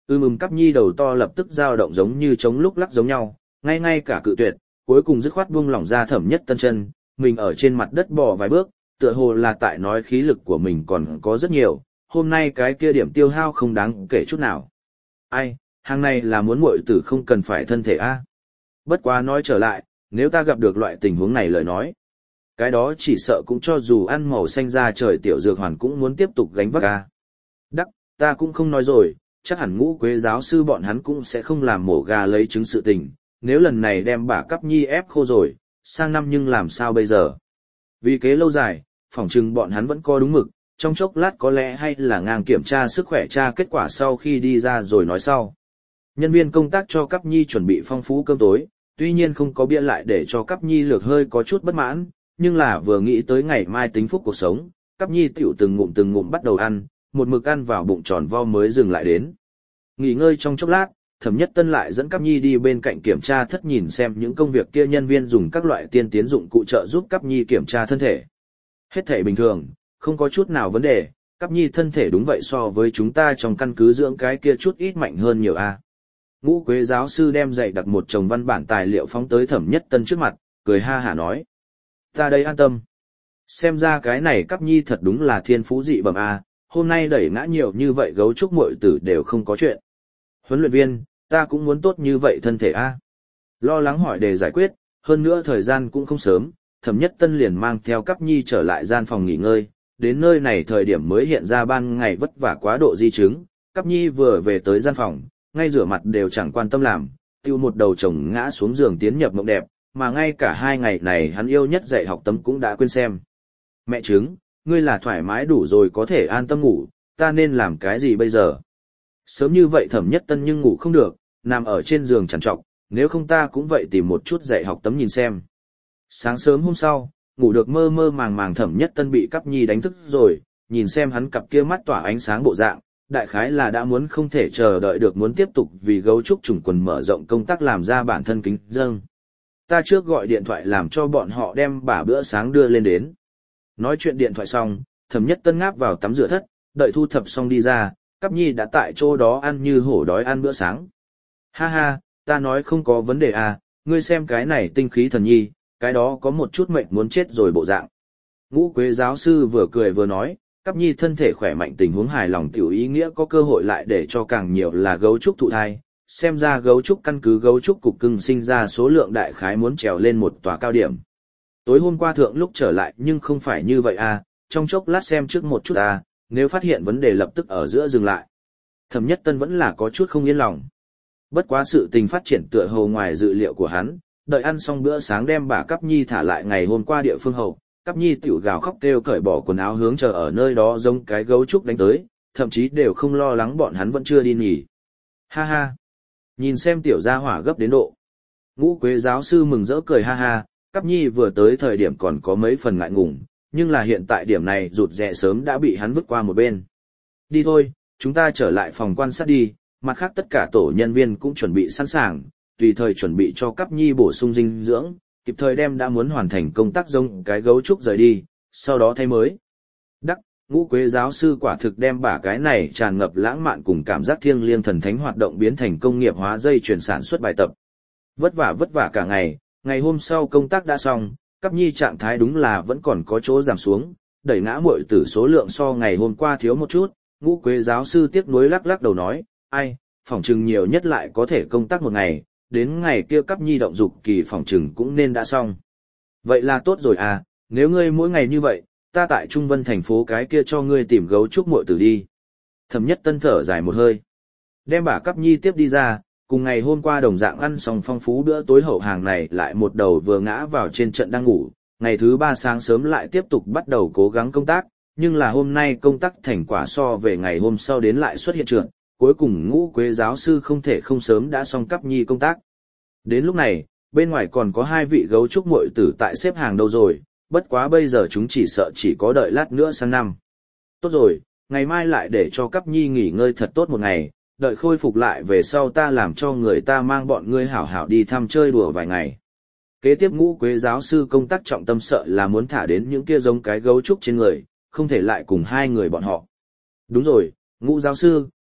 Cắp nhi đầu to lập tức dao động giống như chống lúc lắc giống nhau, ngay cả cự tuyệt, cuối cùng dứt khoát buông lỏng ra Thẩm Nhất Tân chân, mình ở trên mặt đất bò vài bước, tựa hồ là tại nói khí lực của mình còn có rất nhiều, hôm nay cái kia điểm tiêu hao không đáng kể chút nào. Ai, hàng này là muốn muội tử không cần phải thân thể a. Bất quá nói trở lại, nếu ta gặp được loại tình huống này lời nói, cái đó chỉ sợ cũng cho dù ăn màu xanh ra trời tiểu dược hoàn cũng muốn tiếp tục gánh vác a. Đắc, ta cũng không nói rồi, chắc hẳn Ngũ Quế giáo sư bọn hắn cũng sẽ không làm mổ gà lấy trứng sự tình, nếu lần này đem bả Cắp Nhi ép khô rồi, sang năm nhưng làm sao bây giờ? Vì kế lâu dài, phỏng chừng bọn hắn vẫn có đúng mực, trong chốc lát có lẽ hay là ngang kiểm tra sức khỏe tra kết quả sau khi đi ra rồi nói sau. Nhân viên công tác cho Cắp Nhi chuẩn bị phong phú cơm tối, tuy nhiên không có bia lại để cho Cắp Nhi lược hơi có chút bất mãn, nhưng là vừa nghĩ tới ngày mai tính phúc cuộc sống, Cắp Nhi tiểu từng ngụm bắt đầu ăn, một mực ăn vào bụng tròn vo mới dừng lại đến. Nghỉ ngơi trong chốc lát, Thẩm Nhất Tân lại dẫn Cắp Nhi đi bên cạnh kiểm tra thất nhìn xem những công việc kia nhân viên dùng các loại tiên tiến dụng cụ trợ giúp Cắp Nhi kiểm tra thân thể. Hết thể bình thường, không có chút nào vấn đề, Cắp Nhi thân thể đúng vậy so với chúng ta trong căn cứ dưỡng cái kia chút ít mạnh hơn nhiều a. Ngũ Quế giáo sư đem dạy đặt một chồng văn bản tài liệu phóng tới Thẩm Nhất Tân trước mặt, cười ha hả nói. Ta đây an tâm. Xem ra cái này Cắp Nhi thật đúng là thiên phú dị bẩm a, hôm nay đẩy ngã nhiều như vậy gấu trúc muội tử đều không có chuyện. Huấn luyện viên, ta cũng muốn tốt như vậy thân thể a. Lo lắng hỏi để giải quyết, hơn nữa thời gian cũng không sớm, Thẩm Nhất Tân liền mang theo Cắp Nhi trở lại gian phòng nghỉ ngơi, đến nơi này thời điểm mới hiện ra ban ngày vất vả quá độ di chứng, Cắp Nhi vừa về tới gian phòng, ngay rửa mặt đều chẳng quan tâm làm, tiêu một đầu chồng ngã xuống giường tiến nhập mộng đẹp, mà ngay cả 2 ngày này hắn yêu nhất dạy học tấm cũng đã quên xem. Mẹ trứng, ngươi là thoải mái đủ rồi có thể an tâm ngủ, ta nên làm cái gì bây giờ? Sớm như vậy Thẩm Nhất Tân nhưng ngủ không được, nằm ở trên giường trằn trọc, nếu không ta cũng vậy tìm một chút dạy học tấm nhìn xem. Sáng sớm hôm sau, ngủ được mơ mơ màng màng Thẩm Nhất Tân bị Cắp Nhi đánh thức rồi, nhìn xem hắn cặp kia mắt tỏa ánh sáng bộ dạng, đại khái là đã muốn không thể chờ đợi được muốn tiếp tục vì gấu trúc trùng quần mở rộng công tác làm ra bản thân kính dâng. Ta trước gọi điện thoại làm cho bọn họ đem bả bữa sáng đưa lên đến. Nói chuyện điện thoại xong, Thẩm Nhất Tân ngáp vào tắm rửa thất, đợi thu thập xong đi ra, Cắp Nhi đã tại chỗ đó ăn như hổ đói ăn bữa sáng. Ha ha, ta nói không có vấn đề à, ngươi xem cái này tinh khí thần nhi, cái đó có một chút mệnh muốn chết rồi bộ dạng. Ngũ Quế giáo sư vừa cười vừa nói, Cắp Nhi thân thể khỏe mạnh tình huống hài lòng tiểu ý nghĩa có cơ hội lại để cho càng nhiều là gấu trúc thụ thai, xem ra gấu trúc căn cứ gấu trúc cục cưng sinh ra số lượng đại khái muốn trèo lên một tòa cao điểm. Tối hôm qua thượng lúc trở lại nhưng không phải như vậy à, trong chốc lát xem trước một chút à, nếu phát hiện vấn đề lập tức ở giữa dừng lại. Thẩm Nhất Tân vẫn là có chút không yên lòng. Bất quá sự tình phát triển tựa hồ ngoài dự liệu của hắn, đợi ăn xong bữa sáng đem bà Cắp Nhi thả lại ngày hôm qua địa phương hậu, Cắp Nhi tiểu gào khóc kêu cởi bỏ quần áo hướng chờ ở nơi đó giống cái gấu trúc đánh tới, thậm chí đều không lo lắng bọn hắn vẫn chưa đi nghỉ. Ha ha! Nhìn xem tiểu gia hỏa gấp đến độ. Ngũ Quế giáo sư mừng rỡ cười ha ha, Cắp Nhi vừa tới thời điểm còn có mấy phần ngại ngùng, nhưng là hiện tại điểm này rụt rè sớm đã bị hắn vứt qua một bên. Đi thôi, chúng ta trở lại phòng quan sát đi, mặt khác tất cả tổ nhân viên cũng chuẩn bị sẵn sàng, tùy thời chuẩn bị cho Cắp Nhi bổ sung dinh dưỡng, kịp thời đem đã muốn hoàn thành công tác giống cái gấu trúc rời đi, sau đó thay mới. Đắc, Ngũ Quế giáo sư quả thực đem bả cái này tràn ngập lãng mạn cùng cảm giác thiêng liêng thần thánh hoạt động biến thành công nghiệp hóa dây chuyển sản xuất bài tập. Vất vả cả ngày, ngày hôm sau công tác đã xong, Cắp Nhi trạng thái đúng là vẫn còn có chỗ giảm xuống, đẩy ngã muội tử số lượng so ngày hôm qua thiếu một chút, Ngũ Quế giáo sư tiếc nuối lắc lắc đầu nói, ai, phỏng chừng nhiều nhất lại có thể công tác một ngày, đến ngày kia Cắp Nhi động dục kỳ phỏng chừng cũng nên đã xong. Vậy là tốt rồi à, nếu ngươi mỗi ngày như vậy, ta tại Trung Vân thành phố cái kia cho ngươi tìm gấu trúc muội tử đi. Thẩm Nhất Tân thở dài một hơi, đem bả Cắp Nhi tiếp đi ra, cùng ngày hôm qua đồng dạng ăn xong phong phú bữa tối hậu hàng này lại một đầu vừa ngã vào trên trận đang ngủ, ngày thứ 3 sáng sớm lại tiếp tục bắt đầu cố gắng công tác, nhưng là hôm nay công tác thành quả so về ngày hôm sau đến lại xuất hiện trượt, cuối cùng Ngũ Quế giáo sư không thể không sớm đã xong Cắp Nhi công tác. Đến lúc này, bên ngoài còn có 2 vị gấu trúc muội tử tại xếp hàng đâu rồi, bất quá bây giờ chúng chỉ sợ chỉ có đợi lát nữa sang năm. Tốt rồi, ngày mai lại để cho Cắp Nhi nghỉ ngơi thật tốt một ngày, đợi khôi phục lại về sau ta làm cho người ta mang bọn ngươi hảo hảo đi thăm chơi đùa vài ngày. Kế tiếp Ngũ Quế giáo sư công tác trọng tâm sợ là muốn thả đến những kia giống cái gấu trúc trên người, không thể lại cùng 2 người bọn họ. Đúng rồi, Ngũ giáo sư,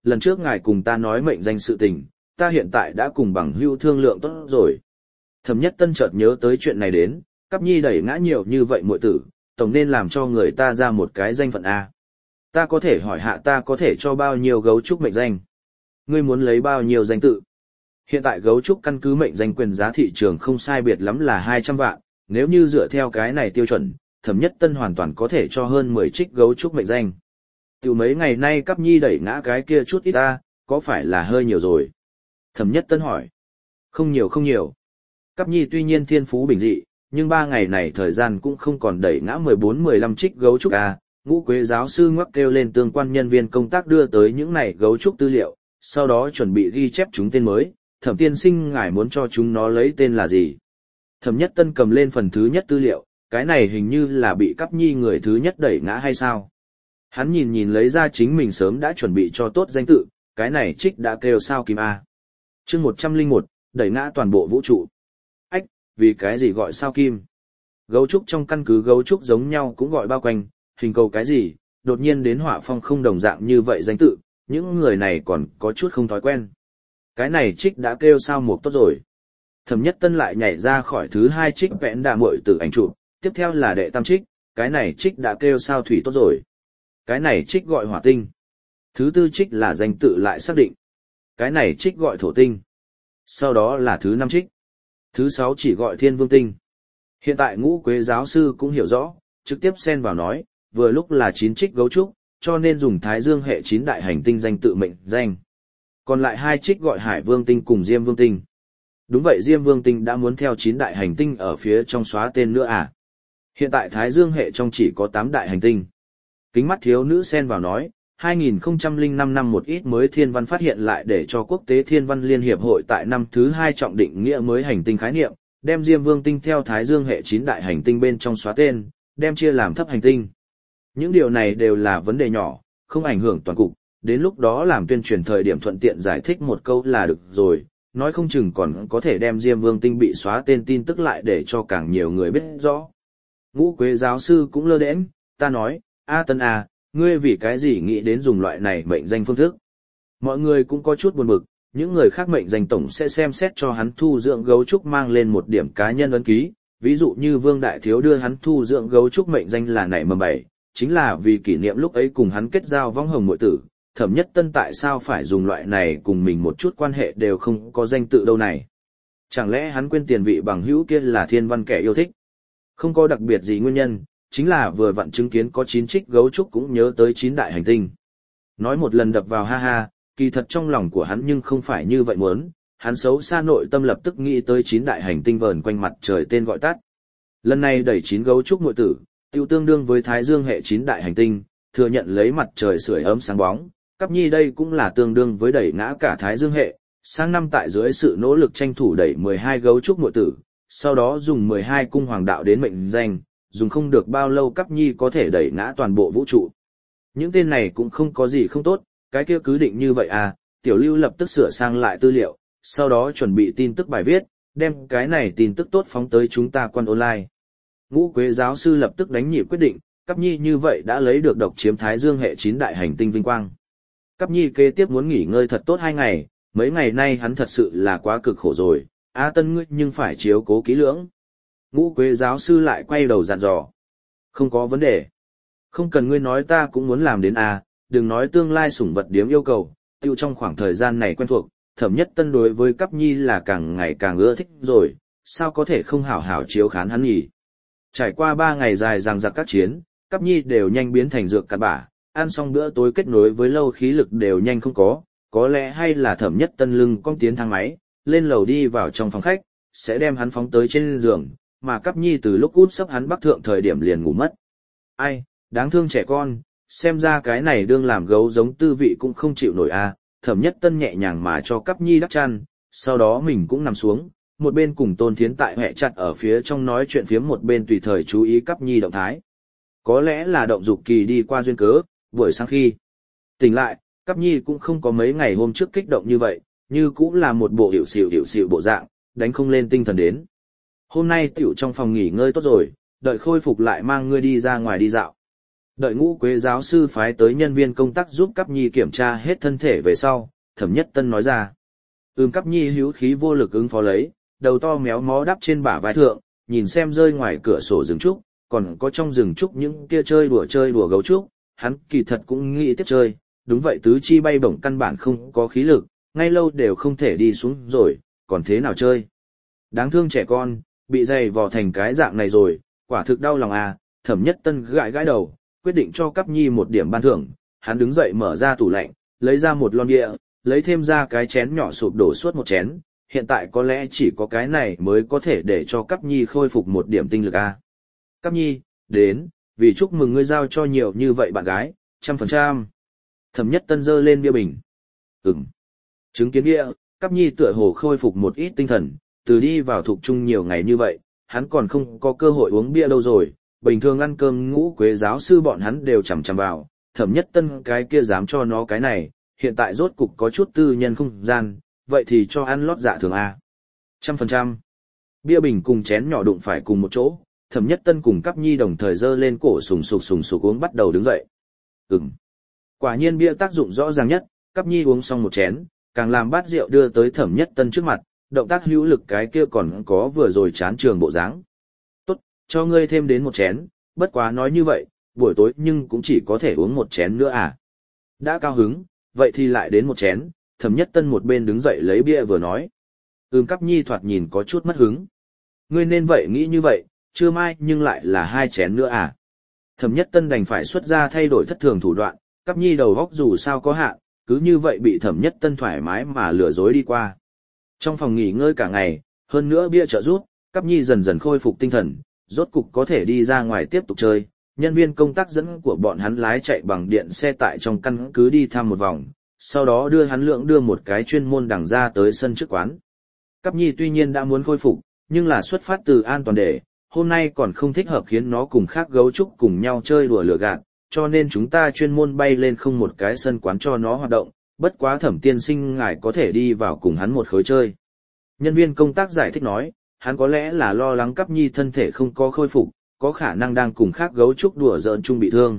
lần trước ngài cùng ta nói mệnh danh sự tình, ta hiện tại đã cùng bằng hữu thương lượng tốt rồi. Thẩm Nhất Tân chợt nhớ tới chuyện này đến, Cáp Nhi đẩy ngã nhiều như vậy muội tử, tổng nên làm cho người ta ra một cái danh phận A. Ta có thể hỏi hạ ta có thể cho bao nhiêu gấu trúc mệnh danh? Ngươi muốn lấy bao nhiêu danh tự? Hiện tại gấu trúc căn cứ mệnh danh quyền giá thị trường không sai biệt lắm là 200 vạn, nếu như dựa theo cái này tiêu chuẩn, Thẩm Nhất Tân hoàn toàn có thể cho hơn 10 trích gấu trúc mệnh danh. Từ mấy ngày nay Cáp Nhi đẩy ngã cái kia chút ít ta, có phải là hơi nhiều rồi? Thẩm Nhất Tân hỏi. Không nhiều không nhiều. Cáp Nhi tuy nhiên thiên phú bình dị, nhưng 3 ngày này thời gian cũng không còn đẩy ngã 14-15 trích gấu trúc à. Ngũ Quế giáo sư ngoắc kêu lên tương quan nhân viên công tác đưa tới những này gấu trúc tư liệu, sau đó chuẩn bị ghi chép chúng tên mới. Thẩm tiên sinh ngài muốn cho chúng nó lấy tên là gì? Thẩm Nhất Tân cầm lên phần thứ nhất tư liệu, cái này hình như là bị Cáp Nhi người thứ nhất đẩy ngã hay sao? Hắn nhìn lấy ra chính mình sớm đã chuẩn bị cho tốt danh tự, cái này trích đã kêu sao kim A. Chương 101, đẩy ngã toàn bộ vũ trụ. Ách, vì cái gì gọi sao kim? Gấu trúc trong căn cứ gấu trúc giống nhau cũng gọi bao quanh, hình cầu cái gì, đột nhiên đến họa phong không đồng dạng như vậy danh tự, những người này còn có chút không thói quen. Cái này trích đã kêu sao một tốt rồi. Thẩm Nhất Tân lại nhảy ra khỏi thứ hai trích vẽn đà muội tử ảnh chụp, tiếp theo là đệ tam trích, cái này trích đã kêu sao thủy tốt rồi. Cái này trích gọi hỏa tinh. Thứ tư trích là danh tự lại xác định. Cái này trích gọi thổ tinh. Sau đó là thứ năm trích. Thứ sáu chỉ gọi thiên vương tinh. Hiện tại Ngũ Quế giáo sư cũng hiểu rõ, trực tiếp xen vào nói, vừa lúc là 9 trích gấu trúc, cho nên dùng Thái Dương hệ 9 đại hành tinh danh tự mệnh danh. Còn lại 2 trích gọi Hải Vương tinh cùng Diêm Vương tinh. Đúng vậy, Diêm Vương tinh đã muốn theo 9 đại hành tinh ở phía trong xóa tên nữa à? Hiện tại Thái Dương hệ trong chỉ có 8 đại hành tinh. Kính mắt thiếu nữ xen vào nói, 2005 năm một ít mới thiên văn phát hiện lại để cho Quốc tế Thiên văn Liên Hiệp hội tại năm thứ 2 trọng định nghĩa mới hành tinh khái niệm, đem Diêm Vương tinh theo Thái Dương hệ 9 đại hành tinh bên trong xóa tên, đem chia làm thấp hành tinh. Những điều này đều là vấn đề nhỏ, không ảnh hưởng toàn cục, đến lúc đó làm tuyên truyền thời điểm thuận tiện giải thích một câu là được rồi, nói không chừng còn có thể đem Diêm Vương tinh bị xóa tên tin tức lại để cho càng nhiều người biết rõ. Ngũ Quế giáo sư cũng lơ đễnh, ta nói, A Tân à, ngươi vì cái gì nghĩ đến dùng loại này mệnh danh phương thức? Mọi người cũng có chút buồn bực, những người khác mệnh danh tổng sẽ xem xét cho hắn thu dưỡng gấu trúc mang lên một điểm cá nhân ấn ký, ví dụ như Vương Đại Thiếu đưa hắn thu dưỡng gấu trúc mệnh danh là nảy mầm 7, chính là vì kỷ niệm lúc ấy cùng hắn kết giao vong hồng muội tử. Thẩm Nhất Tân tại sao phải dùng loại này cùng mình một chút quan hệ đều không có danh tự đâu này? Chẳng lẽ hắn quên tiền vị bằng hữu kia là thiên văn kẻ yêu thích? Không có đặc biệt gì nguyên nhân, chính là vừa vặn chứng kiến có 9 trích gấu trúc cũng nhớ tới 9 đại hành tinh. Nói một lần đập vào ha ha, kỳ thật trong lòng của hắn nhưng không phải như vậy muốn, hắn xấu xa nội tâm lập tức nghĩ tới 9 đại hành tinh vờn quanh mặt trời tên gọi tắt. Lần này đẩy 9 gấu trúc muội tử, tiêu tương đương với Thái Dương hệ 9 đại hành tinh, thừa nhận lấy mặt trời sưởi ấm sáng bóng, Cáp Nhi đây cũng là tương đương với đẩy ngã cả Thái Dương hệ, sang năm tại dưới sự nỗ lực tranh thủ đẩy 12 gấu trúc muội tử, sau đó dùng 12 cung hoàng đạo đến mệnh danh, dùng không được bao lâu Cáp Nhi có thể đẩy ngã toàn bộ vũ trụ. Những tên này cũng không có gì không tốt, cái kia cứ định như vậy à, Tiểu Lưu lập tức sửa sang lại tư liệu, sau đó chuẩn bị tin tức bài viết, đem cái này tin tức tốt phóng tới chúng ta quan online. Ngũ Quế giáo sư lập tức đánh nhịp quyết định, Cáp Nhi như vậy đã lấy được độc chiếm Thái Dương hệ 9 đại hành tinh vinh quang. Cáp Nhi kế tiếp muốn nghỉ ngơi thật tốt 2 ngày, mấy ngày nay hắn thật sự là quá cực khổ rồi, A Tân ngươi nhưng phải chiếu cố kỹ lưỡng. Ngũ Quế giáo sư lại quay đầu dặn dò. Không có vấn đề. Không cần ngươi nói ta cũng muốn làm đến a, đừng nói tương lai sủng vật điếm yêu cầu, tiêu trong khoảng thời gian này quen thuộc, Thẩm Nhất Tân đối với Cáp Nhi là càng ngày càng ưa thích rồi, sao có thể không hảo hảo chiếu khán hắn nhỉ. Trải qua 3 ngày dài dằng dặc các chiến, Cáp Nhi đều nhanh biến thành dược cặn bã, ăn xong bữa tối kết nối với lâu khí lực đều nhanh không có lẽ hay là Thẩm Nhất Tân lưng cong tiến thang máy, lên lầu đi vào trong phòng khách, sẽ đem hắn phóng tới trên giường, mà Cáp Nhi từ lúc út sấp hắn bắc thượng thời điểm liền ngủ mất. Ai, đáng thương trẻ con, xem ra cái này đương làm gấu giống tư vị cũng không chịu nổi a. Thẩm Nhất Tân nhẹ nhàng mà cho Cáp Nhi đắp chăn, sau đó mình cũng nằm xuống, một bên cùng Tôn Thiến tại hẹ chặt ở phía trong nói chuyện phiếm, một bên tùy thời chú ý Cáp Nhi động thái. Có lẽ là động dục kỳ đi qua duyên cớ, buổi sáng khi tỉnh lại, Cáp Nhi cũng không có mấy ngày hôm trước kích động như vậy, như cũng là một bộ hiệu xịu bộ dạng, đánh không lên tinh thần đến. Hôm nay tiểu trong phòng nghỉ ngơi tốt rồi, đợi khôi phục lại mang ngươi đi ra ngoài đi dạo. Đợi Ngũ Quế giáo sư phái tới nhân viên công tác giúp Cáp Nhi kiểm tra hết thân thể về sau, Thẩm Nhất Tân nói ra. Cáp Nhi hữu khí vô lực ứng phó lấy, đầu to méo mó đắp trên bả vai thượng, nhìn xem rơi ngoài cửa sổ rừng trúc, còn có trong rừng trúc những kia chơi đùa gấu trúc, hắn kỳ thật cũng nghĩ tiếp chơi, đúng vậy tứ chi bay bổng căn bản không có khí lực, ngay lâu đều không thể đi xuống rồi, còn thế nào chơi. Đáng thương trẻ con, bị dày vò thành cái dạng này rồi, quả thực đau lòng à, Thẩm Nhất Tân gãi gãi đầu, quyết định cho Cáp Nhi một điểm ban thưởng, hắn đứng dậy mở ra tủ lạnh, lấy ra một lon bia, lấy thêm ra cái chén nhỏ sụp đổ suốt một chén, hiện tại có lẽ chỉ có cái này mới có thể để cho Cáp Nhi khôi phục một điểm tinh lực à. Cáp Nhi, đến, vì chúc mừng ngươi giao cho nhiều như vậy bạn gái, 100%. Thẩm Nhất Tân giơ lên bia bình. Chứng kiến bia, Cáp Nhi tựa hồ khôi phục một ít tinh thần, từ đi vào thuộc trung nhiều ngày như vậy, hắn còn không có cơ hội uống bia đâu rồi, bình thường ăn cơm Ngũ Quế giáo sư bọn hắn đều chằm chằm vào, Thẩm Nhất Tân cái kia dám cho nó cái này, hiện tại rốt cục có chút tư nhân không gian, vậy thì cho ăn lót dạ thường a. 100%. Bia bình cùng chén nhỏ đụng phải cùng một chỗ, Thẩm Nhất Tân cùng Cáp Nhi đồng thời giơ lên cổ sùng sục uống bắt đầu đứng dậy. Quả nhiên bia tác dụng rõ ràng nhất, Cáp Nhi uống xong một chén, càng làm bát rượu đưa tới Thẩm Nhất Tân trước mặt, động tác hữu lực cái kia còn có vừa rồi chán trường bộ dáng. Tốt, cho ngươi thêm đến một chén, bất quá nói như vậy, buổi tối nhưng cũng chỉ có thể uống một chén nữa à. Đã cao hứng, vậy thì lại đến một chén, Thẩm Nhất Tân một bên đứng dậy lấy bia vừa nói. Cáp Nhi thoạt nhìn có chút mất hứng. Ngươi nên vậy nghĩ như vậy, trưa mai nhưng lại là 2 chén nữa à. Thẩm Nhất Tân đành phải xuất ra thay đổi thất thường thủ đoạn, Cáp Nhi đầu góc dù sao có hạn, cứ như vậy bị Thẩm Nhất Tân thoải mái mà lừa dối đi qua. Trong phòng nghỉ ngơi cả ngày, hơn nữa bia trợ giúp, Cáp Nhi dần dần khôi phục tinh thần, rốt cục có thể đi ra ngoài tiếp tục chơi. Nhân viên công tác dẫn của bọn hắn lái chạy bằng điện xe tại trong căn cứ đi thăm một vòng, sau đó đưa hắn đưa một cái chuyên môn đằng ra tới sân trước quán. Cáp Nhi tuy nhiên đã muốn khôi phục, nhưng là xuất phát từ an toàn để, hôm nay còn không thích hợp khiến nó cùng khác gấu trúc cùng nhau chơi đùa lửa gạt, cho nên chúng ta chuyên môn bay lên không một cái sân quán cho nó hoạt động, bất quá Thẩm tiên sinh ngài có thể đi vào cùng hắn một khối chơi. Nhân viên công tác giải thích nói, hắn có lẽ là lo lắng Cáp Nhi thân thể không có khôi phục, có khả năng đang cùng khác gấu trúc đùa giỡn chung bị thương.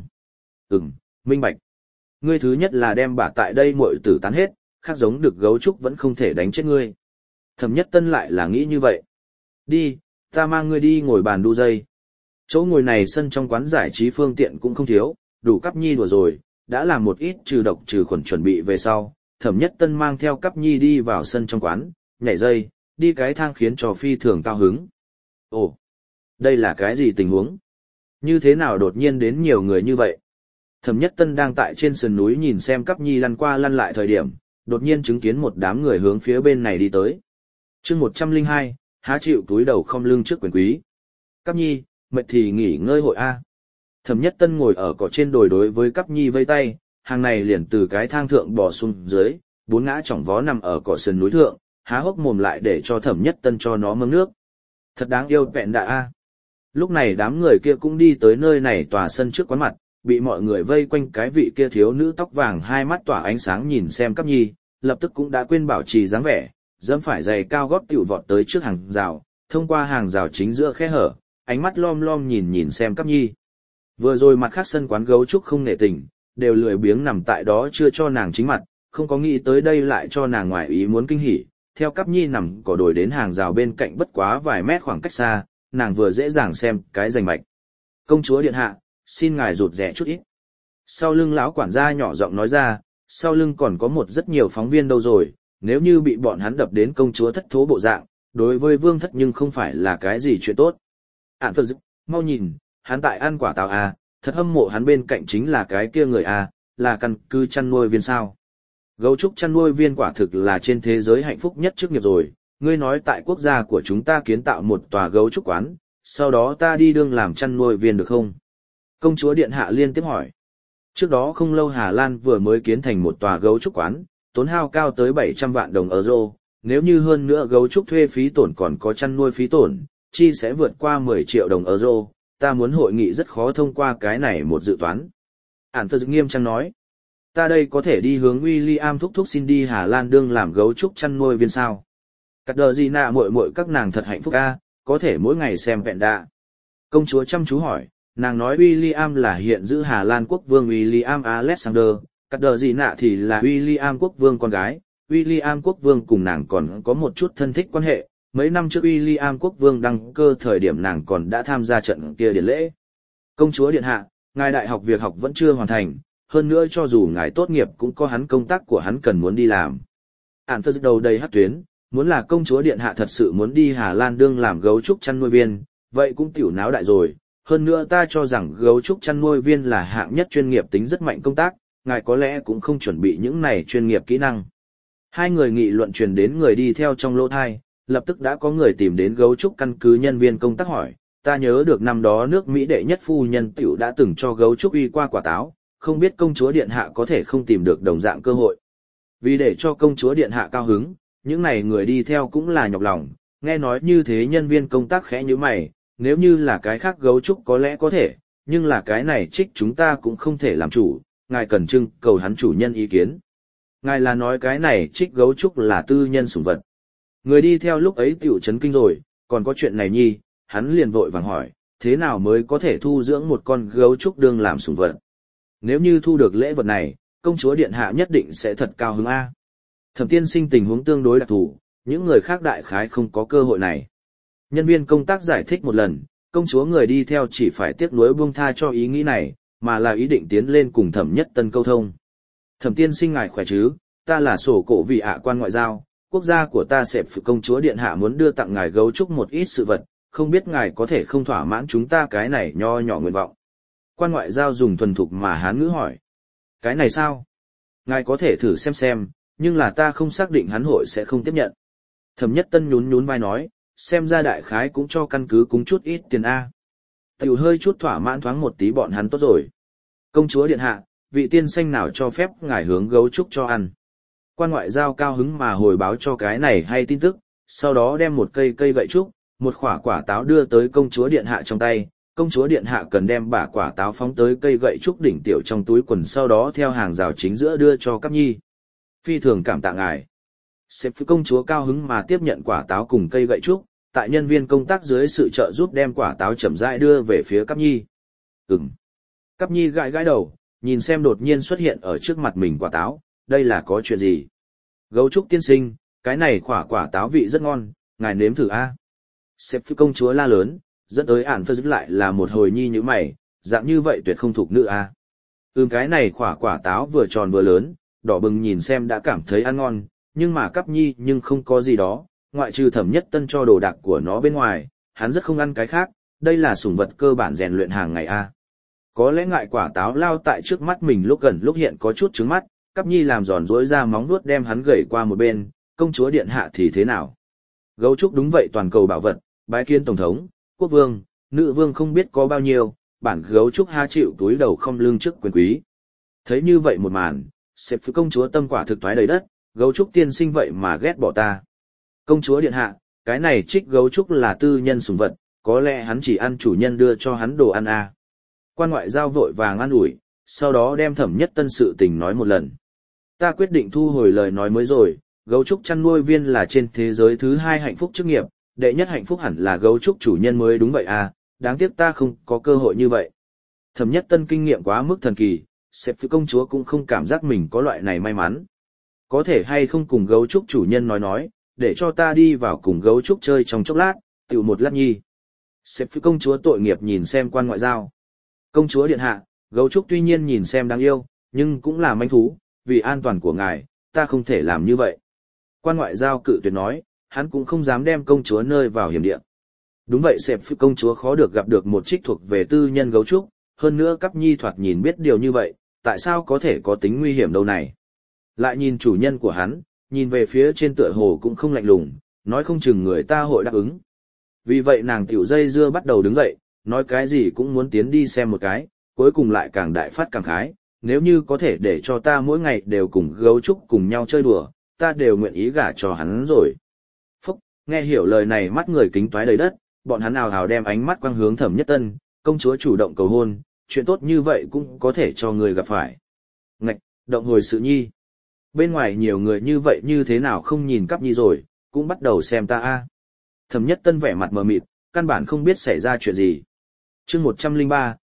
Minh bạch. Ngươi thứ nhất là đem bả tại đây muội tử tán hết, khác giống được gấu trúc vẫn không thể đánh chết ngươi. Thẩm Nhất Tân lại là nghĩ như vậy. Đi, ta mang ngươi đi ngồi bàn đu dây. Chỗ ngồi này sân trong quán giải trí phương tiện cũng không thiếu, đủ Cáp Nhi đùa rồi, đã làm một ít trừ độc trừ khuẩn chuẩn bị về sau. Thẩm Nhất Tân mang theo Cáp Nhi đi vào sân trong quán, nhảy dây, đi cái thang khiến cho phi thường cao hứng. Ồ, đây là cái gì tình huống? Như thế nào đột nhiên đến nhiều người như vậy? Thẩm Nhất Tân đang tại trên sườn núi nhìn xem Cáp Nhi lăn qua lăn lại thời điểm, đột nhiên chứng kiến một đám người hướng phía bên này đi tới. Chương 102, há chịu túi đầu không lưng trước quyền quý. Cáp Nhi, mệt thì nghỉ ngơi hội A. Thẩm Nhất Tân ngồi ở cỏ trên đồi đối với Cáp Nhi vây tay, hàng này liền từ cái thang thượng bò xuống dưới, 4 ngã chỏng vó nằm ở cỏ sườn núi thượng, há hốc mồm lại để cho Thẩm Nhất Tân cho nó mớm nước. Thật đáng yêu vẹn đạ A. Lúc này đám người kia cũng đi tới nơi này tòa sân trước quán mặt, bị mọi người vây quanh cái vị kia thiếu nữ tóc vàng hai mắt tỏa ánh sáng nhìn xem Cáp Nhi, lập tức cũng đã quên bảo trì dáng vẻ, dẫm phải giày cao gót tiểu vọt tới trước hàng rào, thông qua hàng rào chính giữa khe hở, ánh mắt lom lom nhìn xem Cáp Nhi. Vừa rồi mặt khác sân quán gấu trúc không nể tình, đều lười biếng nằm tại đó chưa cho nàng chính mặt, không có nghĩ tới đây lại cho nàng ngoài ý muốn kinh hỉ. Theo Cáp Nhi nằm cỏ đồi đến hàng rào bên cạnh bất quá vài mét khoảng cách xa, nàng vừa dễ dàng xem cái rành mạch. Công chúa điện hạ, xin ngài rụt rẻ chút ít. Sau lưng lão quản gia nhỏ giọng nói ra, sau lưng còn có một rất nhiều phóng viên đâu rồi, nếu như bị bọn hắn đập đến công chúa thất thố bộ dạng, đối với vương thất nhưng không phải là cái gì chuyện tốt. Phật dực, mau nhìn, hắn tại ăn quả táo à, thật hâm mộ hắn bên cạnh chính là cái kia người à, là căn cứ chăn nuôi viên sao. Gấu trúc chăn nuôi viên quả thực là trên thế giới hạnh phúc nhất chức nghiệp rồi, ngươi nói tại quốc gia của chúng ta kiến tạo một tòa gấu trúc quán, sau đó ta đi đương làm chăn nuôi viên được không? Công chúa điện hạ liên tiếp hỏi. Trước đó không lâu Hà Lan vừa mới kiến thành một tòa gấu trúc quán, tốn hao cao tới 700 vạn đồng euro, nếu như hơn nữa gấu trúc thuê phí tổn còn có chăn nuôi phí tổn, chi sẽ vượt qua 10 triệu đồng euro, ta muốn hội nghị rất khó thông qua cái này một dự toán. Phật nghiêm trang nói, ta đây có thể đi hướng William thúc thúc xin đi Hà Lan đương làm gấu trúc chăn nuôi viên sao. Cắt đờ gì nạ muội muội các nàng thật hạnh phúc a, có thể mỗi ngày xem vẹn đạ. Công chúa chăm chú hỏi, Nàng nói William là hiện giữ Hà Lan quốc vương William Alexander, cắt đờ gì nạ thì là William quốc vương con gái. William quốc vương cùng nàng còn có một chút thân thích quan hệ, mấy năm trước William quốc vương đăng cơ thời điểm nàng còn đã tham gia trận kia điển lễ. Công chúa điện hạ, ngài đại học việc học vẫn chưa hoàn thành, hơn nữa cho dù ngài tốt nghiệp cũng có hắn công tác của hắn cần muốn đi làm. Ản phật đầu đầy hắc tuyến, muốn là công chúa điện hạ thật sự muốn đi Hà Lan đương làm gấu trúc chăn nuôi viên, vậy cũng tiểu náo đại rồi. Hơn nữa ta cho rằng gấu trúc chăn nuôi viên là hạng nhất chuyên nghiệp tính rất mạnh công tác, ngài có lẽ cũng không chuẩn bị những này chuyên nghiệp kỹ năng. Hai người nghị luận truyền đến người đi theo trong lỗ thai, lập tức đã có người tìm đến gấu trúc căn cứ nhân viên công tác hỏi, ta nhớ được năm đó nước Mỹ đệ nhất phu nhân tiểu đã từng cho gấu trúc uy qua quả táo, không biết công chúa điện hạ có thể không tìm được đồng dạng cơ hội. Vì để cho công chúa điện hạ cao hứng, những này người đi theo cũng là nhọc lòng, nghe nói như thế nhân viên công tác khẽ như mày, nếu như là cái khác gấu trúc có lẽ có thể, nhưng là cái này trích chúng ta cũng không thể làm chủ, ngài cần trưng cầu hắn chủ nhân ý kiến. Ngài là nói cái này trích gấu trúc là tư nhân sủng vật. Người đi theo lúc ấy tiểu chấn kinh rồi, còn có chuyện này nhi, hắn liền vội vàng hỏi, thế nào mới có thể thu dưỡng một con gấu trúc đương làm sủng vật? Nếu như thu được lễ vật này, công chúa điện hạ nhất định sẽ thật cao hứng A. Thẩm tiên sinh tình huống tương đối đặc thù, những người khác đại khái không có cơ hội này. Nhân viên công tác giải thích một lần, công chúa người đi theo chỉ phải tiếc nuối buông tha cho ý nghĩ này, mà là ý định tiến lên cùng Thẩm Nhất Tân câu thông. Thẩm tiên sinh ngài khỏe chứ, ta là sổ cổ vị ạ quan ngoại giao, quốc gia của ta sẽ phụ công chúa điện hạ muốn đưa tặng ngài gấu trúc một ít sự vật, không biết ngài có thể không thỏa mãn chúng ta cái này nho nhỏ nguyện vọng. Quan ngoại giao dùng thuần thục mà Hán ngữ hỏi. Cái này sao? Ngài có thể thử xem, nhưng là ta không xác định hắn hội sẽ không tiếp nhận. Thẩm Nhất Tân nhún nhún vai nói, xem ra đại khái cũng cho căn cứ cúng chút ít tiền A. Tiểu hơi chút thỏa mãn thoáng một tí bọn hắn tốt rồi. Công chúa điện hạ, vị tiên sinh nào cho phép ngài hướng gấu trúc cho ăn. Quan ngoại giao cao hứng mà hồi báo cho cái này hay tin tức, sau đó đem một cây gậy trúc, một quả táo đưa tới công chúa điện hạ trong tay. Công chúa điện hạ cần đem bả quả táo phóng tới cây gậy trúc đỉnh tiểu trong túi quần, sau đó theo hàng rào chính giữa đưa cho Cáp Nhi. Phi thường cảm tạ ngài. Sếp công chúa cao hứng mà tiếp nhận quả táo cùng cây gậy trúc, tại nhân viên công tác dưới sự trợ giúp đem quả táo chậm rãi đưa về phía Cáp Nhi. Cáp Nhi gãi gãi đầu, nhìn xem đột nhiên xuất hiện ở trước mặt mình quả táo, đây là có chuyện gì? Gấu trúc tiên sinh, cái này quả táo vị rất ngon, ngài nếm thử a. Sếp công chúa la lớn, dẫn tới ản phật lại là một hồi nhi như mày, dạng như vậy tuyệt không thuộc nữ a. Cái này quả táo vừa tròn vừa lớn, đỏ bừng nhìn xem đã cảm thấy ăn ngon, nhưng mà Cáp Nhi nhưng không có gì đó, ngoại trừ Thẩm Nhất Tân cho đồ đạc của nó bên ngoài, hắn rất không ăn cái khác, đây là sủng vật cơ bản rèn luyện hàng ngày a. Có lẽ ngại quả táo lao tại trước mắt mình lúc gần lúc hiện có chút trứng mắt, Cáp Nhi làm giòn rỗi ra móng vuốt đem hắn gẩy qua một bên, công chúa điện hạ thì thế nào? Gấu trúc đúng vậy toàn cầu bảo vật, bái kiến tổng thống, quốc vương, nữ vương không biết có bao nhiêu, bản gấu trúc ha chịu túi đầu không lưng trước quyền quý. Thấy như vậy một màn, sếp phía công chúa tâm quả thực toái đầy đất, gấu trúc tiên sinh vậy mà ghét bỏ ta. Công chúa điện hạ, cái này trích gấu trúc là tư nhân sủng vật, có lẽ hắn chỉ ăn chủ nhân đưa cho hắn đồ ăn à. Quan ngoại giao vội vàng an ủi, sau đó đem Thẩm Nhất Tân sự tình nói một lần. Ta quyết định thu hồi lời nói mới rồi, gấu trúc chăn nuôi viên là trên thế giới thứ 2 hạnh phúc chức nghiệp, đệ nhất hạnh phúc hẳn là gấu trúc chủ nhân mới đúng vậy à, đáng tiếc ta không có cơ hội như vậy. Thẩm Nhất Tân kinh nghiệm quá mức thần kỳ, sếp phía công chúa cũng không cảm giác mình có loại này may mắn. Có thể hay không cùng gấu trúc chủ nhân nói, để cho ta đi vào cùng gấu trúc chơi trong chốc lát, tiểu một lát nhi. Sếp phía công chúa tội nghiệp nhìn xem quan ngoại giao. Công chúa điện hạ, gấu trúc tuy nhiên nhìn xem đáng yêu, nhưng cũng là manh thú, vì an toàn của ngài, ta không thể làm như vậy. Quan ngoại giao cự tuyệt nói, hắn cũng không dám đem công chúa nơi vào hiểm địa. Đúng vậy, sếp phía công chúa khó được gặp được một trích thuộc về tư nhân gấu trúc, hơn nữa Cáp Nhi thoạt nhìn biết điều như vậy, tại sao có thể có tính nguy hiểm đâu này. Lại nhìn chủ nhân của hắn, nhìn về phía trên tựa hồ cũng không lạnh lùng, nói không chừng người ta hội đáp ứng. Vì vậy nàng tiểu dây dưa bắt đầu đứng dậy, nói cái gì cũng muốn tiến đi xem một cái, cuối cùng lại càng đại phát càng khái, nếu như có thể để cho ta mỗi ngày đều cùng gấu trúc cùng nhau chơi đùa, ta đều nguyện ý gả cho hắn rồi. Phúc, nghe hiểu lời này mắt người kính toái đầy đất, bọn hắn ào ào đem ánh mắt quang hướng Thẩm Nhất Tân, công chúa chủ động cầu hôn, chuyện tốt như vậy cũng có thể cho người gặp phải. Ngạch, động hồi sự nhi. Bên ngoài nhiều người như vậy như thế nào không nhìn Cáp Nhi rồi, cũng bắt đầu xem ta a. Thẩm Nhất Tân vẻ mặt mờ mịt, căn bản không biết xảy ra chuyện gì. Chương 103,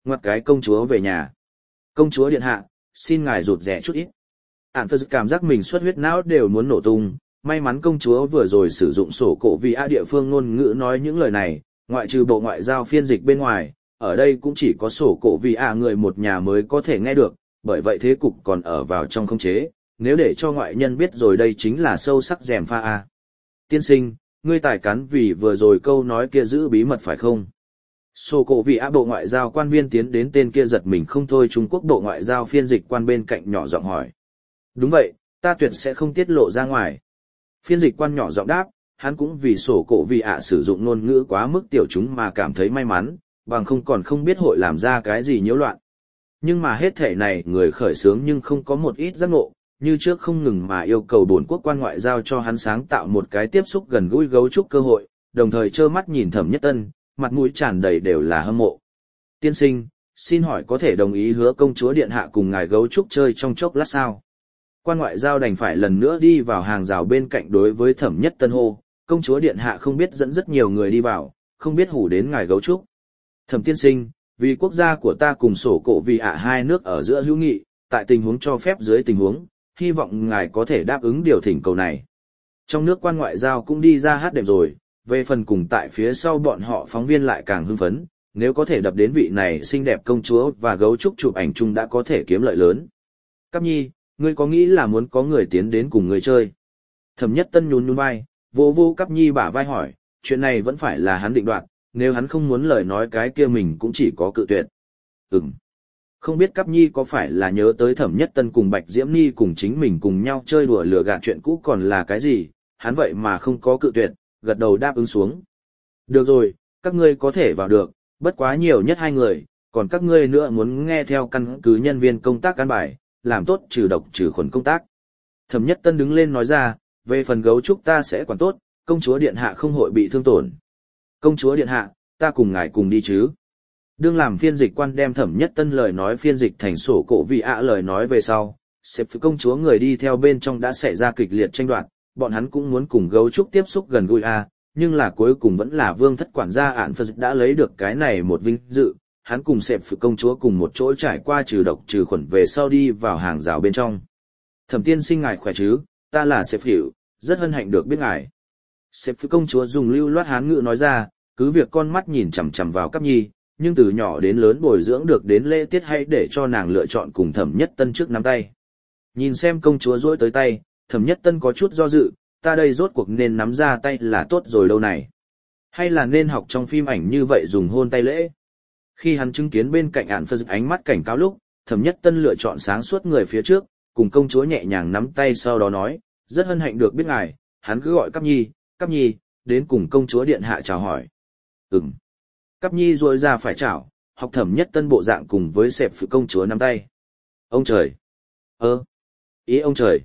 Ngoặt cái công chúa về nhà. Công chúa điện hạ, xin ngài rụt rẻ chút ít. Ản Phật cảm giác mình xuất huyết não đều muốn nổ tung, may mắn công chúa vừa rồi sử dụng sổ cổ vì địa phương ngôn ngữ nói những lời này, ngoại trừ bộ ngoại giao phiên dịch bên ngoài, ở đây cũng chỉ có sổ cổ vì người một nhà mới có thể nghe được, bởi vậy thế cục còn ở vào trong khống chế, nếu để cho ngoại nhân biết rồi đây chính là sâu sắc rèm pha a. Tiên sinh, ngươi tài cán vì vừa rồi câu nói kia giữ bí mật phải không? Sổ cổ vì bộ ngoại giao quan viên tiến đến tên kia giật mình không thôi Trung Quốc bộ ngoại giao phiên dịch quan bên cạnh nhỏ giọng hỏi. Đúng vậy, ta tuyệt sẽ không tiết lộ ra ngoài. Phiên dịch quan nhỏ giọng đáp, hắn cũng vì sổ cổ vì sử dụng ngôn ngữ quá mức tiểu chúng mà cảm thấy may mắn, bằng không còn không biết hội làm ra cái gì nhiễu loạn. Nhưng mà hết thể này người khởi xướng nhưng không có một ít giác ngộ, như trước không ngừng mà yêu cầu bổn quốc quan ngoại giao cho hắn sáng tạo một cái tiếp xúc gần gũi gấu trúc cơ hội, đồng thời trơ mắt nhìn Thẩm Nhất Tân, mặt mũi tràn đầy đều là hâm mộ. Tiên sinh, xin hỏi có thể đồng ý hứa công chúa điện hạ cùng ngài gấu trúc chơi trong chốc lát sao? Quan ngoại giao đành phải lần nữa đi vào hàng rào bên cạnh đối với Thẩm Nhất Tân hô, công chúa điện hạ không biết dẫn rất nhiều người đi vào, không biết hủ đến ngài gấu trúc. Thẩm tiên sinh, vì quốc gia của ta cùng sổ cổ vì hai nước ở giữa hữu nghị, tại tình huống cho phép dưới tình huống, hy vọng ngài có thể đáp ứng điều thỉnh cầu này. Trong nước quan ngoại giao cũng đi ra hát đệm rồi, về phần cùng tại phía sau bọn họ phóng viên lại càng hưng phấn, nếu có thể đập đến vị này xinh đẹp công chúa và gấu trúc chụp ảnh chung đã có thể kiếm lợi lớn. Cáp nhi, ngươi có nghĩ là muốn có người tiến đến cùng ngươi chơi? Thẩm Nhất Tân nhún nhún vai, vô vô Cáp nhi bả vai hỏi, chuyện này vẫn phải là hắn định đoạt, nếu hắn không muốn lời nói cái kia mình cũng chỉ có cự tuyệt. Không biết Cáp nhi có phải là nhớ tới Thẩm Nhất Tân cùng Bạch Diễm Ni cùng chính mình cùng nhau chơi đùa lừa gạt chuyện cũ còn là cái gì, hắn vậy mà không có cự tuyệt, gật đầu đáp ứng xuống. Được rồi, các ngươi có thể vào được, bất quá nhiều nhất 2 người, còn các ngươi nữa muốn nghe theo căn cứ nhân viên công tác căn bài, làm tốt trừ độc trừ khuẩn công tác. Thẩm Nhất Tân đứng lên nói ra, về phần gấu trúc ta sẽ quản tốt, công chúa điện hạ không hội bị thương tổn. Công chúa điện hạ, ta cùng ngài cùng đi chứ. Đương làm phiên dịch quan đem Thẩm Nhất Tân lời nói phiên dịch thành sổ cổ vì lời nói về sau, xếp công chúa người đi theo bên trong đã xảy ra kịch liệt tranh đoạt, bọn hắn cũng muốn cùng gấu trúc tiếp xúc gần gũi nhưng là cuối cùng vẫn là vương thất quản gia Ản Phật đã lấy được cái này một vinh dự, hắn cùng xếp công chúa cùng một chỗ trải qua trừ độc trừ khuẩn về sau đi vào hàng rào bên trong. Thẩm tiên sinh ngài khỏe chứ, ta là xếp hiểu, rất hân hạnh được biết ngài. Xếp công chúa dùng lưu loát hán ngữ nói ra, cứ việc con mắt nhìn chằm chằm vào Cáp nhi, nhưng từ nhỏ đến lớn bồi dưỡng được đến lễ tiết hay để cho nàng lựa chọn cùng Thẩm Nhất Tân trước nắm tay. Nhìn xem công chúa duỗi tới tay, Thẩm Nhất Tân có chút do dự, ta đây rốt cuộc nên nắm ra tay là tốt rồi đâu này. Hay là nên học trong phim ảnh như vậy dùng hôn tay lễ. Khi hắn chứng kiến bên cạnh Ản Phật ánh mắt cảnh cáo lúc, Thẩm Nhất Tân lựa chọn sáng suốt người phía trước, cùng công chúa nhẹ nhàng nắm tay sau đó nói, rất hân hạnh được biết ngài, hắn cứ gọi Cáp nhi, đến cùng công chúa điện hạ chào hỏi. Cáp nhi rôi ra phải chào, học Thẩm Nhất Tân bộ dạng cùng với xẹp phụ công chúa nắm tay. Ông trời! Ý ông trời!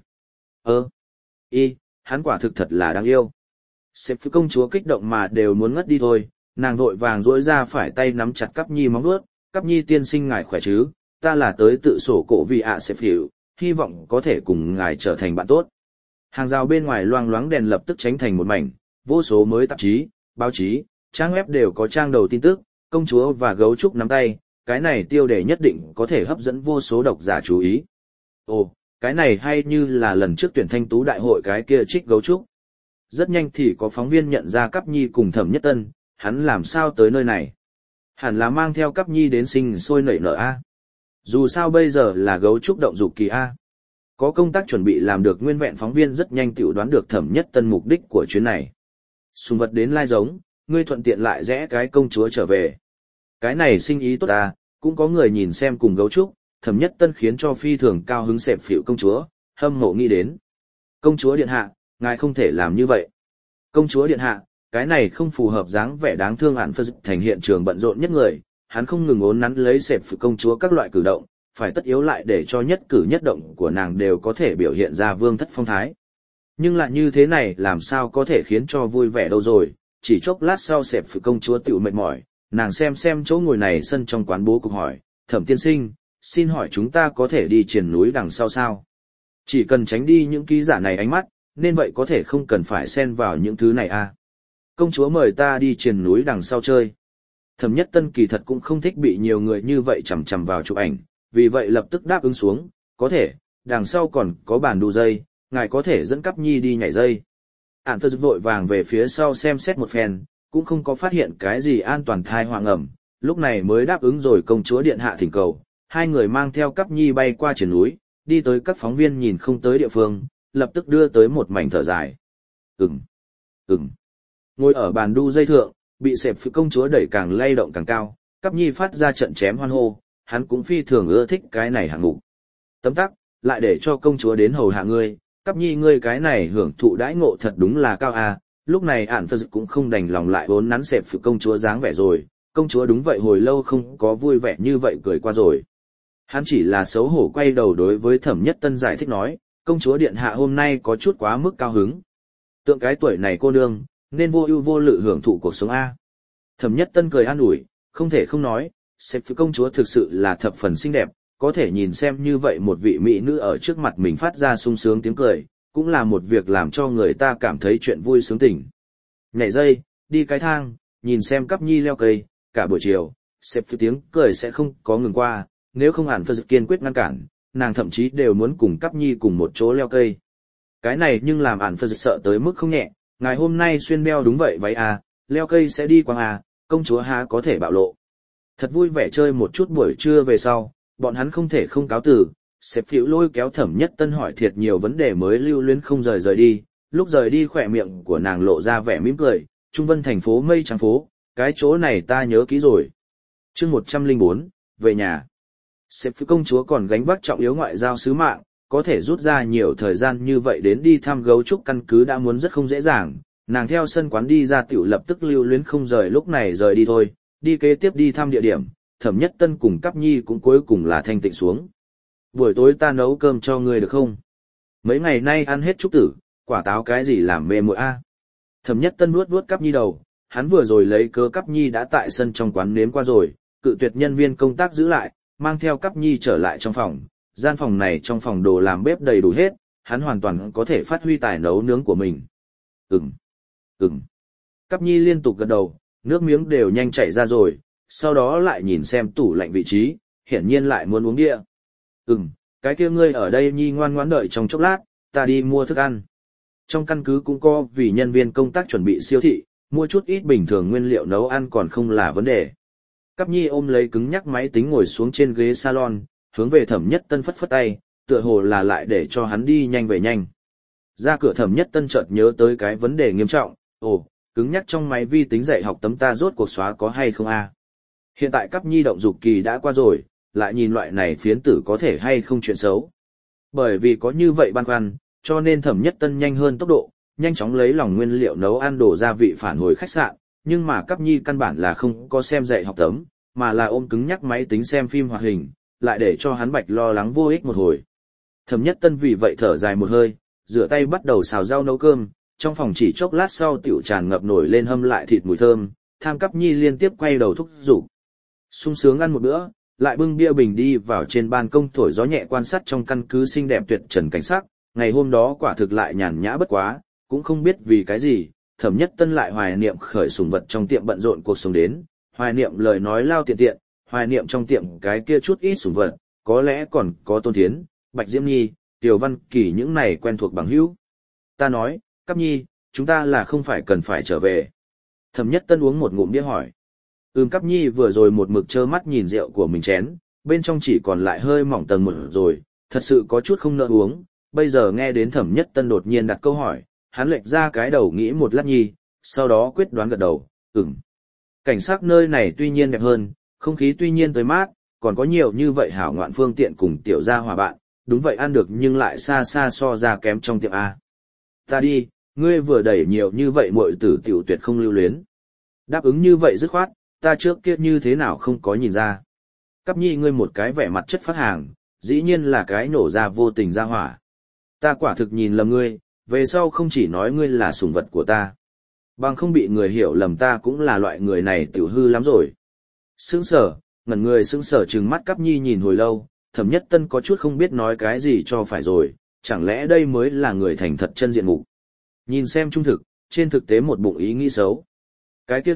Hắn quả thực thật là đáng yêu. Xẹp phụ công chúa kích động mà đều muốn ngất đi thôi, nàng vội vàng rỗi ra phải tay nắm chặt Cáp nhi móng vuốt. Cáp nhi tiên sinh ngài khỏe chứ, ta là tới tự sổ cổ vì xẹp hiểu, hy vọng có thể cùng ngài trở thành bạn tốt. Hàng rào bên ngoài loang loáng đèn lập tức tránh thành một mảnh, vô số mới tạp chí, báo chí, trang web đều có trang đầu tin tức, công chúa và gấu trúc nắm tay, cái này tiêu đề nhất định có thể hấp dẫn vô số độc giả chú ý. Ồ, cái này hay như là lần trước tuyển thanh tú đại hội cái kia trích gấu trúc. Rất nhanh thì có phóng viên nhận ra Cáp nhi cùng Thẩm Nhất Tân, hắn làm sao tới nơi này. Hẳn là mang theo Cáp nhi đến sinh sôi nảy nở a. Dù sao bây giờ là gấu trúc động dục kỳ a. Có công tác chuẩn bị làm được nguyên vẹn phóng viên rất nhanh tiểu đoán được Thẩm Nhất Tân mục đích của chuyến này. Sùng vật đến lai giống, ngươi thuận tiện lại rẽ cái công chúa trở về. Cái này sinh ý tốt à, cũng có người nhìn xem cùng gấu trúc, Thẩm Nhất Tân khiến cho phi thường cao hứng xẹp phịu công chúa, hâm mộ nghĩ đến. Công chúa điện hạ, ngài không thể làm như vậy. Công chúa điện hạ, cái này không phù hợp dáng vẻ đáng thương Ản Phật thành hiện trường bận rộn nhất người, hắn không ngừng ốn nắn lấy xẹp phịu công chúa các loại cử động, phải tất yếu lại để cho nhất cử nhất động của nàng đều có thể biểu hiện ra vương thất phong thái. Nhưng lại như thế này làm sao có thể khiến cho vui vẻ đâu rồi, chỉ chốc lát sau xẹp phịu công chúa tiểu mệt mỏi, nàng xem chỗ ngồi này sân trong quán bố cục hỏi, Thẩm tiên sinh, xin hỏi chúng ta có thể đi triền núi đằng sau sao? Chỉ cần tránh đi những ký giả này ánh mắt, nên vậy có thể không cần phải xen vào những thứ này à? Công chúa mời ta đi triền núi đằng sau chơi. Thẩm Nhất Tân kỳ thật cũng không thích bị nhiều người như vậy chằm chằm vào chụp ảnh, vì vậy lập tức đáp ứng xuống, có thể, đằng sau còn có bàn đu dây, ngài có thể dẫn Cắp Nhi đi nhảy dây. Ản Phật vội vàng về phía sau xem xét một phen, cũng không có phát hiện cái gì an toàn thai hoang ẩm, lúc này mới đáp ứng rồi công chúa điện hạ thỉnh cầu, hai người mang theo Cắp Nhi bay qua triển núi, đi tới các phóng viên nhìn không tới địa phương, lập tức đưa tới một mảnh thở dài. Ừm. Ngồi ở bàn đu dây thượng, bị sẹp phụ công chúa đẩy càng lay động càng cao, Cắp Nhi phát ra trận chém hoan hô, hắn cũng phi thường ưa thích cái này hạng mục. Tấm tắc, lại để cho công chúa đến hầu hạ ngươi, Cắp Nhi ngươi cái này hưởng thụ đãi ngộ thật đúng là cao à, lúc này Ản Phật cũng không đành lòng lại vốn nắn sẹp phụ công chúa dáng vẻ rồi, công chúa đúng vậy hồi lâu không có vui vẻ như vậy cười qua rồi. Hắn chỉ là xấu hổ quay đầu đối với Thẩm Nhất Tân giải thích nói, công chúa điện hạ hôm nay có chút quá mức cao hứng. Tượng cái tuổi này cô nương, nên vô ưu vô lự hưởng thụ cuộc sống A. Thẩm Nhất Tân cười an ủi, không thể không nói, sếp phụ công chúa thực sự là thập phần xinh đẹp, có thể nhìn xem như vậy một vị mỹ nữ ở trước mặt mình phát ra sung sướng tiếng cười, cũng là một việc làm cho người ta cảm thấy chuyện vui sướng tỉnh. Nhảy dây, đi cái thang, nhìn xem Cắp Nhi leo cây, cả buổi chiều, sếp phụ tiếng cười sẽ không có ngừng qua, nếu không Ản Phật kiên quyết ngăn cản, nàng thậm chí đều muốn cùng Cắp Nhi cùng một chỗ leo cây. Cái này nhưng làm Ản Phật sợ tới mức không nhẹ, ngày hôm nay xuyên đeo đúng vậy váy à, leo cây sẽ đi quăng à, công chúa há có thể bạo lộ. Thật vui vẻ chơi một chút buổi trưa về sau, bọn hắn không thể không cáo từ, sếp phiểu lôi kéo Thẩm Nhất Tân hỏi thiệt nhiều vấn đề mới lưu luyến không rời đi, lúc rời đi khỏe miệng của nàng lộ ra vẻ mỉm cười, Trung Vân thành phố mây trắng phố, cái chỗ này ta nhớ kỹ rồi. Chương 104, về nhà. Sếp phiểu công chúa còn gánh vác trọng yếu ngoại giao sứ mạng, có thể rút ra nhiều thời gian như vậy đến đi thăm gấu trúc căn cứ đã muốn rất không dễ dàng, nàng theo sân quán đi ra tiểu lập tức lưu luyến không rời lúc này rời đi thôi, đi kế tiếp đi thăm địa điểm, Thẩm Nhất Tân cùng Cắp Nhi cũng cuối cùng là thanh tịnh xuống. Buổi tối ta nấu cơm cho ngươi được không? Mấy ngày nay ăn hết trúc tử, quả táo cái gì làm mê muội a? Thẩm Nhất Tân vuốt Cắp Nhi đầu, hắn vừa rồi lấy cớ Cắp Nhi đã tại sân trong quán nếm qua rồi, cự tuyệt nhân viên công tác giữ lại, mang theo Cắp Nhi trở lại trong phòng. Gian phòng này trong phòng đồ làm bếp đầy đủ hết, hắn hoàn toàn có thể phát huy tài nấu nướng của mình. Ừm. Cắp Nhi liên tục gật đầu, nước miếng đều nhanh chảy ra rồi, sau đó lại nhìn xem tủ lạnh vị trí, hiển nhiên lại muốn uống bia. Cái kia ngươi ở đây Nhi ngoan ngoãn đợi trong chốc lát, ta đi mua thức ăn. Trong căn cứ cũng có vì nhân viên công tác chuẩn bị siêu thị, mua chút ít bình thường nguyên liệu nấu ăn còn không là vấn đề. Cắp Nhi ôm lấy cứng nhắc máy tính ngồi xuống trên ghế salon, hướng về Thẩm Nhất Tân phất phất tay, tựa hồ là lại để cho hắn đi nhanh về nhanh. Ra cửa Thẩm Nhất Tân chợt nhớ tới cái vấn đề nghiêm trọng, cứng nhắc trong máy vi tính dạy học tấm ta rốt cuộc xóa có hay không a? Hiện tại Cắp Nhi động dục kỳ đã qua rồi, lại nhìn loại này phiến tử có thể hay không chuyện xấu. Bởi vì có như vậy băn khoăn, cho nên Thẩm Nhất Tân nhanh hơn tốc độ, nhanh chóng lấy lòng nguyên liệu nấu ăn đổ gia vị phản hồi khách sạn, nhưng mà Cắp Nhi căn bản là không có xem dạy học tấm, mà là ôm cứng nhắc máy tính xem phim hoạt hình, lại để cho hắn bạch lo lắng vô ích một hồi. Thẩm Nhất Tân vì vậy thở dài một hơi, rửa tay bắt đầu xào rau nấu cơm, trong phòng chỉ chốc lát sau tiểu tràn ngập nổi lên hâm lại thịt mùi thơm, Tham Cắp Nhi liên tiếp quay đầu thúc giục. Sung sướng ăn một bữa, lại bưng bia bình đi vào trên ban công thổi gió nhẹ quan sát trong căn cứ xinh đẹp tuyệt trần cảnh sắc, ngày hôm đó quả thực lại nhàn nhã bất quá, cũng không biết vì cái gì, Thẩm Nhất Tân lại hoài niệm khởi sủng vật trong tiệm bận rộn cuộc sống đến, hoài niệm lời nói lao tiện, hoài niệm trong tiệm cái kia chút ít sủng vật, có lẽ còn có Tôn Thiến, Bạch Diễm Nhi, Tiểu Văn Kỳ những này quen thuộc bằng hữu. Ta nói, Cắp Nhi, chúng ta là không phải cần phải trở về. Thẩm Nhất Tân uống một ngụm bia hỏi. Cắp Nhi vừa rồi một mực trơ mắt nhìn rượu của mình chén, bên trong chỉ còn lại hơi mỏng tầng một rồi, thật sự có chút không nỡ uống, bây giờ nghe đến Thẩm Nhất Tân đột nhiên đặt câu hỏi, hắn lệch ra cái đầu nghĩ một lát nhi, sau đó quyết đoán gật đầu, Cảnh sát nơi này tuy nhiên đẹp hơn, không khí tuy nhiên tới mát, còn có nhiều như vậy hảo ngoạn phương tiện cùng tiểu gia hòa bạn, đúng vậy ăn được nhưng lại xa xa so ra kém trong tiệm A. Ta đi, ngươi vừa đẩy nhiều như vậy muội tử tiểu tuyệt không lưu luyến. Đáp ứng như vậy dứt khoát, ta trước kia như thế nào không có nhìn ra. Cắp Nhi ngươi một cái vẻ mặt chất phát hàng, dĩ nhiên là cái nổ ra vô tình ra hỏa. Ta quả thực nhìn lầm ngươi, về sau không chỉ nói ngươi là sủng vật của ta. Bằng không bị người hiểu lầm ta cũng là loại người này tiểu hư lắm rồi. Sững sờ, ngẩn người sững sờ trừng mắt Cắp Nhi nhìn hồi lâu, Thẩm Nhất Tân có chút không biết nói cái gì cho phải rồi, chẳng lẽ đây mới là người thành thật chân diện mục. Nhìn xem trung thực, trên thực tế một bụng ý nghĩ xấu. Cái kia tốt,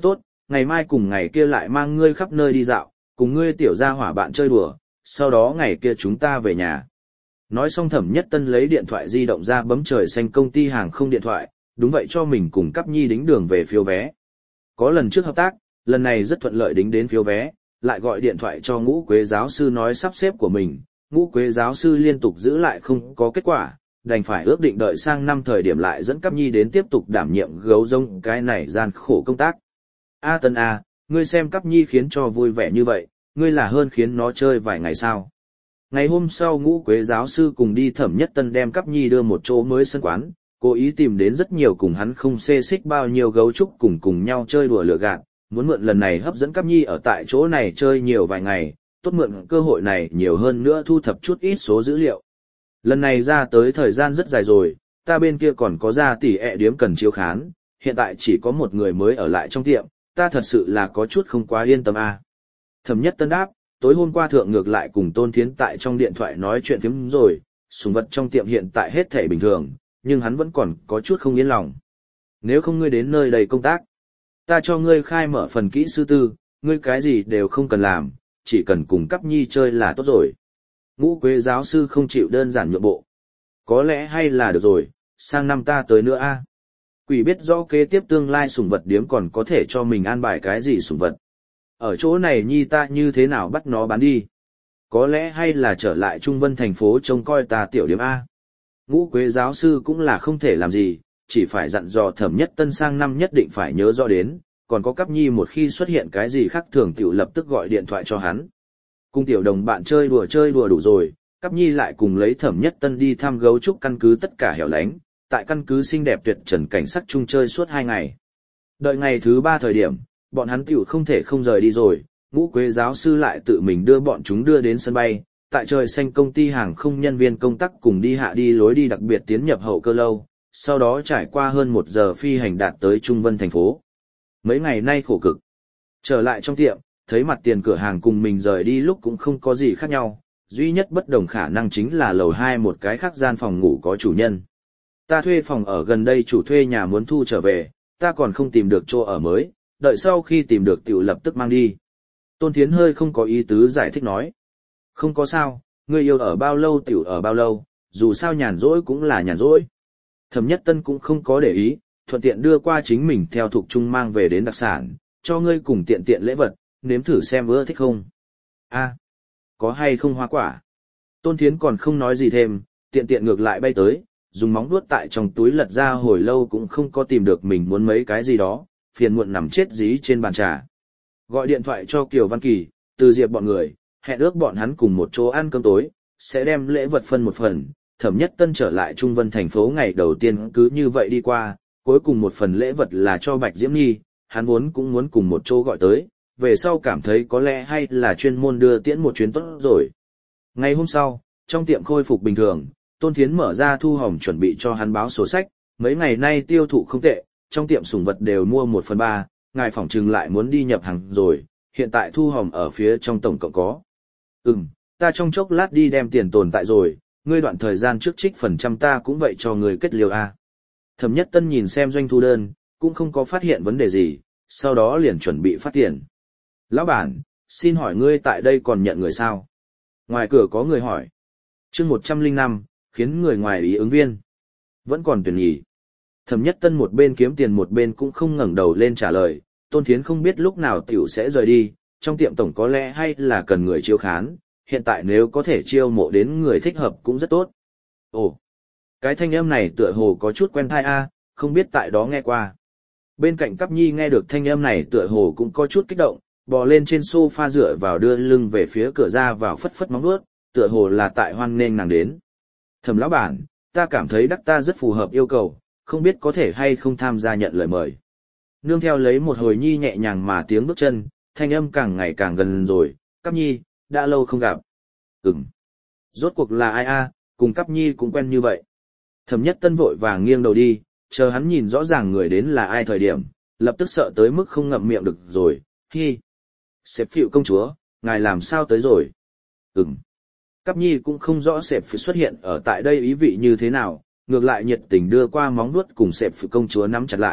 ngày mai cùng ngày kia lại mang ngươi khắp nơi đi dạo, cùng ngươi tiểu gia hỏa bạn chơi đùa, sau đó ngày kia chúng ta về nhà. Nói xong Thẩm Nhất Tân lấy điện thoại di động ra bấm trời xanh công ty hàng không điện thoại, đúng vậy cho mình cùng Cáp Nhi đính đường về phiếu vé. Có lần trước hợp tác, lần này rất thuận lợi đính đến phiếu vé, lại gọi điện thoại cho Ngũ Quế giáo sư nói sắp xếp của mình, Ngũ Quế giáo sư liên tục giữ lại không có kết quả, đành phải ước định đợi sang năm thời điểm lại dẫn Cáp Nhi đến tiếp tục đảm nhiệm gấu rông cái này gian khổ công tác. A Tân A, ngươi xem Cáp Nhi khiến cho vui vẻ như vậy, ngươi là hơn khiến nó chơi vài ngày sao. Ngày hôm sau Ngũ Quế giáo sư cùng đi Thẩm Nhất Tân đem Cáp Nhi đưa một chỗ mới sân quán, cố ý tìm đến rất nhiều cùng hắn không xê xích bao nhiêu gấu trúc cùng nhau chơi đùa lừa gạt, muốn mượn lần này hấp dẫn Cáp Nhi ở tại chỗ này chơi nhiều vài ngày, tốt mượn cơ hội này nhiều hơn nữa thu thập chút ít số dữ liệu. Lần này ra tới thời gian rất dài rồi, ta bên kia còn có ra tỷ điếm cần chiếu khán, hiện tại chỉ có một người mới ở lại trong tiệm, ta thật sự là có chút không quá yên tâm a. Thẩm Nhất Tân đáp, tối hôm qua thượng ngược lại cùng Tôn Thiến tại trong điện thoại nói chuyện phiếm rồi, sủng vật trong tiệm hiện tại hết thể bình thường, nhưng hắn vẫn còn có chút không yên lòng. Nếu không ngươi đến nơi đây công tác, ta cho ngươi khai mở phần kỹ sư tư, ngươi cái gì đều không cần làm, chỉ cần cùng Cáp Nhi chơi là tốt rồi. Ngũ Quế giáo sư không chịu đơn giản nhượng bộ. Có lẽ hay là được rồi, sang năm ta tới nữa a. Quỷ biết rõ kế tiếp tương lai sủng vật điếm còn có thể cho mình an bài cái gì sủng vật. Ở chỗ này Nhi ta như thế nào bắt nó bán đi. Có lẽ hay là trở lại Trung Vân thành phố trông coi ta tiểu điếm A. Ngũ Quế giáo sư cũng là không thể làm gì, chỉ phải dặn dò Thẩm Nhất Tân sang năm nhất định phải nhớ rõ đến, còn có Cáp Nhi một khi xuất hiện cái gì khác thường tiểu lập tức gọi điện thoại cho hắn. Cùng tiểu đồng bạn chơi đùa đủ rồi, Cáp Nhi lại cùng lấy Thẩm Nhất Tân đi thăm gấu trúc căn cứ tất cả hẻo lánh, tại căn cứ xinh đẹp tuyệt trần cảnh sắc chung chơi suốt 2 ngày. Đợi ngày thứ 3 thời điểm, bọn hắn tiểu không thể không rời đi rồi, Ngũ Quế giáo sư lại tự mình đưa bọn chúng đưa đến sân bay, tại trời xanh công ty hàng không nhân viên công tác cùng đi hạ đi lối đi đặc biệt tiến nhập hậu cơ lâu, sau đó trải qua hơn 1 giờ phi hành đạt tới Trung Vân thành phố. Mấy ngày nay khổ cực. Trở lại trong tiệm, thấy mặt tiền cửa hàng cùng mình rời đi lúc cũng không có gì khác nhau, duy nhất bất đồng khả năng chính là lầu 2 một cái khác gian phòng ngủ có chủ nhân. Ta thuê phòng ở gần đây chủ thuê nhà muốn thu trở về, ta còn không tìm được chỗ ở mới, đợi sau khi tìm được tiểu lập tức mang đi. Tôn Thiến hơi không có ý tứ giải thích nói. Không có sao, ngươi yêu ở bao lâu tiểu ở bao lâu, dù sao nhàn rỗi cũng là nhàn rỗi. Thẩm Nhất Tân cũng không có để ý, thuận tiện đưa qua chính mình theo thuộc trung mang về đến đặc sản, cho ngươi cùng tiện lễ vật, nếm thử xem ưa thích không. A, có hay không hoa quả? Tôn Thiến còn không nói gì thêm, tiện ngược lại bay tới, dùng móng vuốt tại trong túi lật ra hồi lâu cũng không có tìm được mình muốn mấy cái gì đó, phiền muộn nằm chết dí trên bàn trà. Gọi điện thoại cho Kiều Văn Kỳ, Từ Diệp bọn người, hẹn ước bọn hắn cùng một chỗ ăn cơm tối, sẽ đem lễ vật phân một phần. Thẩm Nhất Tân trở lại Trung Vân thành phố ngày đầu tiên cứ như vậy đi qua, cuối cùng một phần lễ vật là cho Bạch Diễm Nhi, hắn vốn cũng muốn cùng một chỗ gọi tới, về sau cảm thấy có lẽ hay là chuyên môn đưa tiễn một chuyến tốt rồi. Ngày hôm sau, trong tiệm khôi phục bình thường, Tôn Thiến mở ra Thu Hồng chuẩn bị cho hắn báo sổ sách, mấy ngày nay tiêu thụ không tệ, trong tiệm sủng vật đều mua 1/3, ngài phỏng chừng lại muốn đi nhập hàng rồi, hiện tại Thu Hồng ở phía trong tổng cộng có. Ta trong chốc lát đi đem tiền tồn tại rồi, ngươi đoạn thời gian trước trích phần trăm ta cũng vậy cho người kết liều A. Thẩm Nhất Tân nhìn xem doanh thu đơn, cũng không có phát hiện vấn đề gì, sau đó liền chuẩn bị phát tiền. Lão bản, xin hỏi ngươi tại đây còn nhận người sao? Ngoài cửa có người hỏi. Chương 105, khiến người ngoài ý ứng viên. Vẫn còn tuyển nhỉ. Thẩm Nhất Tân một bên kiếm tiền một bên cũng không ngẩng đầu lên trả lời, Tôn Thiến không biết lúc nào tiểu sẽ rời đi, trong tiệm tổng có lẽ hay là cần người chiếu khán, hiện tại nếu có thể chiêu mộ đến người thích hợp cũng rất tốt. Ồ, cái thanh âm này tựa hồ có chút quen tai a, không biết tại đó nghe qua. Bên cạnh Cáp Nhi nghe được thanh âm này tựa hồ cũng có chút kích động, bò lên trên sofa dựa vào đưa lưng về phía cửa ra vào phất phất móng vuốt, tựa hồ là tại hoan nghênh nàng đến. Thẩm lão bản, ta cảm thấy đắc ta rất phù hợp yêu cầu, không biết có thể hay không tham gia nhận lời mời. Nương theo lấy một hồi nhi nhẹ nhàng mà tiếng bước chân, thanh âm càng ngày càng gần rồi, Cáp Nhi, đã lâu không gặp. Rốt cuộc là ai a, cùng Cáp Nhi cũng quen như vậy. Thẩm Nhất Tân vội vàng nghiêng đầu đi, chờ hắn nhìn rõ ràng người đến là ai thời điểm, lập tức sợ tới mức không ngậm miệng được rồi, hi. Sếp Phịu công chúa, ngài làm sao tới rồi? Cáp Nhi cũng không rõ Sếp Phịu xuất hiện ở tại đây ý vị như thế nào, ngược lại nhiệt tình đưa qua móng vuốt cùng Sếp Phịu công chúa nắm chặt lại,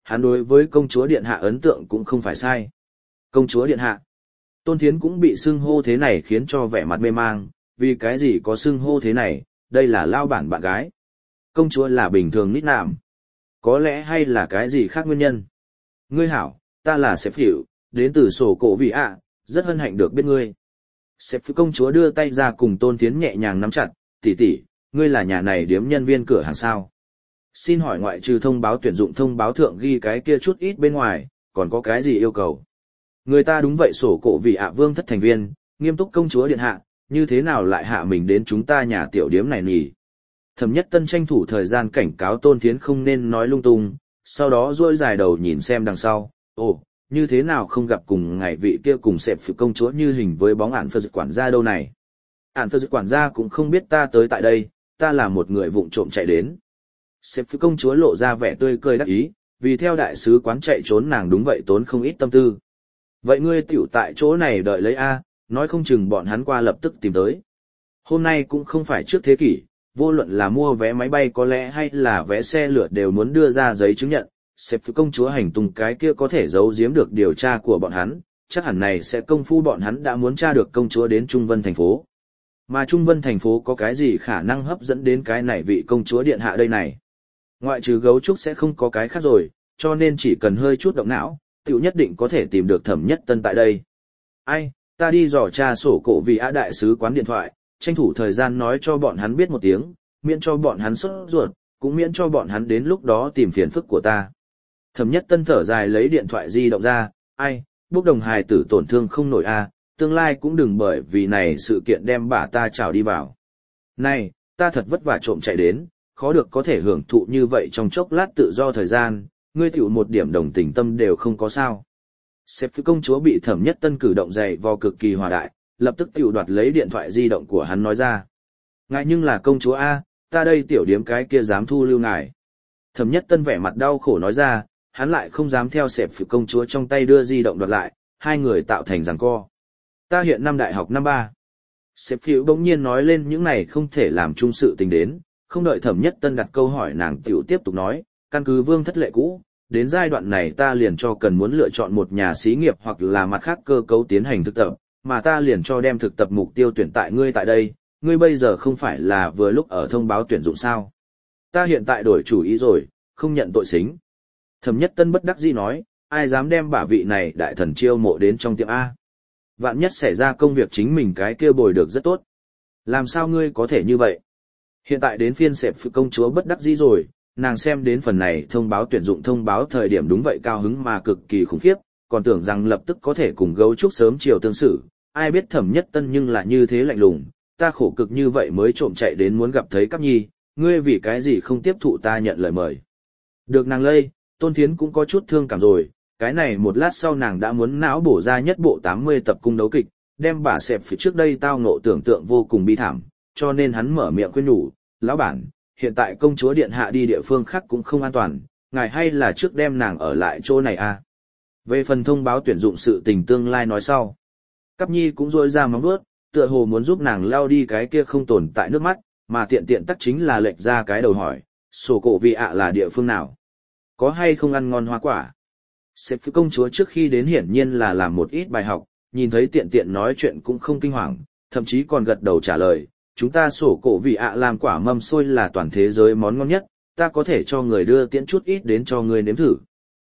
hắn đối với công chúa điện hạ ấn tượng cũng không phải sai. Công chúa điện hạ. Tôn Thiến cũng bị xưng hô thế này khiến cho vẻ mặt mê mang, vì cái gì có xưng hô thế này, đây là lao bản bạn gái. Công chúa là bình thường nít nạm. Có lẽ hay là cái gì khác nguyên nhân. Ngươi hảo, ta là Sếp Phỉu, đến từ sổ cổ vị ạ, rất hân hạnh được biết ngươi. Sếp Phỉu công chúa đưa tay ra cùng Tôn Thiến nhẹ nhàng nắm chặt, tỷ tỷ, ngươi là nhà này điếm nhân viên cửa hàng sao. Xin hỏi ngoại trừ thông báo tuyển dụng thông báo thượng ghi cái kia chút ít bên ngoài, còn có cái gì yêu cầu? Người ta đúng vậy sổ cổ vị ạ vương thất thành viên, nghiêm túc công chúa điện hạ, như thế nào lại hạ mình đến chúng ta nhà tiểu điếm này nhỉ? Thẩm Nhất Tân tranh thủ thời gian cảnh cáo Tôn Thiến không nên nói lung tung, sau đó duỗi dài đầu nhìn xem đằng sau, ồ, như thế nào không gặp cùng ngày vị kia cùng Sếp Phỉu công chúa như hình với bóng ản phật quản gia đâu này. Ản phật quản gia cũng không biết ta tới tại đây, ta là một người vụng trộm chạy đến. Sếp Phỉu công chúa lộ ra vẻ tươi cười đắc ý, vì theo đại sứ quán chạy trốn nàng đúng vậy tốn không ít tâm tư. Vậy ngươi tiểu tại chỗ này đợi lấy A, nói không chừng bọn hắn qua lập tức tìm tới. Hôm nay cũng không phải trước thế kỷ, vô luận là mua vé máy bay có lẽ hay là vé xe lửa đều muốn đưa ra giấy chứng nhận, Sếp Phỉu công chúa hành tung cái kia có thể giấu giếm được điều tra của bọn hắn, chắc hẳn này sẽ công phu bọn hắn đã muốn tra được công chúa đến Trung Vân thành phố. Mà Trung Vân thành phố có cái gì khả năng hấp dẫn đến cái này vị công chúa điện hạ đây này. Ngoại trừ gấu trúc sẽ không có cái khác rồi, cho nên chỉ cần hơi chút động não, tiểu nhất định có thể tìm được Thẩm Nhất Tân tại đây. Ai, ta đi dò tra sổ cổ vị ạ đại sứ quán điện thoại, tranh thủ thời gian nói cho bọn hắn biết một tiếng, miễn cho bọn hắn sốt ruột, cũng miễn cho bọn hắn đến lúc đó tìm phiền phức của ta. Thẩm Nhất Tân thở dài lấy điện thoại di động ra, ai, bốc đồng hài tử tổn thương không nổi a, tương lai cũng đừng bởi vì này sự kiện đem bà ta trào đi vào. Này, ta thật vất vả trộm chạy đến, khó được có thể hưởng thụ như vậy trong chốc lát tự do thời gian, ngươi tiểu một điểm đồng tình tâm đều không có sao. Sếp Phỉu công chúa bị Thẩm Nhất Tân cử động dày vò cực kỳ hòa đại, lập tức tiểu đoạt lấy điện thoại di động của hắn nói ra. Ngài nhưng là công chúa A, ta đây tiểu điếm cái kia dám thu lưu ngài. Thẩm Nhất Tân vẻ mặt đau khổ nói ra, hắn lại không dám theo Sếp Phỉu công chúa trong tay đưa di động đoạt lại, hai người tạo thành giằng co. Ta hiện năm đại học năm 3. Sếp Phỉu bỗng nhiên nói lên những này không thể làm chung sự tình đến, không đợi Thẩm Nhất Tân đặt câu hỏi nàng tiểu tiếp tục nói, căn cứ vương thất lệ cũ, đến giai đoạn này ta liền cho cần muốn lựa chọn một nhà xí nghiệp hoặc là mặt khác cơ cấu tiến hành thực tập, mà ta liền cho đem thực tập mục tiêu tuyển tại ngươi tại đây, ngươi bây giờ không phải là vừa lúc ở thông báo tuyển dụng sao. Ta hiện tại đổi chủ ý rồi, không nhận tội xính. Thẩm Nhất Tân bất đắc dĩ nói, ai dám đem bả vị này đại thần chiêu mộ đến trong tiệm A. Vạn nhất xảy ra công việc chính mình cái kia bồi được rất tốt. Làm sao ngươi có thể như vậy? Hiện tại đến phiên Sếp Phỉu công chúa bất đắc dĩ rồi, nàng xem đến phần này thông báo tuyển dụng thông báo thời điểm đúng vậy cao hứng mà cực kỳ khủng khiếp, còn tưởng rằng lập tức có thể cùng gấu trúc sớm chiều tương xử, ai biết Thẩm Nhất Tân nhưng là như thế lạnh lùng, ta khổ cực như vậy mới trộm chạy đến muốn gặp thấy Cáp Nhi, ngươi vì cái gì không tiếp thụ ta nhận lời mời. Được nàng lây, Tôn Thiến cũng có chút thương cảm rồi, cái này một lát sau nàng đã muốn não bổ ra nhất bộ 80 tập cung đấu kịch, đem bà Sếp Phỉu trước đây tao ngộ tưởng tượng vô cùng bi thảm, cho nên hắn mở miệng khuyên nhủ, lão bản, hiện tại công chúa điện hạ đi địa phương khác cũng không an toàn, ngài hay là trước đem nàng ở lại chỗ này à. Về phần thông báo tuyển dụng sự tình tương lai nói sau. Cáp Nhi cũng rôi ra móng vuốt, tựa hồ muốn giúp nàng lao đi cái kia không tồn tại nước mắt, mà tiện tiện tắc chính là lệch ra cái đầu hỏi, sổ cổ vị ạ là địa phương nào? Có hay không ăn ngon hoa quả? Sếp Phỉu công chúa trước khi đến hiển nhiên là làm một ít bài học, nhìn thấy tiện tiện nói chuyện cũng không kinh hoàng, thậm chí còn gật đầu trả lời, chúng ta sổ cổ vị ạ làm quả mâm xôi là toàn thế giới món ngon nhất, ta có thể cho người đưa tiễn chút ít đến cho người nếm thử.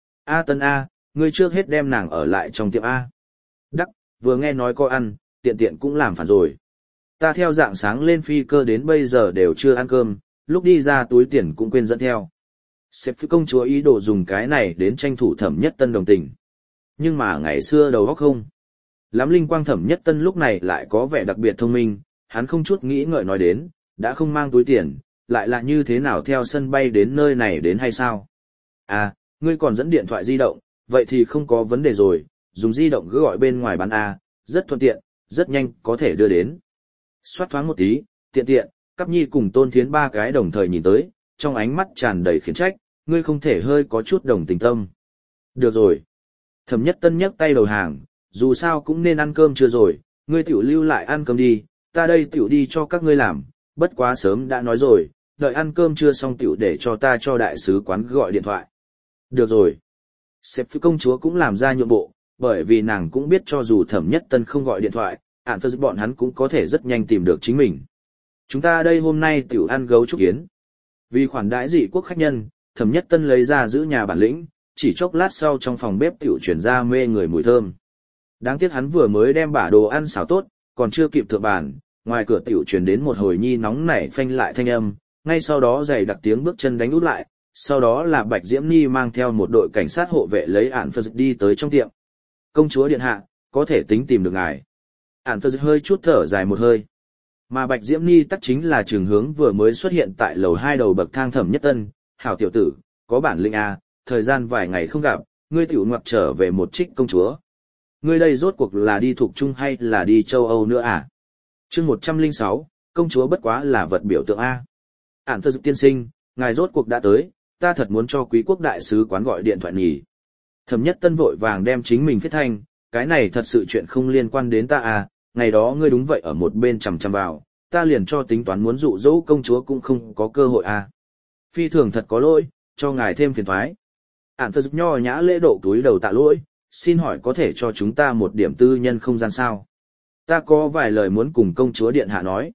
A Tân A, ngươi trước hết đem nàng ở lại trong tiệm A. Đắc, vừa nghe nói có ăn, tiện tiện cũng làm phản rồi. Ta theo dạng sáng lên phi cơ đến bây giờ đều chưa ăn cơm, lúc đi ra túi tiền cũng quên dẫn theo. Sếp Phỉu công chúa ý đồ dùng cái này đến tranh thủ Thẩm Nhất Tân đồng tình. Nhưng mà ngày xưa đầu óc không. Lắm linh quang Thẩm Nhất Tân lúc này lại có vẻ đặc biệt thông minh, hắn không chút nghĩ ngợi nói đến, đã không mang túi tiền, lại là như thế nào theo sân bay đến nơi này đến hay sao? À, ngươi còn dẫn điện thoại di động, vậy thì không có vấn đề rồi, dùng di động cứ gọi bên ngoài bán A, rất thuận tiện, rất nhanh có thể đưa đến. Xoát thoáng một tí, tiện tiện, Cáp Nhi cùng Tôn Thiến ba cái đồng thời nhìn tới, trong ánh mắt tràn đầy khiển trách, ngươi không thể hơi có chút đồng tình tâm. Được rồi. Thẩm Nhất Tân nhấc tay đầu hàng, dù sao cũng nên ăn cơm chưa rồi, ngươi tiểu lưu lại ăn cơm đi, ta đây tiểu đi cho các ngươi làm, bất quá sớm đã nói rồi, đợi ăn cơm chưa xong tiểu để cho ta cho đại sứ quán gọi điện thoại. Được rồi, Sếp phi công chúa cũng làm ra nhượng bộ, bởi vì nàng cũng biết cho dù Thẩm Nhất Tân không gọi điện thoại, ản phật bọn hắn cũng có thể rất nhanh tìm được chính mình. Chúng ta đây hôm nay tiểu ăn gấu trúc yến. Vì khoản đãi dị quốc khách nhân, Thẩm Nhất Tân lấy ra giữ nhà bản lĩnh, chỉ chốc lát sau trong phòng bếp tiểu chuyển ra mê người mùi thơm. Đáng tiếc hắn vừa mới đem bả đồ ăn xào tốt, còn chưa kịp thượng bàn, ngoài cửa tiểu truyền đến một hồi nhi nóng nảy phanh lại thanh âm, ngay sau đó dày đặc tiếng bước chân đánh út lại, sau đó là Bạch Diễm Ni mang theo một đội cảnh sát hộ vệ lấy ản phật đi tới trong tiệm. Công chúa điện hạ, có thể tính tìm được ngài. Ản phật hơi chút thở dài một hơi. Mà Bạch Diễm Ni tắc chính là trường hướng vừa mới xuất hiện tại lầu 2 đầu bậc thang Thẩm Nhất Tân. Hảo tiểu tử, có bản lĩnh à, thời gian vài ngày không gặp, ngươi tiểu ngoặc trở về một trích công chúa. Ngươi đây rốt cuộc là đi thuộc Trung hay là đi châu Âu nữa à? Chương 106, công chúa bất quá là vật biểu tượng A. Ản phật tiên sinh, ngài rốt cuộc đã tới, ta thật muốn cho quý quốc đại sứ quán gọi điện thoại nghỉ. Thẩm Nhất Tân vội vàng đem chính mình phết thanh, cái này thật sự chuyện không liên quan đến ta à, ngày đó ngươi đúng vậy ở một bên chằm chằm vào, ta liền cho tính toán muốn dụ dỗ công chúa cũng không có cơ hội à. Phi thường thật có lỗi, cho ngài thêm phiền toái. Ản phật nho nhã lễ độ túi đầu tạ lỗi, xin hỏi có thể cho chúng ta một điểm tư nhân không gian sao? Ta có vài lời muốn cùng công chúa điện hạ nói.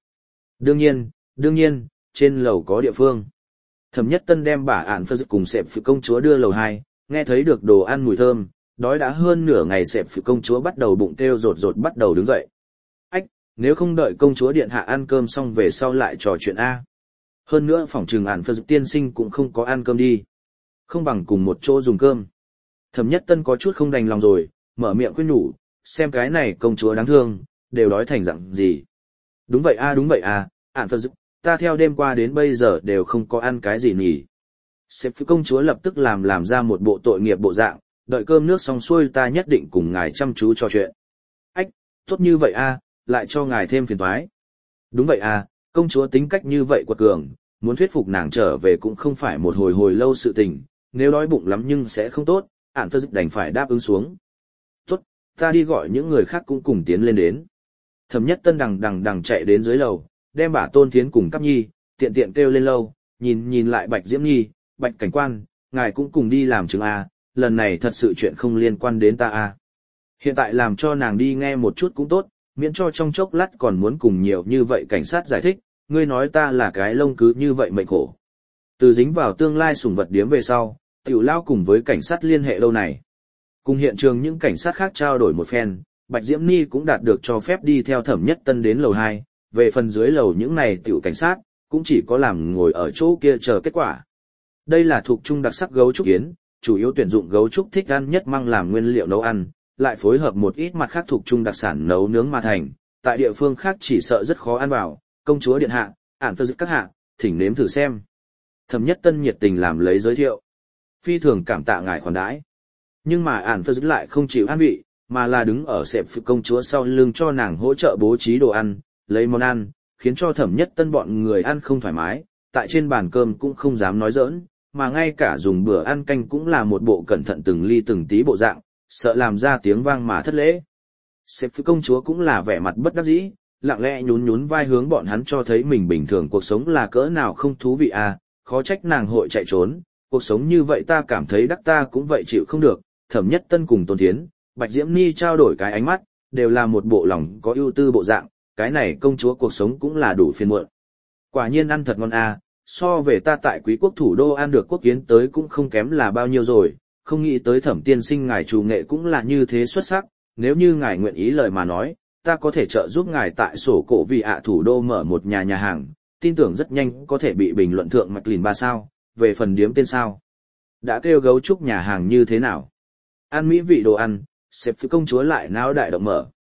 Đương nhiên, trên lầu có địa phương. Thẩm Nhất Tân đem bả ản phật cùng sẹp phụ công chúa đưa lầu 2, nghe thấy được đồ ăn mùi thơm, đói đã hơn nửa ngày sẹp phụ công chúa bắt đầu bụng kêu rột rột bắt đầu đứng dậy. Ách, nếu không đợi công chúa điện hạ ăn cơm xong về sau lại trò chuyện A. Hơn nữa phỏng trừng ản phật tiên sinh cũng không có ăn cơm đi. Không bằng cùng một chỗ dùng cơm. Thẩm Nhất Tân có chút không đành lòng rồi, mở miệng khuyên nhủ, xem cái này công chúa đáng thương, đều đói thành dạng gì. Đúng vậy a, ản phật ta theo đêm qua đến bây giờ đều không có ăn cái gì nhỉ. Sếp phi công chúa lập tức làm ra một bộ tội nghiệp bộ dạng, đợi cơm nước xong xuôi ta nhất định cùng ngài chăm chú trò chuyện. Ách, tốt như vậy a, lại cho ngài thêm phiền toái. Đúng vậy a, công chúa tính cách như vậy quật cường, muốn thuyết phục nàng trở về cũng không phải một hồi lâu sự tình, nếu đói bụng lắm nhưng sẽ không tốt, ản phật đành phải đáp ứng xuống. Tốt, ta đi gọi những người khác cũng cùng tiến lên đến. Thẩm Nhất Tân đằng chạy đến dưới lầu, đem bả Tôn Thiến cùng Cáp Nhi, tiện kêu lên lâu, nhìn lại Bạch Diễm Nhi, Bạch cảnh quan, ngài cũng cùng đi làm chứng A, lần này thật sự chuyện không liên quan đến ta A. Hiện tại làm cho nàng đi nghe một chút cũng tốt, miễn cho trong chốc lát còn muốn cùng nhiều như vậy cảnh sát giải thích, ngươi nói ta là cái lông cứ như vậy mệnh khổ. Từ dính vào tương lai sủng vật điếm về sau, tiểu lao cùng với cảnh sát liên hệ lâu này. Cùng hiện trường những cảnh sát khác trao đổi một phen, Bạch Diễm Ni cũng đạt được cho phép đi theo Thẩm Nhất Tân đến lầu 2, về phần dưới lầu những này tiểu cảnh sát, cũng chỉ có làm ngồi ở chỗ kia chờ kết quả. Đây là thuộc trung đặc sắc gấu trúc yến, chủ yếu tuyển dụng gấu trúc thích ăn nhất măng làm nguyên liệu nấu ăn, lại phối hợp một ít mặt khác thuộc trung đặc sản nấu nướng mà thành, tại địa phương khác chỉ sợ rất khó ăn vào, công chúa điện hạ, ản phật các hạ, thỉnh nếm thử xem. Thẩm Nhất Tân nhiệt tình làm lấy giới thiệu. Phi thường cảm tạ ngài khoản đãi. Nhưng mà ản phật lại không chịu an vị, mà là đứng ở sẹp phụ công chúa sau lưng cho nàng hỗ trợ bố trí đồ ăn, lấy món ăn, khiến cho Thẩm Nhất Tân bọn người ăn không thoải mái, tại trên bàn cơm cũng không dám nói giỡn, mà ngay cả dùng bữa ăn canh cũng là một bộ cẩn thận từng ly từng tí bộ dạng, sợ làm ra tiếng vang mà thất lễ. Sếp phụ công chúa cũng là vẻ mặt bất đắc dĩ, lặng lẽ nhún vai hướng bọn hắn cho thấy mình bình thường cuộc sống là cỡ nào không thú vị à, khó trách nàng hội chạy trốn, cuộc sống như vậy ta cảm thấy đắc ta cũng vậy chịu không được. Thẩm Nhất Tân cùng Tôn Thiến, Bạch Diễm Ni trao đổi cái ánh mắt, đều là một bộ lòng có ưu tư bộ dạng, cái này công chúa cuộc sống cũng là đủ phiền muộn. Quả nhiên ăn thật ngon à, so về ta tại quý quốc thủ đô ăn được quốc kiến tới cũng không kém là bao nhiêu rồi, không nghĩ tới Thẩm tiên sinh ngài chủ nghệ cũng là như thế xuất sắc, nếu như ngài nguyện ý lời mà nói, ta có thể trợ giúp ngài tại sổ cổ vì thủ đô mở một nhà hàng, tin tưởng rất nhanh có thể bị bình luận thượng Mạch Lìn 3 sao, về phần điếm tên sao. Đã kêu gấu trúc nhà hàng như thế nào? Ăn mỹ vị đồ ăn, sếp phi công chúa lại náo đại động mở.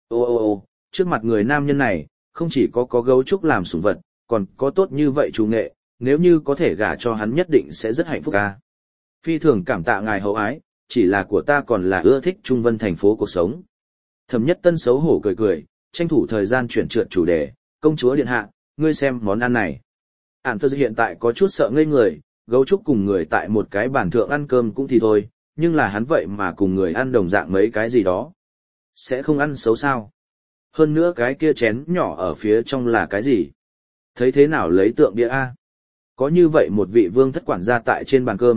Ô, trước mặt người nam nhân này, không chỉ có gấu trúc làm sủng vật, còn có tốt như vậy chủ nghệ, nếu như có thể gả cho hắn nhất định sẽ rất hạnh phúc ca. Phi thường cảm tạ ngài hậu ái, chỉ là của ta còn là ưa thích Trung Vân thành phố cuộc sống. Thẩm Nhất Tân xấu hổ cười, tranh thủ thời gian chuyển trượt chủ đề, công chúa điện hạ, ngươi xem món ăn này. Ản Phật hiện tại có chút sợ ngây người, gấu trúc cùng người tại một cái bàn thượng ăn cơm cũng thì thôi, nhưng là hắn vậy mà cùng người ăn đồng dạng mấy cái gì đó. Sẽ không ăn xấu sao? Hơn nữa cái kia chén nhỏ ở phía trong là cái gì? Thấy thế nào lấy tượng bia A? Có như vậy một vị vương thất quản gia tại trên bàn cơm,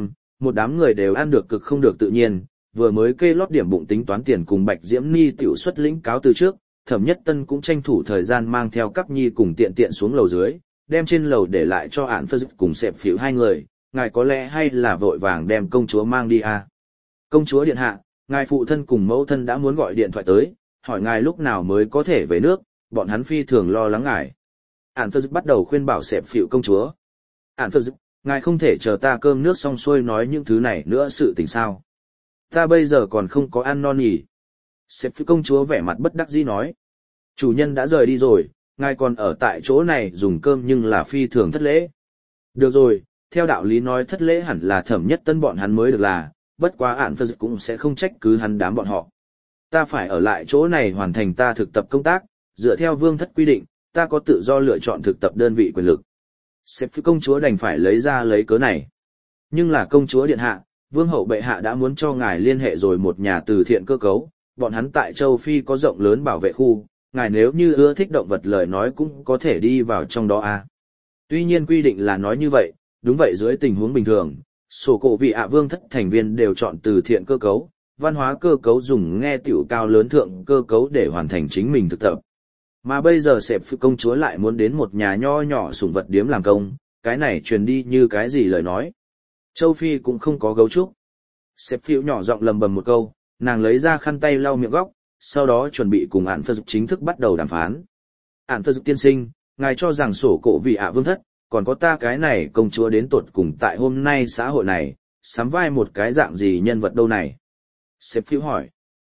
một đám người đều ăn được cực không được tự nhiên, vừa mới kê lót điểm bụng tính toán tiền cùng Bạch Diễm Ni tiểu xuất lĩnh cáo từ trước, Thẩm Nhất Tân cũng tranh thủ thời gian mang theo Cắp Nhi cùng tiện tiện xuống lầu dưới, đem trên lầu để lại cho Ản Phơ Dực cùng Sẹp Phỉu hai người, ngài có lẽ hay là vội vàng đem công chúa mang đi à. Công chúa điện hạ, ngài phụ thân cùng mẫu thân đã muốn gọi điện thoại tới, hỏi ngài lúc nào mới có thể về nước, bọn hắn phi thường lo lắng ngài. Ản Phơ Dực bắt đầu khuyên bảo Sẹp Phỉu công chúa. Ản Phơ Dực, ngài không thể chờ ta cơm nước xong xuôi nói những thứ này nữa sự tình sao. Ta bây giờ còn không có ăn non nhỉ. Sẹp Phỉu công chúa vẻ mặt bất đắc dĩ nói. Chủ nhân đã rời đi rồi, ngài còn ở tại chỗ này dùng cơm nhưng là phi thường thất lễ. Được rồi, theo đạo lý nói thất lễ hẳn là Thẩm Nhất Tân bọn hắn mới được là, bất quá Ản Phơ Dực cũng sẽ không trách cứ hắn đám bọn họ. Ta phải ở lại chỗ này hoàn thành ta thực tập công tác, dựa theo vương thất quy định, ta có tự do lựa chọn thực tập đơn vị quyền lực. Sẹp Phỉu công chúa đành phải lấy cớ này. Nhưng là công chúa điện hạ, vương hậu bệ hạ đã muốn cho ngài liên hệ rồi một nhà từ thiện cơ cấu, bọn hắn tại châu Phi có rộng lớn bảo vệ khu, ngài nếu như ưa thích động vật lời nói cũng có thể đi vào trong đó à. Tuy nhiên quy định là nói như vậy, đúng vậy dưới tình huống bình thường, sổ cổ vị ạ vương thất thành viên đều chọn từ thiện cơ cấu, văn hóa cơ cấu dùng nghe tiểu cao lớn thượng cơ cấu để hoàn thành chính mình thực tập. Mà bây giờ Sẹp Phỉu công chúa lại muốn đến một nhà nho nhỏ sủng vật điếm làm công, cái này truyền đi như cái gì lời nói. Châu Phi cũng không có gấu trúc. Sẹp Phỉu nhỏ giọng lầm bầm một câu, nàng lấy ra khăn tay lau miệng góc, sau đó chuẩn bị cùng Ản Phơ Dực chính thức bắt đầu đàm phán. Ản Phơ Dực tiên sinh, ngài cho rằng sổ cổ vị ạ vương thất, còn có ta cái này công chúa đến tột cùng tại hôm nay xã hội này, sắm vai một cái dạng gì nhân vật đâu này? Sẹp Phỉu hỏi.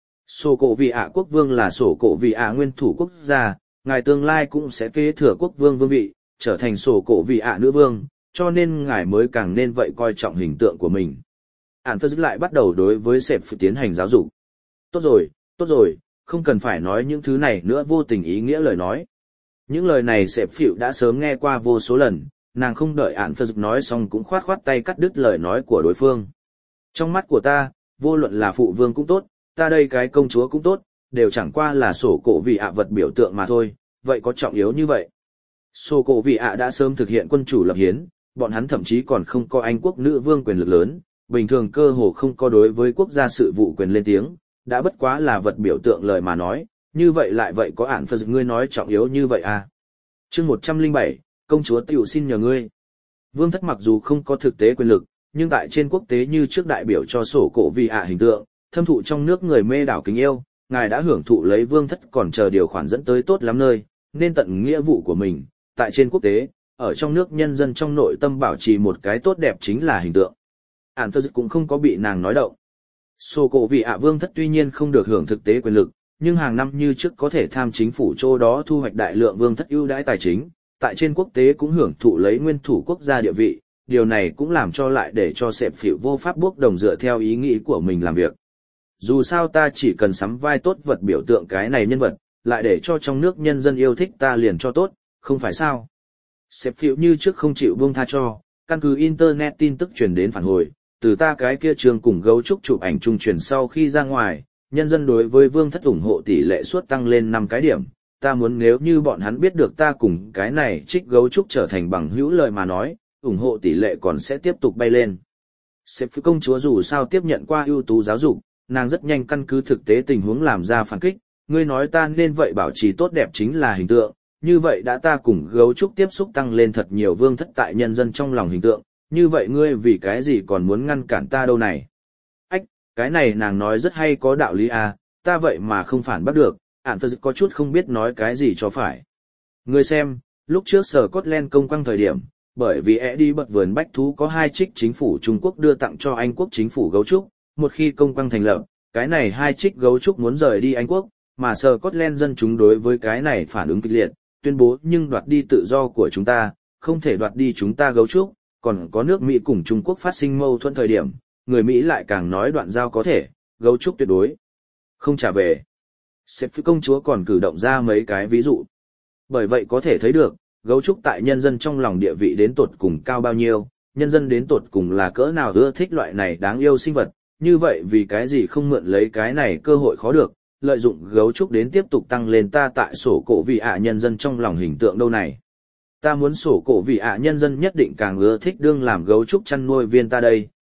Sổ cổ vị ạ quốc vương là sổ cổ vị ạ nguyên thủ quốc gia, ngài tương lai cũng sẽ kế thừa quốc vương vương vị, trở thành sổ cổ vị ạ nữ vương, cho nên ngài mới càng nên vậy coi trọng hình tượng của mình. Ản Phơ Dực lại bắt đầu đối với Sẹp Phỉu tiến hành giáo dục. Tốt rồi, không cần phải nói những thứ này nữa vô tình ý nghĩa lời nói. Những lời này Sẹp Phỉu đã sớm nghe qua vô số lần, nàng không đợi Ản Phơ Dực nói xong cũng khoát tay cắt đứt lời nói của đối phương. Trong mắt của ta, vô luận là phụ vương cũng tốt, ta đây cái công chúa cũng tốt, đều chẳng qua là sổ cổ vị ạ vật biểu tượng mà thôi, vậy có trọng yếu như vậy. Sổ cổ vị ạ đã sớm thực hiện quân chủ lập hiến, bọn hắn thậm chí còn không có Anh quốc nữ vương quyền lực lớn, bình thường cơ hồ không có đối với quốc gia sự vụ quyền lên tiếng, đã bất quá là vật biểu tượng lời mà nói, như vậy lại vậy có Ản Phơ Dực ngươi nói trọng yếu như vậy à. Chương 107, công chúa tiểu xin nhờ ngươi. Vương thất mặc dù không có thực tế quyền lực, nhưng tại trên quốc tế như trước đại biểu cho sổ cổ vị ạ hình tượng, thâm thụ trong nước người mê đảo kính yêu, ngài đã hưởng thụ lấy vương thất còn chờ điều khoản dẫn tới tốt lắm nơi, nên tận nghĩa vụ của mình, tại trên quốc tế, ở trong nước nhân dân trong nội tâm bảo trì một cái tốt đẹp chính là hình tượng. Ản Phơ Dực cũng không có bị nàng nói động. Sổ cổ vị ạ vương thất tuy nhiên không được hưởng thực tế quyền lực, nhưng hàng năm như trước có thể tham chính phủ chỗ đó thu hoạch đại lượng vương thất ưu đãi tài chính, tại trên quốc tế cũng hưởng thụ lấy nguyên thủ quốc gia địa vị, điều này cũng làm cho lại để cho Sẹp Phỉu vô pháp bốc đồng dựa theo ý nghĩ của mình làm việc. Dù sao ta chỉ cần sắm vai tốt vật biểu tượng cái này nhân vật, lại để cho trong nước nhân dân yêu thích ta liền cho tốt, không phải sao? Sẹp Phỉu như trước không chịu buông tha cho, căn cứ internet tin tức truyền đến phản hồi, từ ta cái kia trường cùng gấu trúc chụp ảnh trung truyền sau khi ra ngoài, nhân dân đối với vương thất ủng hộ tỷ lệ suất tăng lên 5 cái điểm. Ta muốn nếu như bọn hắn biết được ta cùng cái này trích gấu trúc trở thành bằng hữu lời mà nói, ủng hộ tỷ lệ còn sẽ tiếp tục bay lên. Sẹp Phỉu công chúa dù sao tiếp nhận qua ưu tú giáo dục, nàng rất nhanh căn cứ thực tế tình huống làm ra phản kích, ngươi nói ta nên vậy bảo trì tốt đẹp chính là hình tượng, như vậy đã ta cùng gấu trúc tiếp xúc tăng lên thật nhiều vương thất tại nhân dân trong lòng hình tượng, như vậy ngươi vì cái gì còn muốn ngăn cản ta đâu này? Ách, cái này nàng nói rất hay có đạo lý à, ta vậy mà không phản bắt được, Ản Phơ Dực có chút không biết nói cái gì cho phải. Ngươi xem, lúc trước sở Scotland công quang thời điểm, bởi vì đi bật vườn bách thú có 2 trích chính phủ Trung Quốc đưa tặng cho Anh quốc chính phủ gấu trúc, một khi công quang thành lập, cái này 2 trích gấu trúc muốn rời đi Anh quốc, mà sở Scotland dân chúng đối với cái này phản ứng kịch liệt, tuyên bố nhưng đoạt đi tự do của chúng ta, không thể đoạt đi chúng ta gấu trúc, còn có nước Mỹ cùng Trung Quốc phát sinh mâu thuẫn thời điểm, người Mỹ lại càng nói đoạn giao có thể, gấu trúc tuyệt đối không trả về. Sẹp Phỉu công chúa còn cử động ra mấy cái ví dụ. Bởi vậy có thể thấy được, gấu trúc tại nhân dân trong lòng địa vị đến tột cùng cao bao nhiêu, nhân dân đến tột cùng là cỡ nào ưa thích loại này đáng yêu sinh vật, như vậy vì cái gì không mượn lấy cái này cơ hội khó được, lợi dụng gấu trúc đến tiếp tục tăng lên ta tại sổ cổ vị ạ nhân dân trong lòng hình tượng đâu này. Ta muốn sổ cổ vị ạ nhân dân nhất định càng ưa thích đương làm gấu trúc chăn nuôi viên ta đây,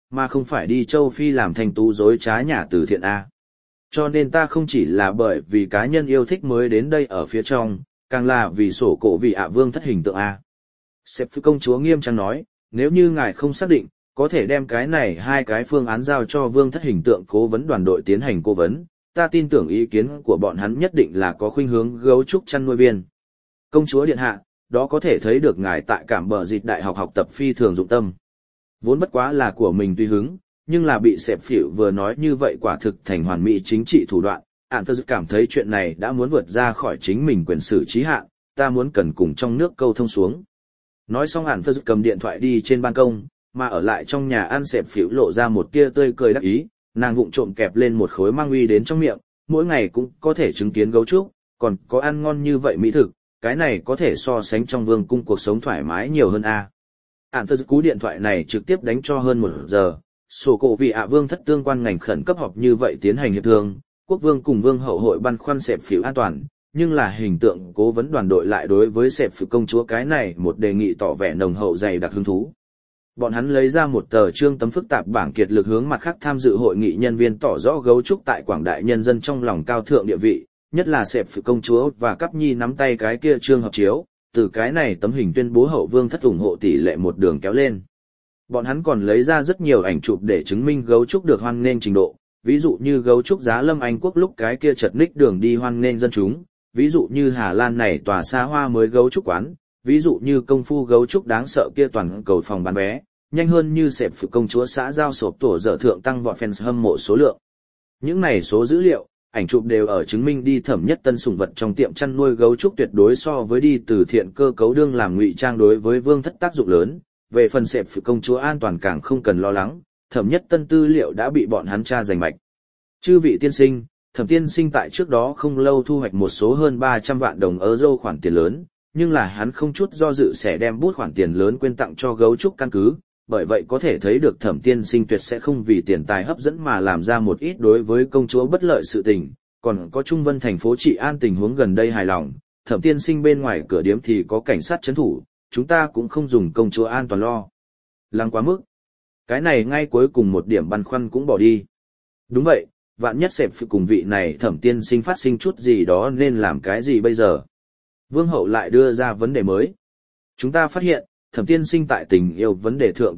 mà không phải đi châu Phi làm thành tú dối trá nhà từ thiện A. Cho nên ta không chỉ là bởi vì cá nhân yêu thích mới đến đây ở phía trong, càng là vì sổ cổ vị ạ vương thất hình tượng A. Sếp phu công chúa nghiêm trang nói, nếu như ngài không xác định, có thể đem cái này hai cái phương án giao cho vương thất hình tượng cố vấn đoàn đội tiến hành cố vấn, ta tin tưởng ý kiến của bọn hắn nhất định là có khuynh hướng gấu trúc chăn nuôi viên. Công chúa điện hạ, đó có thể thấy được ngài tại Cảm Bờ Dịch đại học học tập phi thường dụng tâm. Vốn bất quá là của mình tùy hứng, nhưng là bị sẹp phỉu vừa nói như vậy quả thực thành hoàn mỹ chính trị thủ đoạn. Ản Phật cảm thấy chuyện này đã muốn vượt ra khỏi chính mình quyền xử trí hạn, ta muốn cần cùng trong nước câu thông xuống. Nói xong Ản Phật cầm điện thoại đi trên ban công, mà ở lại trong nhà ăn sẹp phỉu lộ ra một tia tươi cười đắc ý, nàng vụng trộm kẹp lên một khối mang uy đến trong miệng, mỗi ngày cũng có thể chứng kiến gấu trúc, còn có ăn ngon như vậy mỹ thực, cái này có thể so sánh trong vương cung cuộc sống thoải mái nhiều hơn a. Ản Phật cú điện thoại này trực tiếp đánh cho hơn 1 giờ, sổ cổ vị ạ vương thất tương quan ngành khẩn cấp họp như vậy tiến hành hiệp thương, quốc vương cùng vương hậu hội băn khoăn sẹp phỉu an toàn, nhưng là hình tượng cố vấn đoàn đội lại đối với sẹp phỉu công chúa cái này một đề nghị tỏ vẻ nồng hậu dày đặc hứng thú. Bọn hắn lấy ra một tờ chương tấm phức tạp bảng kiệt lực hướng mặt khác tham dự hội nghị nhân viên tỏ rõ gấu trúc tại quảng đại nhân dân trong lòng cao thượng địa vị, nhất là sẹp phỉu công chúa và Cắp Nhi nắm tay cái kia trương hợp chiếu, từ cái này tấm hình tuyên bố hậu vương thất ủng hộ tỷ lệ một đường kéo lên. Bọn hắn còn lấy ra rất nhiều ảnh chụp để chứng minh gấu trúc được hoan nghênh trình độ, ví dụ như gấu trúc giá Lâm Anh quốc lúc cái kia chật ních đường đi hoan nghênh dân chúng, ví dụ như Hà Lan này tòa xa hoa mới gấu trúc quán, ví dụ như công phu gấu trúc đáng sợ kia toàn cầu phòng bán vé, nhanh hơn như sẹp phỉu công chúa xã giao sộp tổ dở thượng tăng vọt fans hâm mộ số lượng. Những này số dữ liệu, ảnh chụp đều ở chứng minh đi Thẩm Nhất Tân sủng vật trong tiệm chăn nuôi gấu trúc tuyệt đối so với đi từ thiện cơ cấu đương làm ngụy trang đối với vương thất tác dụng lớn. Về phần sẹp phỉu công chúa an toàn càng không cần lo lắng, Thẩm Nhất Tân tư liệu đã bị bọn hắn tra rành mạch. Chư vị tiên sinh, Thẩm tiên sinh tại trước đó không lâu thu hoạch một số hơn 300 vạn đồng euro khoản tiền lớn, nhưng là hắn không chút do dự sẽ đem bút khoản tiền lớn quyên tặng cho gấu trúc căn cứ, bởi vậy có thể thấy được Thẩm tiên sinh tuyệt sẽ không vì tiền tài hấp dẫn mà làm ra một ít đối với công chúa bất lợi sự tình, còn có Trung Vân thành phố trị an tình huống gần đây hài lòng, Thẩm tiên sinh bên ngoài cửa điếm thì có cảnh sát trấn thủ, chúng ta cũng không dùng công chúa an toàn lo lắng quá mức. Cái này ngay cuối cùng một điểm băn khoăn cũng bỏ đi. Đúng vậy, vạn nhất sẹp cùng vị này Thẩm tiên sinh phát sinh chút gì đó nên làm cái gì bây giờ? Vương hậu lại đưa ra vấn đề mới. Chúng ta phát hiện, Thẩm tiên sinh tại tình yêu vấn đề thượng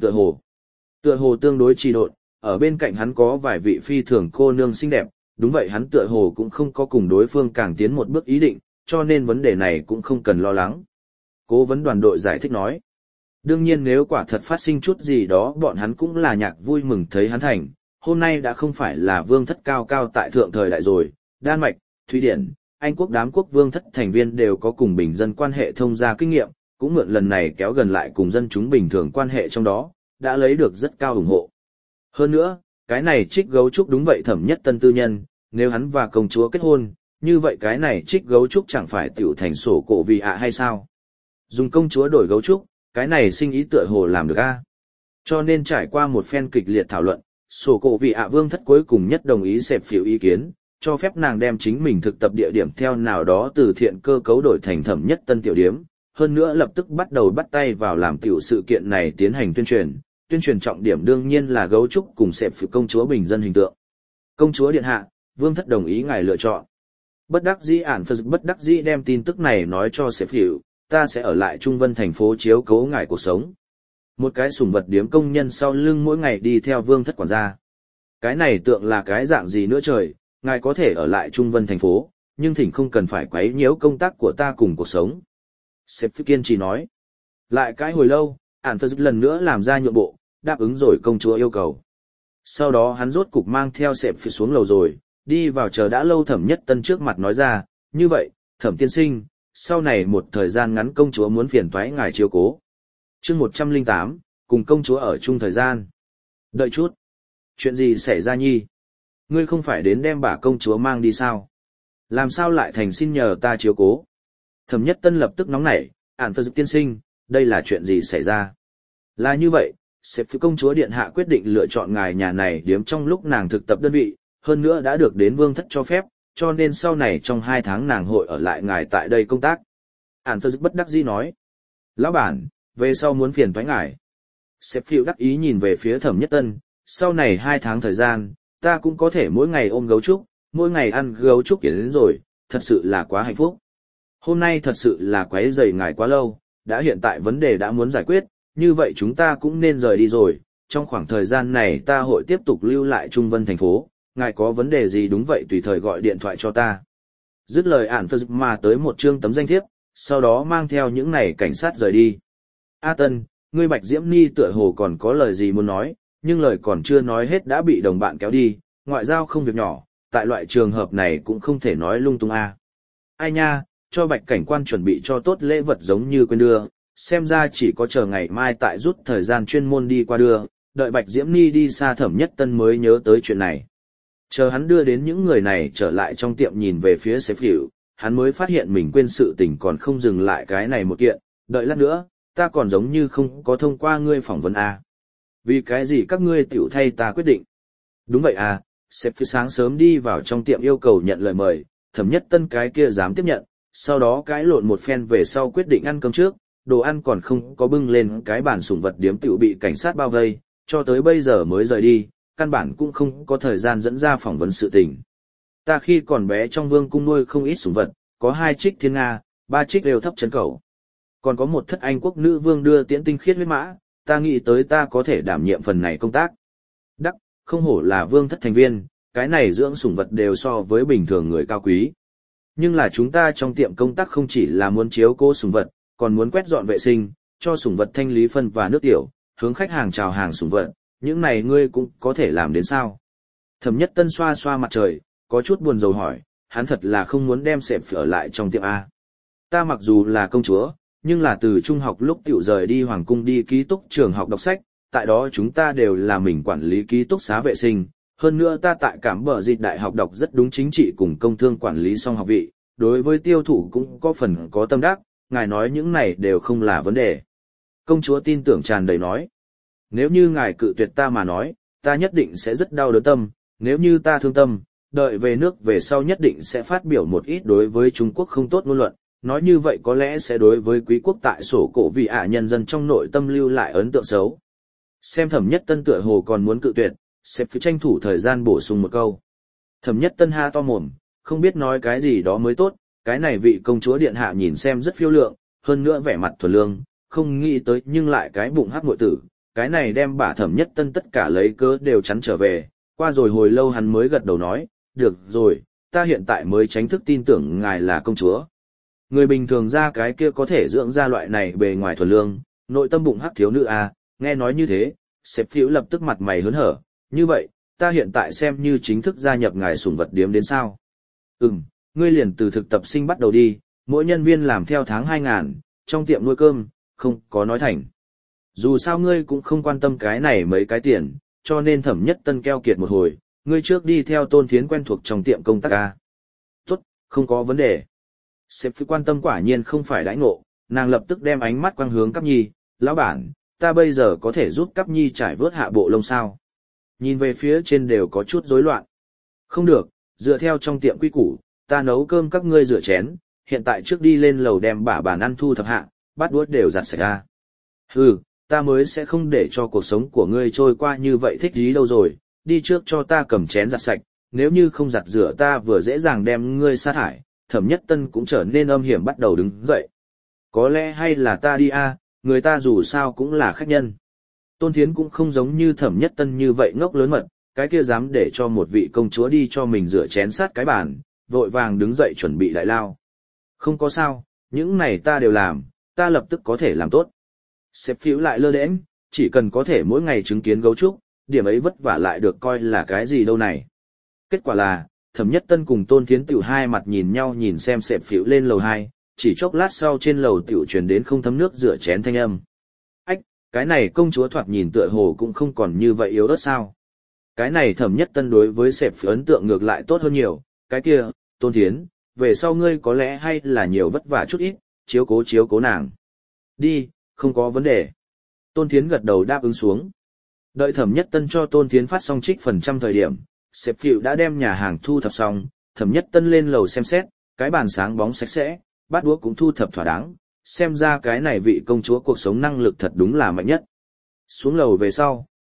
tựa hồ tương đối trì độn, ở bên cạnh hắn có vài vị phi thường cô nương xinh đẹp, đúng vậy hắn tựa hồ cũng không có cùng đối phương càng tiến một bước ý định, cho nên vấn đề này cũng không cần lo lắng. Cố vấn đoàn đội giải thích nói. Đương nhiên nếu quả thật phát sinh chút gì đó bọn hắn cũng là nhạc vui mừng thấy hắn thành, hôm nay đã không phải là vương thất cao cao tại thượng thời đại rồi, Đan Mạch, Thụy Điển, Anh quốc đám quốc vương thất thành viên đều có cùng bình dân quan hệ thông gia kinh nghiệm, cũng mượn lần này kéo gần lại cùng dân chúng bình thường quan hệ trong đó, đã lấy được rất cao ủng hộ. Hơn nữa, cái này trích gấu trúc đúng vậy Thẩm Nhất Tân tư nhân, nếu hắn và công chúa kết hôn, như vậy cái này trích gấu trúc chẳng phải tiểu thành sổ cổ vì ạ hay sao? Dùng công chúa đổi gấu trúc, cái này sinh ý tựa hồ làm được a. Cho nên trải qua một phen kịch liệt thảo luận, sổ cổ vị ạ vương thất cuối cùng nhất đồng ý xẹp phiếu ý kiến, cho phép nàng đem chính mình thực tập địa điểm theo nào đó từ thiện cơ cấu đổi thành Thẩm Nhất Tân tiểu điếm, hơn nữa lập tức bắt đầu bắt tay vào làm tiểu sự kiện này tiến hành tuyên truyền trọng điểm đương nhiên là gấu trúc cùng xẹp phiếu công chúa bình dân hình tượng. Công chúa điện hạ, vương thất đồng ý ngài lựa chọn. Bất đắc dĩ Ản Phật bất đắc dĩ đem tin tức này nói cho xẹp phiếu, ta sẽ ở lại Trung Vân thành phố chiếu cố ngài cuộc sống. Một cái sủng vật điếm công nhân sau lưng mỗi ngày đi theo vương thất quản gia. Cái này tượng là cái dạng gì nữa trời, ngài có thể ở lại Trung Vân thành phố, nhưng thỉnh không cần phải quấy nhiễu công tác của ta cùng cuộc sống. Sếp kiên trì nói. Lại cái hồi lâu, Ản Phật lần nữa làm ra nhượng bộ, đáp ứng rồi công chúa yêu cầu. Sau đó hắn rốt cục mang theo sếp xuống lầu rồi, đi vào chờ đã lâu Thẩm Nhất Tân trước mặt nói ra, như vậy, Thẩm tiên sinh, sau này một thời gian ngắn công chúa muốn phiền toái ngài chiếu cố. Chương 108, cùng công chúa ở chung thời gian. Đợi chút. Chuyện gì xảy ra nhi? Ngươi không phải đến đem bà công chúa mang đi sao? Làm sao lại thành xin nhờ ta chiếu cố? Thẩm Nhất Tân lập tức nóng nảy, Ản Phật tiên sinh, đây là chuyện gì xảy ra? Là như vậy, sếp phía công chúa điện hạ quyết định lựa chọn ngài nhà này điếm trong lúc nàng thực tập đơn vị, hơn nữa đã được đến vương thất cho phép, cho nên sau này trong 2 tháng nàng hội ở lại ngài tại đây công tác. Ản Phật bất đắc dĩ nói. Lão bản, về sau muốn phiền toái ngài. Sếp phiêu đắc ý nhìn về phía Thẩm Nhất Tân, Sau này 2 tháng thời gian, ta cũng có thể mỗi ngày ôm gấu trúc, mỗi ngày ăn gấu trúc kiến đến rồi, thật sự là quá hạnh phúc. Hôm nay thật sự là quấy rầy ngài quá lâu, đã hiện tại vấn đề đã muốn giải quyết, như vậy chúng ta cũng nên rời đi rồi, trong khoảng thời gian này ta hội tiếp tục lưu lại Trung Vân thành phố, ngài có vấn đề gì đúng vậy tùy thời gọi điện thoại cho ta. Dứt lời ản phật mà tới một chương tấm danh thiếp, sau đó mang theo những này cảnh sát rời đi. A Tân, ngươi Bạch Diễm Ni tựa hồ còn có lời gì muốn nói, nhưng lời còn chưa nói hết đã bị đồng bạn kéo đi, ngoại giao không việc nhỏ, tại loại trường hợp này cũng không thể nói lung tung a. Ai nha, cho Bạch cảnh quan chuẩn bị cho tốt lễ vật giống như quên đưa, xem ra chỉ có chờ ngày mai tại rút thời gian chuyên môn đi qua đưa, đợi Bạch Diễm Ni đi xa Thẩm Nhất Tân mới nhớ tới chuyện này. Chờ hắn đưa đến những người này trở lại trong tiệm nhìn về phía sếp hiệu, hắn mới phát hiện mình quên sự tình còn không dừng lại cái này một kiện, đợi lát nữa, ta còn giống như không có thông qua ngươi phỏng vấn a. Vì cái gì các ngươi tiểu thay ta quyết định? Đúng vậy à, sếp phía sáng sớm đi vào trong tiệm yêu cầu nhận lời mời, Thẩm Nhất Tân cái kia dám tiếp nhận, sau đó cãi lộn một phen về sau quyết định ăn cơm trước, đồ ăn còn không có bưng lên cái bàn sủng vật điếm tiểu bị cảnh sát bao vây, cho tới bây giờ mới rời đi, căn bản cũng không có thời gian dẫn ra phỏng vấn sự tình. Ta khi còn bé trong vương cung nuôi không ít sủng vật, có 2 trích thiên nga, 3 trích đều thấp chấn cẩu. Còn có một thất Anh quốc nữ vương đưa tiễn tinh khiết huyết mã, ta nghĩ tới ta có thể đảm nhiệm phần này công tác. Đắc, không hổ là vương thất thành viên, cái này dưỡng sủng vật đều so với bình thường người cao quý. Nhưng là chúng ta trong tiệm công tác không chỉ là muốn chiếu cố sủng vật, còn muốn quét dọn vệ sinh, cho sủng vật thanh lý phân và nước tiểu, hướng khách hàng chào hàng sủng vật, những này ngươi cũng có thể làm đến sao? Thẩm Nhất Tân xoa xoa mặt trời, có chút buồn rầu hỏi, hắn thật là không muốn đem sẹp ở lại trong tiệm A. Ta mặc dù là công chúa, nhưng là từ trung học lúc tiểu rời đi hoàng cung đi ký túc trường học đọc sách, tại đó chúng ta đều là mình quản lý ký túc xá vệ sinh. Hơn nữa ta tại Cảm Bờ Dịch Đại học đọc rất đúng chính trị cùng công thương quản lý song học vị, đối với tiêu thụ cũng có phần có tâm đắc, ngài nói những này đều không là vấn đề. Công chúa tin tưởng tràn đầy nói. Nếu như ngài cự tuyệt ta mà nói, ta nhất định sẽ rất đau đớn tâm, nếu như ta thương tâm, đợi về nước về sau nhất định sẽ phát biểu một ít đối với Trung Quốc không tốt ngôn luận, nói như vậy có lẽ sẽ đối với quý quốc tại sổ cổ vị nhân dân trong nội tâm lưu lại ấn tượng xấu. Xem Thẩm Nhất Tân tựa hồ còn muốn cự tuyệt, sếp phải tranh thủ thời gian bổ sung một câu. Thẩm Nhất Tân ha to mồm, không biết nói cái gì đó mới tốt, cái này vị công chúa điện hạ nhìn xem rất phiêu lượng, hơn nữa vẻ mặt thuần lương, không nghĩ tới nhưng lại cái bụng hắc muội tử, cái này đem bà Thẩm Nhất Tân tất cả lấy cớ đều chắn trở về, qua rồi hồi lâu hắn mới gật đầu nói, được rồi, ta hiện tại mới chính thức tin tưởng ngài là công chúa. Người bình thường ra cái kia có thể dưỡng ra loại này bề ngoài thuần lương, nội tâm bụng hắc thiếu nữ à, nghe nói như thế, sếp phiếu lập tức mặt mày hớn hở, như vậy, ta hiện tại xem như chính thức gia nhập ngài sủng vật điếm đến sao. Ngươi liền từ thực tập sinh bắt đầu đi, mỗi nhân viên làm theo tháng 2.000, trong tiệm nuôi cơm, không có nói thành. Dù sao ngươi cũng không quan tâm cái này mấy cái tiền, cho nên Thẩm Nhất Tân keo kiệt một hồi, ngươi trước đi theo Tôn Thiến quen thuộc trong tiệm công tác ca. Tốt, không có vấn đề. Sếp phi quan tâm quả nhiên không phải đãi ngộ, nàng lập tức đem ánh mắt quang hướng Cáp Nhi, lão bản, ta bây giờ có thể giúp Cáp Nhi trải vớt hạ bộ lông sao. Nhìn về phía trên đều có chút rối loạn. Không được, dựa theo trong tiệm quy củ, ta nấu cơm các ngươi rửa chén, hiện tại trước đi lên lầu đem bả bàn ăn thu thập hạ, bát đũa đều giặt sạch ra. Ta mới sẽ không để cho cuộc sống của ngươi trôi qua như vậy thích gì đâu rồi, đi trước cho ta cầm chén giặt sạch, nếu như không giặt rửa ta vừa dễ dàng đem ngươi sa thải. Thẩm Nhất Tân cũng trở nên âm hiểm bắt đầu đứng dậy. Có lẽ hay là ta đi người ta dù sao cũng là khách nhân. Tôn Thiến cũng không giống như Thẩm Nhất Tân như vậy ngốc lớn mật, cái kia dám để cho một vị công chúa đi cho mình rửa chén sát cái bàn, vội vàng đứng dậy chuẩn bị đại lao. Không có sao, những này ta đều làm, ta lập tức có thể làm tốt. Sếp phiếu lại lơ đễnh, chỉ cần có thể mỗi ngày chứng kiến gấu trúc, điểm ấy vất vả lại được coi là cái gì đâu này. Kết quả là, Thẩm Nhất Tân cùng Tôn Thiến tiểu hai mặt nhìn nhau nhìn xem sếp phiếu lên lầu 2, chỉ chốc lát sau trên lầu tiểu truyền đến không thấm nước rửa chén thanh âm. Ách, cái này công chúa thoạt nhìn tựa hồ cũng không còn như vậy yếu ớt sao. Cái này Thẩm Nhất Tân đối với sếp phiếu ấn tượng ngược lại tốt hơn nhiều, cái kia, Tôn Thiến, về sau ngươi có lẽ hay là nhiều vất vả chút ít, chiếu cố nàng. Đi, không có vấn đề. Tôn Thiến gật đầu đáp ứng xuống. Đợi Thẩm Nhất Tân cho Tôn Thiến phát xong trích phần trăm thời điểm, sếp phiệu đã đem nhà hàng thu thập xong, Thẩm Nhất Tân lên lầu xem xét, cái bàn sáng bóng sạch sẽ, bát đũa cũng thu thập thỏa đáng, xem ra cái này vị công chúa cuộc sống năng lực thật đúng là mạnh nhất. Xuống lầu về sau,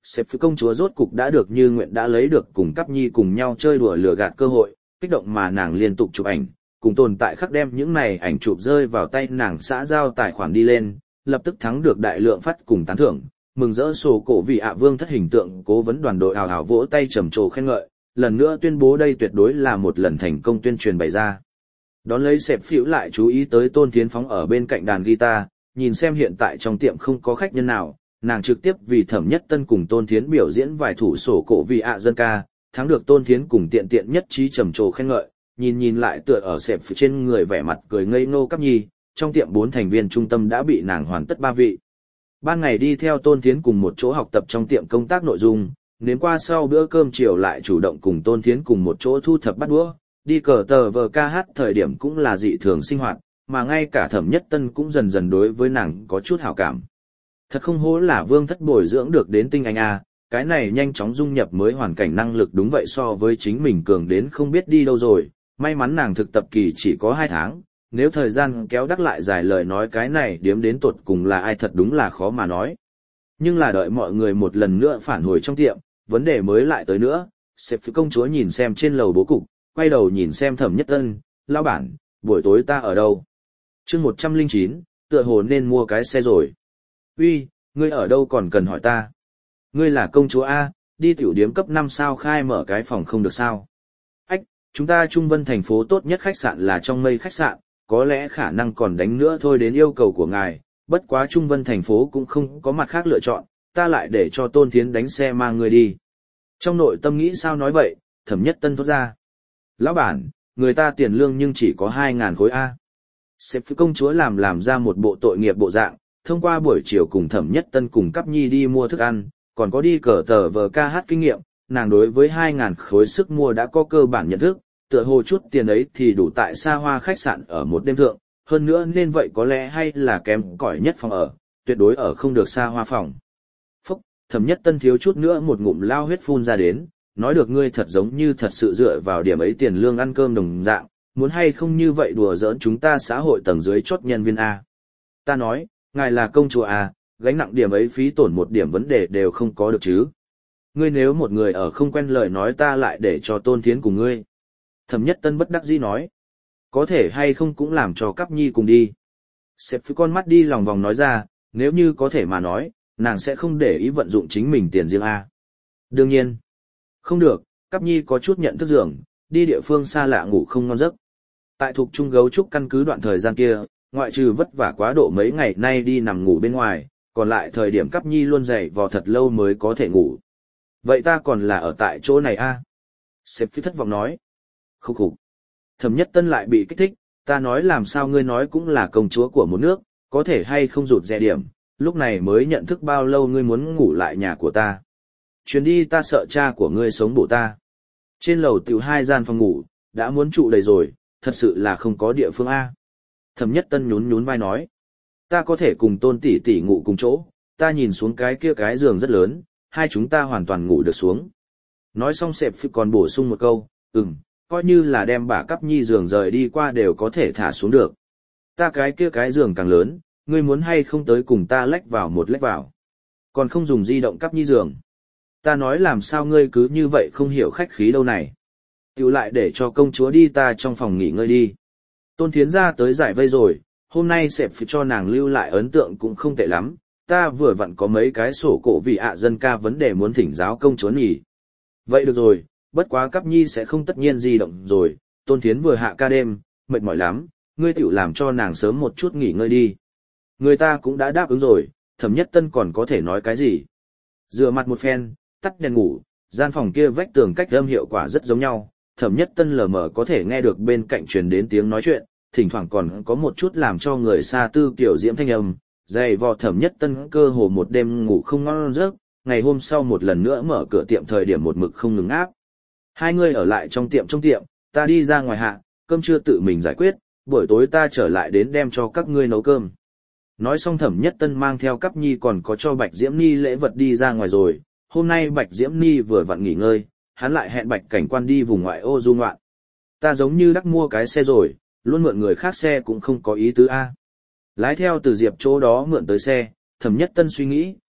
Sếp phi công chúa rốt cục đã được như nguyện đã lấy được cùng Cáp Nhi cùng nhau chơi đùa lừa gạt cơ hội, kích động mà nàng liên tục chụp ảnh, cùng tồn tại khắc đem những này ảnh chụp rơi vào tay nàng xã giao tài khoản đi lên, lập tức thắng được đại lượng phát cùng tán thưởng, mừng rỡ sổ cổ vì ạ vương thất hình tượng cố vấn đoàn đội ào ào vỗ tay trầm trồ khen ngợi, lần nữa tuyên bố đây tuyệt đối là một lần thành công tuyên truyền bày ra. Đón lấy sếp phiểu lại chú ý tới Tôn Thiến phóng ở bên cạnh đàn guitar, nhìn xem hiện tại trong tiệm không có khách nhân nào, nàng trực tiếp vì Thẩm Nhất Tân cùng Tôn Thiến biểu diễn vài thủ sổ cổ vì ạ dân ca, thắng được Tôn Thiến cùng tiện tiện nhất trí trầm trồ khen ngợi, nhìn lại tựa ở sẹp trên người vẻ mặt cười ngây ngô Cáp Nhi, trong tiệm 4 thành viên trung tâm đã bị nàng hoàn tất 3 vị. Ban ngày đi theo Tôn Thiến cùng một chỗ học tập trong tiệm công tác nội dung, đến qua sau bữa cơm chiều lại chủ động cùng Tôn Thiến cùng một chỗ thu thập bắt đũa, đi cờ tờ vờ ca hát thời điểm cũng là dị thường sinh hoạt, mà ngay cả Thẩm Nhất Tân cũng dần dần đối với nàng có chút hảo cảm. Thật không hổ là vương thất bồi dưỡng được đến tinh anh a, cái này nhanh chóng dung nhập mới hoàn cảnh năng lực đúng vậy so với chính mình cường đến không biết đi đâu rồi, may mắn nàng thực tập kỳ chỉ có 2 tháng, nếu thời gian kéo đắc lại dài lời nói cái này điếm đến tột cùng là ai thật đúng là khó mà nói. Nhưng là đợi mọi người một lần nữa phản hồi trong tiệm, vấn đề mới lại tới nữa, sếp phi công chúa nhìn xem trên lầu bố cục, quay đầu nhìn xem Thẩm Nhất Tân, lão bản, buổi tối ta ở đâu? Chương 109, tựa hồ nên mua cái xe rồi. Uy, ngươi ở đâu còn cần hỏi ta? Ngươi là công chúa A, đi tiểu điếm cấp 5 sao khai mở cái phòng không được sao? Ách, chúng ta Trung Vân thành phố tốt nhất khách sạn là Trong Mây khách sạn, có lẽ khả năng còn đánh nữa thôi đến yêu cầu của ngài, bất quá Trung Vân thành phố cũng không có mặt khác lựa chọn, ta lại để cho Tôn Thiến đánh xe mang ngươi đi. Trong nội tâm nghĩ sao nói vậy, Thẩm Nhất Tân thốt ra. Lão bản, người ta tiền lương nhưng chỉ có 2.000 khối A. Sếp phi công chúa làm ra một bộ tội nghiệp bộ dạng, thông qua buổi chiều cùng Thẩm Nhất Tân cùng Cáp Nhi đi mua thức ăn, còn có đi cờ tờ vờ ca hát kinh nghiệm, nàng đối với 2.000 khối sức mua đã có cơ bản nhận thức, tựa hồ chút tiền ấy thì đủ tại xa hoa khách sạn ở một đêm thượng, hơn nữa nên vậy có lẽ hay là kém cỏi nhất phòng ở, tuyệt đối ở không được xa hoa phòng. Phúc, Thẩm Nhất Tân thiếu chút nữa một ngụm lao huyết phun ra đến, nói được ngươi thật giống như thật sự dựa vào điểm ấy tiền lương ăn cơm đồng dạng, muốn hay không như vậy đùa giỡn chúng ta xã hội tầng dưới chốt nhân viên A. Ta nói, ngài là công chúa A, gánh nặng điểm ấy phí tổn một điểm vấn đề đều không có được chứ. Ngươi nếu một người ở không quen lời nói ta lại để cho Tôn Thiến cùng ngươi. Thẩm Nhất Tân bất đắc dĩ nói. Có thể hay không cũng làm cho Cáp Nhi cùng đi. Sếp phi con mắt đi lòng vòng nói ra, nếu như có thể mà nói, nàng sẽ không để ý vận dụng chính mình tiền riêng A. Đương nhiên. Không được, Cáp Nhi có chút nhận thức giường, đi địa phương xa lạ ngủ không ngon giấc. Tại thuộc trung gấu trúc căn cứ đoạn thời gian kia, ngoại trừ vất vả quá độ mấy ngày nay đi nằm ngủ bên ngoài, còn lại thời điểm Cáp Nhi luôn dậy vò thật lâu mới có thể ngủ. Vậy ta còn là ở tại chỗ này a? Sếp phi thất vọng nói. Khúc khục. Thẩm Nhất Tân lại bị kích thích, ta nói làm sao ngươi nói cũng là công chúa của một nước, có thể hay không rụt rè điểm, lúc này mới nhận thức bao lâu ngươi muốn ngủ lại nhà của ta. Chuyến đi ta sợ cha của ngươi sống bổ ta. Trên lầu tiểu 2 gian phòng ngủ, đã muốn trụ đầy rồi, thật sự là không có địa phương A. Thẩm Nhất Tân nhún vai nói. Ta có thể cùng Tôn tỷ tỷ ngủ cùng chỗ, ta nhìn xuống cái kia cái giường rất lớn, hai chúng ta hoàn toàn ngủ được xuống. Nói xong sếp phi còn bổ sung một câu, coi như là đem bà Cáp Nhi giường rời đi qua đều có thể thả xuống được. Ta cái kia cái giường càng lớn, ngươi muốn hay không tới cùng ta lách vào một lách vào. Còn không dùng di động Cáp Nhi giường. Ta nói làm sao ngươi cứ như vậy không hiểu khách khí đâu này. Tiểu lại để cho công chúa đi ta trong phòng nghỉ ngơi đi. Tôn Thiến ra tới giải vây rồi, hôm nay sếp phi cho nàng lưu lại ấn tượng cũng không tệ lắm. Ta vừa vặn có mấy cái sổ cổ vì ạ dân ca vấn đề muốn thỉnh giáo công chúa nhỉ. Vậy được rồi, bất quá Cáp Nhi sẽ không tất nhiên di động rồi, Tôn Thiến vừa hạ ca đêm, mệt mỏi lắm, ngươi tiểu làm cho nàng sớm một chút nghỉ ngơi đi. Người ta cũng đã đáp ứng rồi, Thẩm Nhất Tân còn có thể nói cái gì. Rửa mặt một phen, tắt đèn ngủ, gian phòng kia vách tường cách âm hiệu quả rất giống nhau, Thẩm Nhất Tân lờ mờ có thể nghe được bên cạnh truyền đến tiếng nói chuyện, thỉnh thoảng còn có một chút làm cho người xa tư kiểu diễm thanh âm, dày vò Thẩm Nhất Tân cơ hồ một đêm ngủ không ngon giấc, ngày hôm sau một lần nữa mở cửa tiệm thời điểm một mực không ngừng áp. Hai người ở lại trong tiệm, ta đi ra ngoài hạ, cơm trưa tự mình giải quyết, buổi tối ta trở lại đến đem cho các ngươi nấu cơm. Nói xong Thẩm Nhất Tân mang theo Cáp Nhi còn có cho Bạch Diễm Ni lễ vật đi ra ngoài rồi, hôm nay Bạch Diễm Ni vừa vặn nghỉ ngơi, hắn lại hẹn Bạch cảnh quan đi vùng ngoại ô du ngoạn. Ta giống như đắc mua cái xe rồi, luôn mượn người khác xe cũng không có ý tứ a. Lái theo từ Diệp chỗ đó mượn tới xe, Thẩm Nhất Tân suy nghĩ,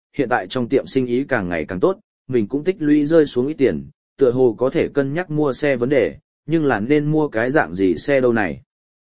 hiện tại trong tiệm sinh ý càng ngày càng tốt, mình cũng tích lũy rơi xuống ít tiền, tựa hồ có thể cân nhắc mua xe vấn đề, nhưng là nên mua cái dạng gì xe đâu này.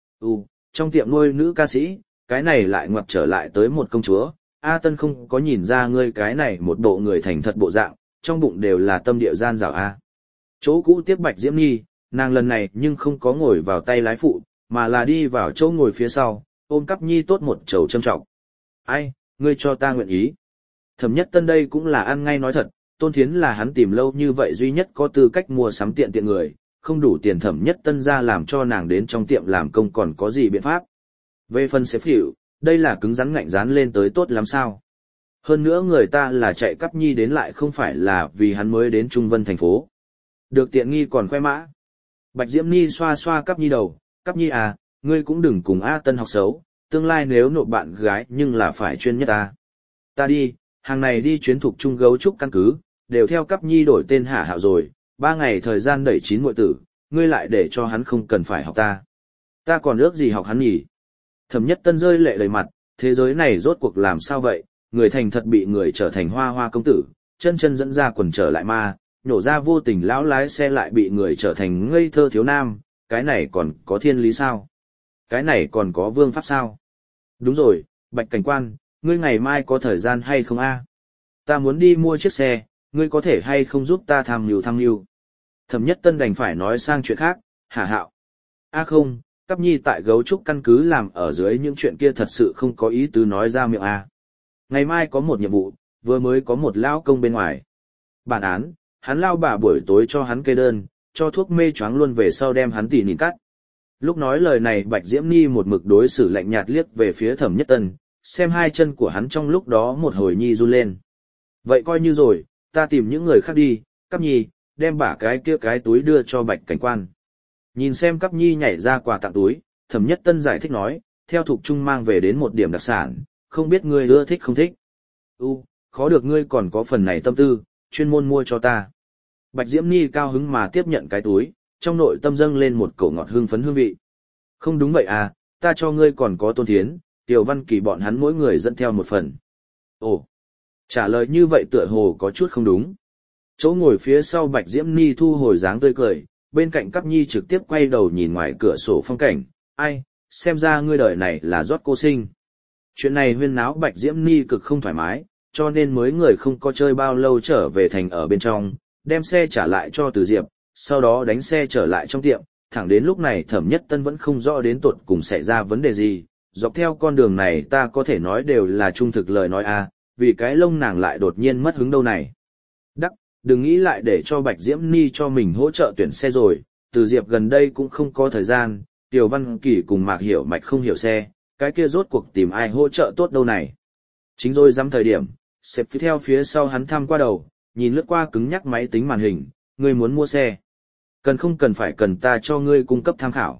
Trong tiệm nuôi nữ ca sĩ, cái này lại ngoặt trở lại tới một công chúa, A Tân không có nhìn ra ngươi cái này một bộ người thành thật bộ dạng, trong bụng đều là tâm địa gian dảo A. Chỗ cũ tiếp Bạch Diễm Nhi, nàng lần này nhưng không có ngồi vào tay lái phụ, mà là đi vào chỗ ngồi phía sau, ôm cắp Nhi tốt một chầu trâm trọng. Ai, ngươi cho ta nguyện ý. Thẩm Nhất Tân đây cũng là ăn ngay nói thật, Tôn Thiến là hắn tìm lâu như vậy duy nhất có tư cách mua sắm tiện tiện người, không đủ tiền Thẩm Nhất Tân ra làm cho nàng đến trong tiệm làm công còn có gì biện pháp. Về phần xếp hiệu, đây là cứng rắn ngạnh rán lên tới tốt lắm sao. Hơn nữa người ta là chạy cắp Nhi đến lại không phải là vì hắn mới đến Trung Vân thành phố. Được tiện nghi còn khoe mã. Bạch Diễm Nhi xoa xoa cắp Nhi đầu, cắp Nhi à, ngươi cũng đừng cùng A Tân học xấu, tương lai nếu nộp bạn gái nhưng là phải chuyên nhất ta. Ta đi, hàng này đi chuyến thuộc Trung Gấu Trúc căn cứ, đều theo cắp Nhi đổi tên Hạ Hạo rồi, 3 ngày thời gian đẩy 9 muội tử, ngươi lại để cho hắn không cần phải học ta. Ta còn ước gì học hắn nhỉ? Thẩm Nhất Tân rơi lệ đầy mặt, thế giới này rốt cuộc làm sao vậy, người thành thật bị người trở thành hoa hoa công tử, chân chân dẫn ra quần trở lại ma, nhổ ra vô tình lão lái xe lại bị người trở thành ngây thơ thiếu nam, cái này còn có thiên lý sao? Cái này còn có vương pháp sao? Đúng rồi, Bạch cảnh quan, ngươi ngày mai có thời gian hay không a? Ta muốn đi mua chiếc xe, ngươi có thể hay không giúp ta tham mưu? Thẩm Nhất Tân đành phải nói sang chuyện khác, Hạ Hạo. Không, Cắp Nhi tại Gấu Trúc căn cứ làm ở dưới những chuyện kia thật sự không có ý tứ nói ra miệng a. Ngày mai có một nhiệm vụ, vừa mới có một lão công bên ngoài. Bản án, hắn lao bà buổi tối cho hắn kê đơn, cho thuốc mê choáng luôn về sau đem hắn tỉ nịn cắt. Lúc nói lời này Bạch Diễm Nhi một mực đối xử lạnh nhạt liếc về phía Thẩm Nhất Tân, xem hai chân của hắn trong lúc đó một hồi nhi run lên. Vậy coi như rồi, ta tìm những người khác đi, Cắp Nhi, đem bả cái kia cái túi đưa cho Bạch cảnh quan. Nhìn xem Cắp Nhi nhảy ra quà tặng túi, Thẩm Nhất Tân giải thích nói, theo Thục Trung mang về đến một điểm đặc sản, không biết ngươi ưa thích không thích. Khó được ngươi còn có phần này tâm tư, chuyên môn mua cho ta. Bạch Diễm Nhi cao hứng mà tiếp nhận cái túi, trong nội tâm dâng lên một cổ ngọt hương phấn hương vị. Không đúng vậy à, ta cho ngươi còn có Tôn Thiến, Tiểu Văn Kỳ bọn hắn mỗi người dẫn theo một phần. Trả lời như vậy tựa hồ có chút không đúng. Chỗ ngồi phía sau Bạch Diễm Nhi thu hồi dáng tươi cười, bên cạnh Cắp Nhi trực tiếp quay đầu nhìn ngoài cửa sổ phong cảnh, ai, xem ra ngươi đời này là rót cô sinh. Chuyện này huyên náo Bạch Diễm Nhi cực không thoải mái, cho nên mới người không có chơi bao lâu trở về thành ở bên trong, đem xe trả lại cho Từ Diệp, sau đó đánh xe trở lại trong tiệm, thẳng đến lúc này Thẩm Nhất Tân vẫn không rõ đến tột cùng xảy ra vấn đề gì, dọc theo con đường này ta có thể nói đều là trung thực lời nói a, vì cái lông nàng lại đột nhiên mất hứng đâu này. Đừng nghĩ lại để cho Bạch Diễm Ni cho mình hỗ trợ tuyển xe rồi, Từ Diệp gần đây cũng không có thời gian, Tiểu Văn Kỳ cùng Mạc Hiểu Mạch không hiểu xe, cái kia rốt cuộc tìm ai hỗ trợ tốt đâu này. Chính rồi dám thời điểm, xếp theo phía sau hắn thăm qua đầu, nhìn lướt qua cứng nhắc máy tính màn hình, ngươi muốn mua xe. Cần không cần phải cần ta cho ngươi cung cấp tham khảo.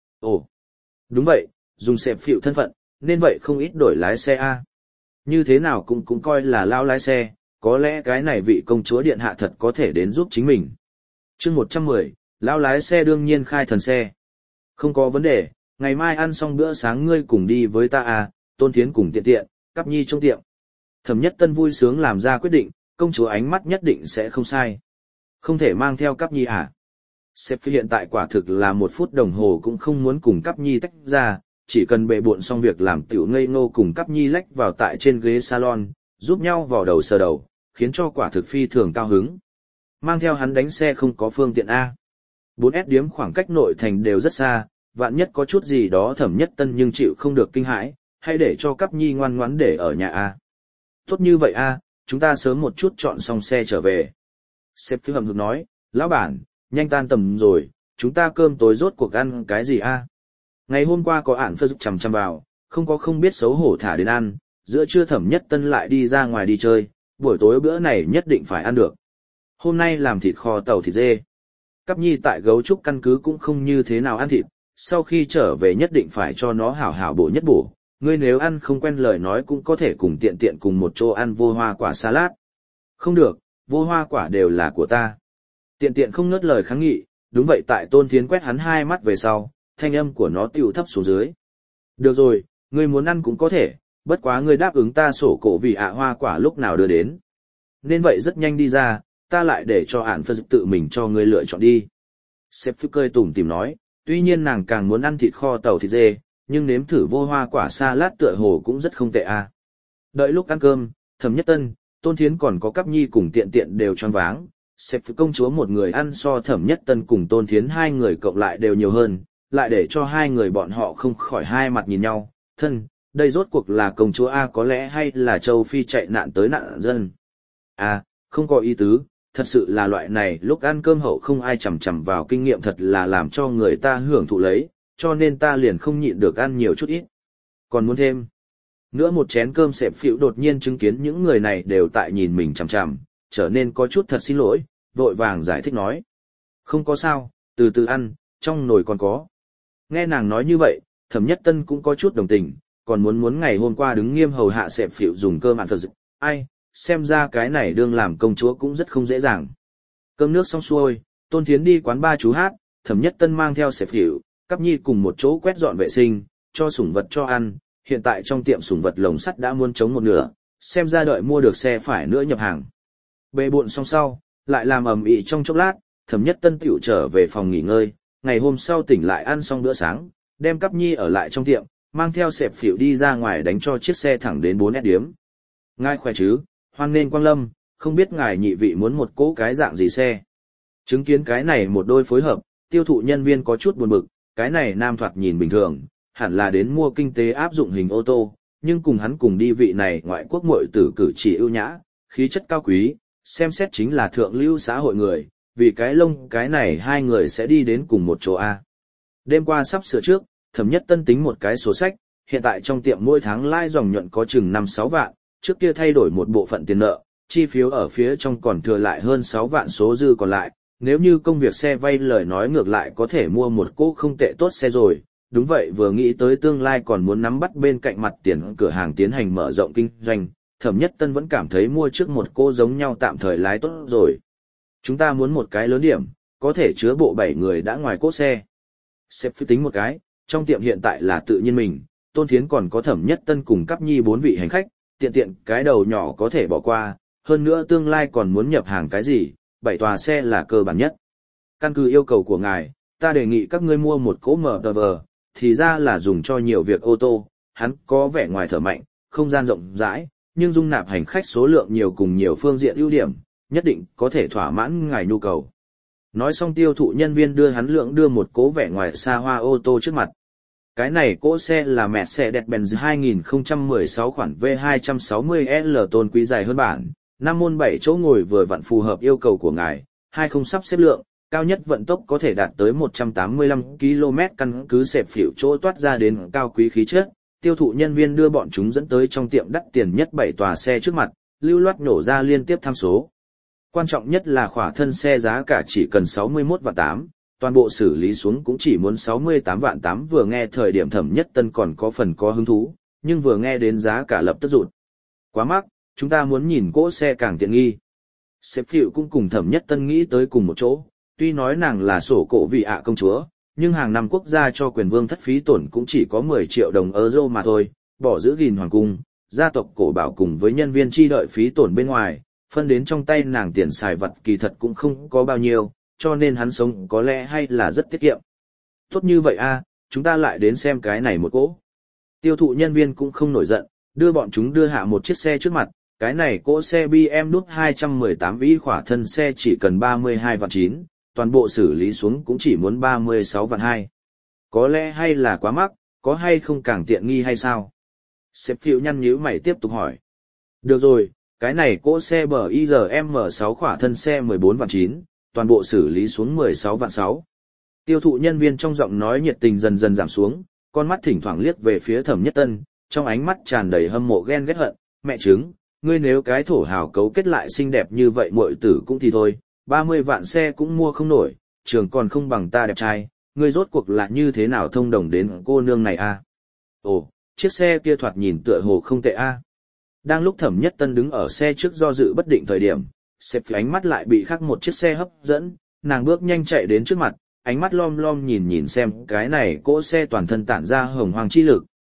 Đúng vậy, dùng xếp phịu thân phận, nên vậy không ít đổi lái xe a. Như thế nào cũng coi là lao lái xe, có lẽ cái này vị công chúa điện hạ thật có thể đến giúp chính mình. Chương 110, lao lái xe đương nhiên khai thần xe. Không có vấn đề, ngày mai ăn xong bữa sáng ngươi cùng đi với ta à, Tôn Thiến cùng tiện tiện, Cắp Nhi trong tiệm. Thẩm Nhất Tân vui sướng làm ra quyết định, công chúa ánh mắt nhất định sẽ không sai. Không thể mang theo Cắp Nhi à? Sếp hiện tại quả thực là 1 phút đồng hồ cũng không muốn cùng Cắp Nhi tách ra, chỉ cần bệ bộn xong việc làm tiểu ngây ngô cùng Cắp Nhi lách vào tại trên ghế salon, giúp nhau vào đầu sờ đầu, khiến cho quả thực phi thường cao hứng. Mang theo hắn đánh xe không có phương tiện A. 4S điếm khoảng cách nội thành đều rất xa, vạn nhất có chút gì đó Thẩm Nhất Tân nhưng chịu không được kinh hãi, hay để cho Cắp Nhi ngoan ngoãn để ở nhà A. Tốt như vậy A, chúng ta sớm một chút chọn xong xe trở về. Sếp phi hầm hực nói, lão bản, nhanh tan tầm rồi, chúng ta cơm tối rốt cuộc ăn cái gì A. Ngày hôm qua có ản phơ giúp chằm chằm vào, không biết xấu hổ thả đến ăn, giữa trưa Thẩm Nhất Tân lại đi ra ngoài đi chơi, buổi tối bữa này nhất định phải ăn được. Hôm nay làm thịt kho tàu thịt dê. Cắp Nhi tại Gấu Trúc căn cứ cũng không như thế nào ăn thịt, sau khi trở về nhất định phải cho nó hảo hảo bổ nhất bổ. Ngươi nếu ăn không quen lời nói cũng có thể cùng tiện tiện cùng một chỗ ăn vô hoa quả salad. Không được, vô hoa quả đều là của ta. Tiện tiện không ngớt lời kháng nghị, đúng vậy tại Tôn Thiến quét hắn 2 mắt về sau, thanh âm của nó tiểu thấp xuống dưới. Được rồi, ngươi muốn ăn cũng có thể, bất quá ngươi đáp ứng ta sổ cổ vì hoa quả lúc nào đưa đến. Nên vậy rất nhanh đi ra, ta lại để cho ản phật tự mình cho ngươi lựa chọn đi. Sếp Phi cười tủm tìm nói, tuy nhiên nàng càng muốn ăn thịt kho tàu thịt dê, nhưng nếm thử vô hoa quả salad tựa hồ cũng rất không tệ à. Đợi lúc ăn cơm, Thẩm Nhất Tân, Tôn Thiến còn có Cáp Nhi cùng tiện tiện đều choáng váng. Sếp Phi công chúa một người ăn so Thẩm Nhất Tân cùng Tôn Thiến hai người cộng lại đều nhiều hơn, lại để cho hai người bọn họ không khỏi hai mặt nhìn nhau. Thân, đây rốt cuộc là công chúa A có lẽ hay là châu Phi chạy nạn tới nạn dân. À, không có ý tứ, thật sự là loại này lúc ăn cơm hậu không ai chằm chằm vào kinh nghiệm thật là làm cho người ta hưởng thụ lấy, cho nên ta liền không nhịn được ăn nhiều chút ít. Còn muốn thêm nữa một chén cơm. Sếp Phịu đột nhiên chứng kiến những người này đều tại nhìn mình chằm chằm, trở nên có chút thật xin lỗi, vội vàng giải thích nói. Không có sao, từ từ ăn, trong nồi còn có. Nghe nàng nói như vậy, Thẩm Nhất Tân cũng có chút đồng tình, còn muốn ngày hôm qua đứng nghiêm hầu hạ Sếp Phịu dùng cơm ăn thật dực. Ai, xem ra cái này đương làm công chúa cũng rất không dễ dàng. Cơm nước xong xuôi, Tôn Thiến đi quán ba chú hát, Thẩm Nhất Tân mang theo Sếp Phịu, Cáp Nhi cùng một chỗ quét dọn vệ sinh, cho sủng vật cho ăn. Hiện tại trong tiệm sủng vật lồng sắt đã muốn trống một nửa, xem ra đợi mua được xe phải nữa nhập hàng. Bề bộn xong sau, lại làm ầm ĩ trong chốc lát, Thẩm Nhất Tân tiểu trở về phòng nghỉ ngơi, ngày hôm sau tỉnh lại ăn xong bữa sáng, đem Cáp Nhi ở lại trong tiệm, mang theo Sếp Phịu đi ra ngoài đánh cho chiếc xe thẳng đến 4S điếm. Ngài khỏe chứ, hoan nên quang lâm, không biết ngài nhị vị muốn một cỗ cái dạng gì xe. Chứng kiến cái này một đôi phối hợp, tiêu thụ nhân viên có chút buồn bực, cái này nam thoạt nhìn bình thường, hẳn là đến mua kinh tế áp dụng hình ô tô, nhưng cùng hắn cùng đi vị này ngoại quốc muội tử cử chỉ ưu nhã, khí chất cao quý, xem xét chính là thượng lưu xã hội người, vì cái lông cái này hai người sẽ đi đến cùng một chỗ A. Đêm qua sắp sửa trước, Thẩm Nhất Tân tính một cái sổ sách, hiện tại trong tiệm mỗi tháng lãi dòng nhuận có chừng 5-6 vạn, trước kia thay đổi một bộ phận tiền nợ, chi phiếu ở phía trong còn thừa lại hơn 6 vạn số dư còn lại, nếu như công việc xe vay lời nói ngược lại có thể mua một cỗ không tệ tốt xe rồi. Đúng vậy, vừa nghĩ tới tương lai còn muốn nắm bắt bên cạnh mặt tiền cửa hàng tiến hành mở rộng kinh doanh, Thẩm Nhất Tân vẫn cảm thấy mua trước một cô giống nhau tạm thời lái tốt rồi. Chúng ta muốn một cái lớn điểm, có thể chứa bộ 7 người đã ngoài cỗ xe. Sếp Phi tính một cái, trong tiệm hiện tại là tự nhiên mình, Tôn Thiến còn có Thẩm Nhất Tân cùng Cáp Nhi 4 vị hành khách, tiện tiện cái đầu nhỏ có thể bỏ qua, hơn nữa tương lai còn muốn nhập hàng cái gì, 7 tòa xe là cơ bản nhất. Căn cứ yêu cầu của ngài, ta đề nghị các ngươi mua một cỗ MTV, thì ra là dùng cho nhiều việc ô tô, hắn có vẻ ngoài thở mạnh, không gian rộng rãi, nhưng dung nạp hành khách số lượng nhiều cùng nhiều phương diện ưu điểm, nhất định có thể thỏa mãn ngài nhu cầu. Nói xong tiêu thụ nhân viên đưa hắn đưa một cỗ vẻ ngoài xa hoa ô tô trước mặt. Cái này cỗ xe là Mercedes-Benz 2016 khoản V260L tôn quý dài hơn bản, 5 môn 7 chỗ ngồi vừa vặn phù hợp yêu cầu của ngài, 20 sắp xếp lượng, cao nhất vận tốc có thể đạt tới 185 km căn cứ Sếp Phịu chỗ toát ra đến cao quý khí chất. Tiêu thụ nhân viên đưa bọn chúng dẫn tới trong tiệm đắt tiền nhất 7 tòa xe trước mặt, lưu loát nổ ra liên tiếp tham số. Quan trọng nhất là khỏa thân xe giá cả chỉ cần 61 vạn 8, toàn bộ xử lý xuống cũng chỉ muốn 68 vạn 8. Vừa nghe thời điểm Thẩm Nhất Tân còn có phần có hứng thú, nhưng vừa nghe đến giá cả lập tức rụt. Quá mắc, chúng ta muốn nhìn cỗ xe càng tiện nghi. Sếp Phịu cũng cùng Thẩm Nhất Tân nghĩ tới cùng một chỗ, tuy nói nàng là sổ cổ vị công chúa, nhưng hàng năm quốc gia cho quyền vương thất phí tổn cũng chỉ có 10 triệu đồng euro mà thôi, bỏ giữ gìn hoàng cung, gia tộc cổ bảo cùng với nhân viên chi đợi phí tổn bên ngoài, phân đến trong tay nàng tiền xài vặt kỳ thật cũng không có bao nhiêu, cho nên hắn sống có lẽ hay là rất tiết kiệm. Tốt như vậy chúng ta lại đến xem cái này một cỗ. Tiêu thụ nhân viên cũng không nổi giận, đưa bọn chúng đưa hạ một chiếc xe trước mặt, cái này cỗ xe BMW 218i khỏa thân xe chỉ cần 32 vạn 9, toàn bộ xử lý xuống cũng chỉ muốn 36 vạn 2. Có lẽ hay là quá mắc, có hay không càng tiện nghi hay sao? Sếp Phịu nhăn nhíu mày tiếp tục hỏi. Được rồi, cái này cỗ xe BIZM6 khỏa thân xe 14 vạn 9, toàn bộ xử lý xuống 16 vạn 6. Tiêu thụ nhân viên trong giọng nói nhiệt tình dần dần giảm xuống, con mắt thỉnh thoảng liếc về phía Thẩm Nhất Tân, trong ánh mắt tràn đầy hâm mộ ghen ghét hận. Mẹ chứng, ngươi nếu cái thổ hào cấu kết lại xinh đẹp như vậy muội tử cũng thì thôi, 30 vạn xe cũng mua không nổi, trường còn không bằng ta đẹp trai, ngươi rốt cuộc là như thế nào thông đồng đến cô nương này Ồ, chiếc xe kia thoạt nhìn tựa hồ không tệ Đang lúc Thẩm Nhất Tân đứng ở xe trước do dự bất định thời điểm, Sếp Phịu ánh mắt lại bị khác một chiếc xe hấp dẫn, nàng bước nhanh chạy đến trước mặt, ánh mắt lom lom nhìn xem cái này cỗ xe toàn thân tản ra hồng hoàng chi lực,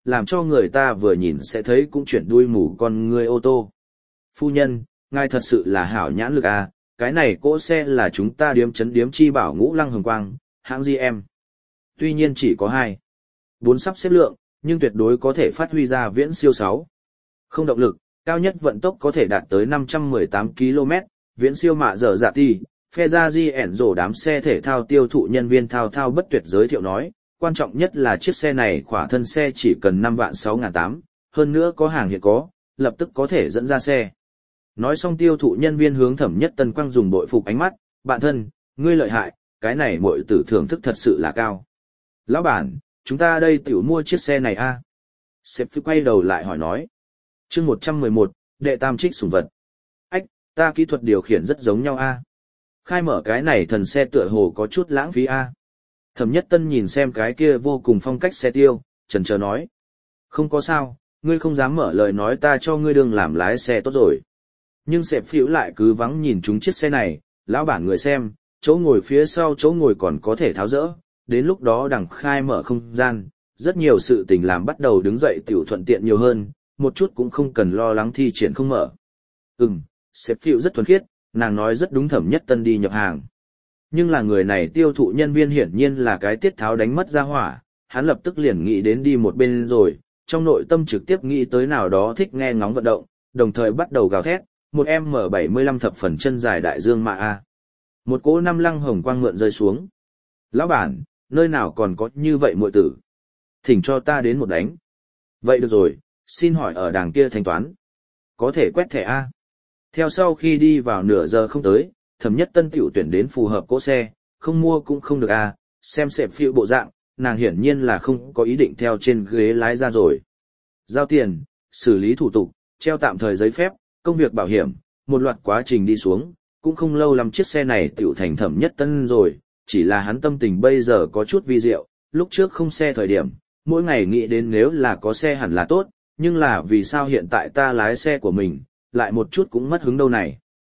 làm cho người ta vừa nhìn sẽ thấy cũng chuyển đuôi mù con người ô tô. Phu nhân, ngài thật sự là hảo nhãn lực à, cái này cỗ xe là chúng ta điếm chấn điếm chi bảo Ngũ Lăng Hồng Quang, hãng GM. Tuy nhiên chỉ có 4 sắp xếp lượng, nhưng tuyệt đối có thể phát huy ra viễn siêu 6. Không động lực, cao nhất vận tốc có thể đạt tới 518 km, viễn siêu mạ dở dạ ti. Ferrari Enzo đám xe thể thao tiêu thụ nhân viên thao thao bất tuyệt giới thiệu nói, quan trọng nhất là chiếc xe này khỏa thân xe chỉ cần 5.600.800, hơn nữa có hàng hiện có, lập tức có thể dẫn ra xe. Nói xong tiêu thụ nhân viên hướng Thẩm Nhất Tân quang dùng bội phục ánh mắt, bạn thân, ngươi lợi hại, cái này muội tử thưởng thức thật sự là cao. Lão bản, chúng ta đây tiểu mua chiếc xe này a. Sếp phi quay đầu lại hỏi nói. Chương 111, đệ tam trích sủng vật. Ách, ta kỹ thuật điều khiển rất giống nhau a. Khai mở cái này thần xe tựa hồ có chút lãng phí a. Thẩm Nhất Tân nhìn xem cái kia vô cùng phong cách xe tiêu, chần chờ nói. Không có sao, ngươi không dám mở lời nói ta cho ngươi đương làm lái xe tốt rồi. Nhưng sếp phiểu lại cứ vắng nhìn chúng chiếc xe này, lão bản người xem, chỗ ngồi phía sau chỗ ngồi còn có thể tháo dỡ, đến lúc đó đằng khai mở không gian, rất nhiều sự tình làm bắt đầu đứng dậy tiểu thuận tiện nhiều hơn, một chút cũng không cần lo lắng thi triển không mở. Sếp phiểu rất thuần khiết, nàng nói rất đúng. Thẩm Nhất Tân đi nhập hàng. Nhưng là người này tiêu thụ nhân viên hiển nhiên là cái tiết tháo đánh mất ra hỏa, hắn lập tức liền nghĩ đến đi một bên rồi, trong nội tâm trực tiếp nghĩ tới nào đó thích nghe ngóng vận động, đồng thời bắt đầu gào thét, một M75 thập phần chân dài đại dương mạ A. Một cỗ 5 lăng hồng quang mượn rơi xuống. Lão bản, nơi nào còn có như vậy muội tử? Thỉnh cho ta đến một đánh. Vậy được rồi, xin hỏi ở đàng kia thanh toán. Có thể quét thẻ A. Theo sau khi đi vào nửa giờ không tới, Thẩm Nhất Tân tiểu tuyển đến phù hợp cỗ xe, không mua cũng không được A, xem sẹp phiêu bộ dạng, nàng hiển nhiên là không có ý định theo trên ghế lái ra rồi. Giao tiền, xử lý thủ tục, treo tạm thời giấy phép, công việc bảo hiểm, một loạt quá trình đi xuống, cũng không lâu lắm chiếc xe này tiểu thành Thẩm Nhất Tân rồi, chỉ là hắn tâm tình bây giờ có chút vi diệu, lúc trước không xe thời điểm, mỗi ngày nghĩ đến nếu là có xe hẳn là tốt, nhưng là vì sao hiện tại ta lái xe của mình, lại một chút cũng mất hứng đâu này.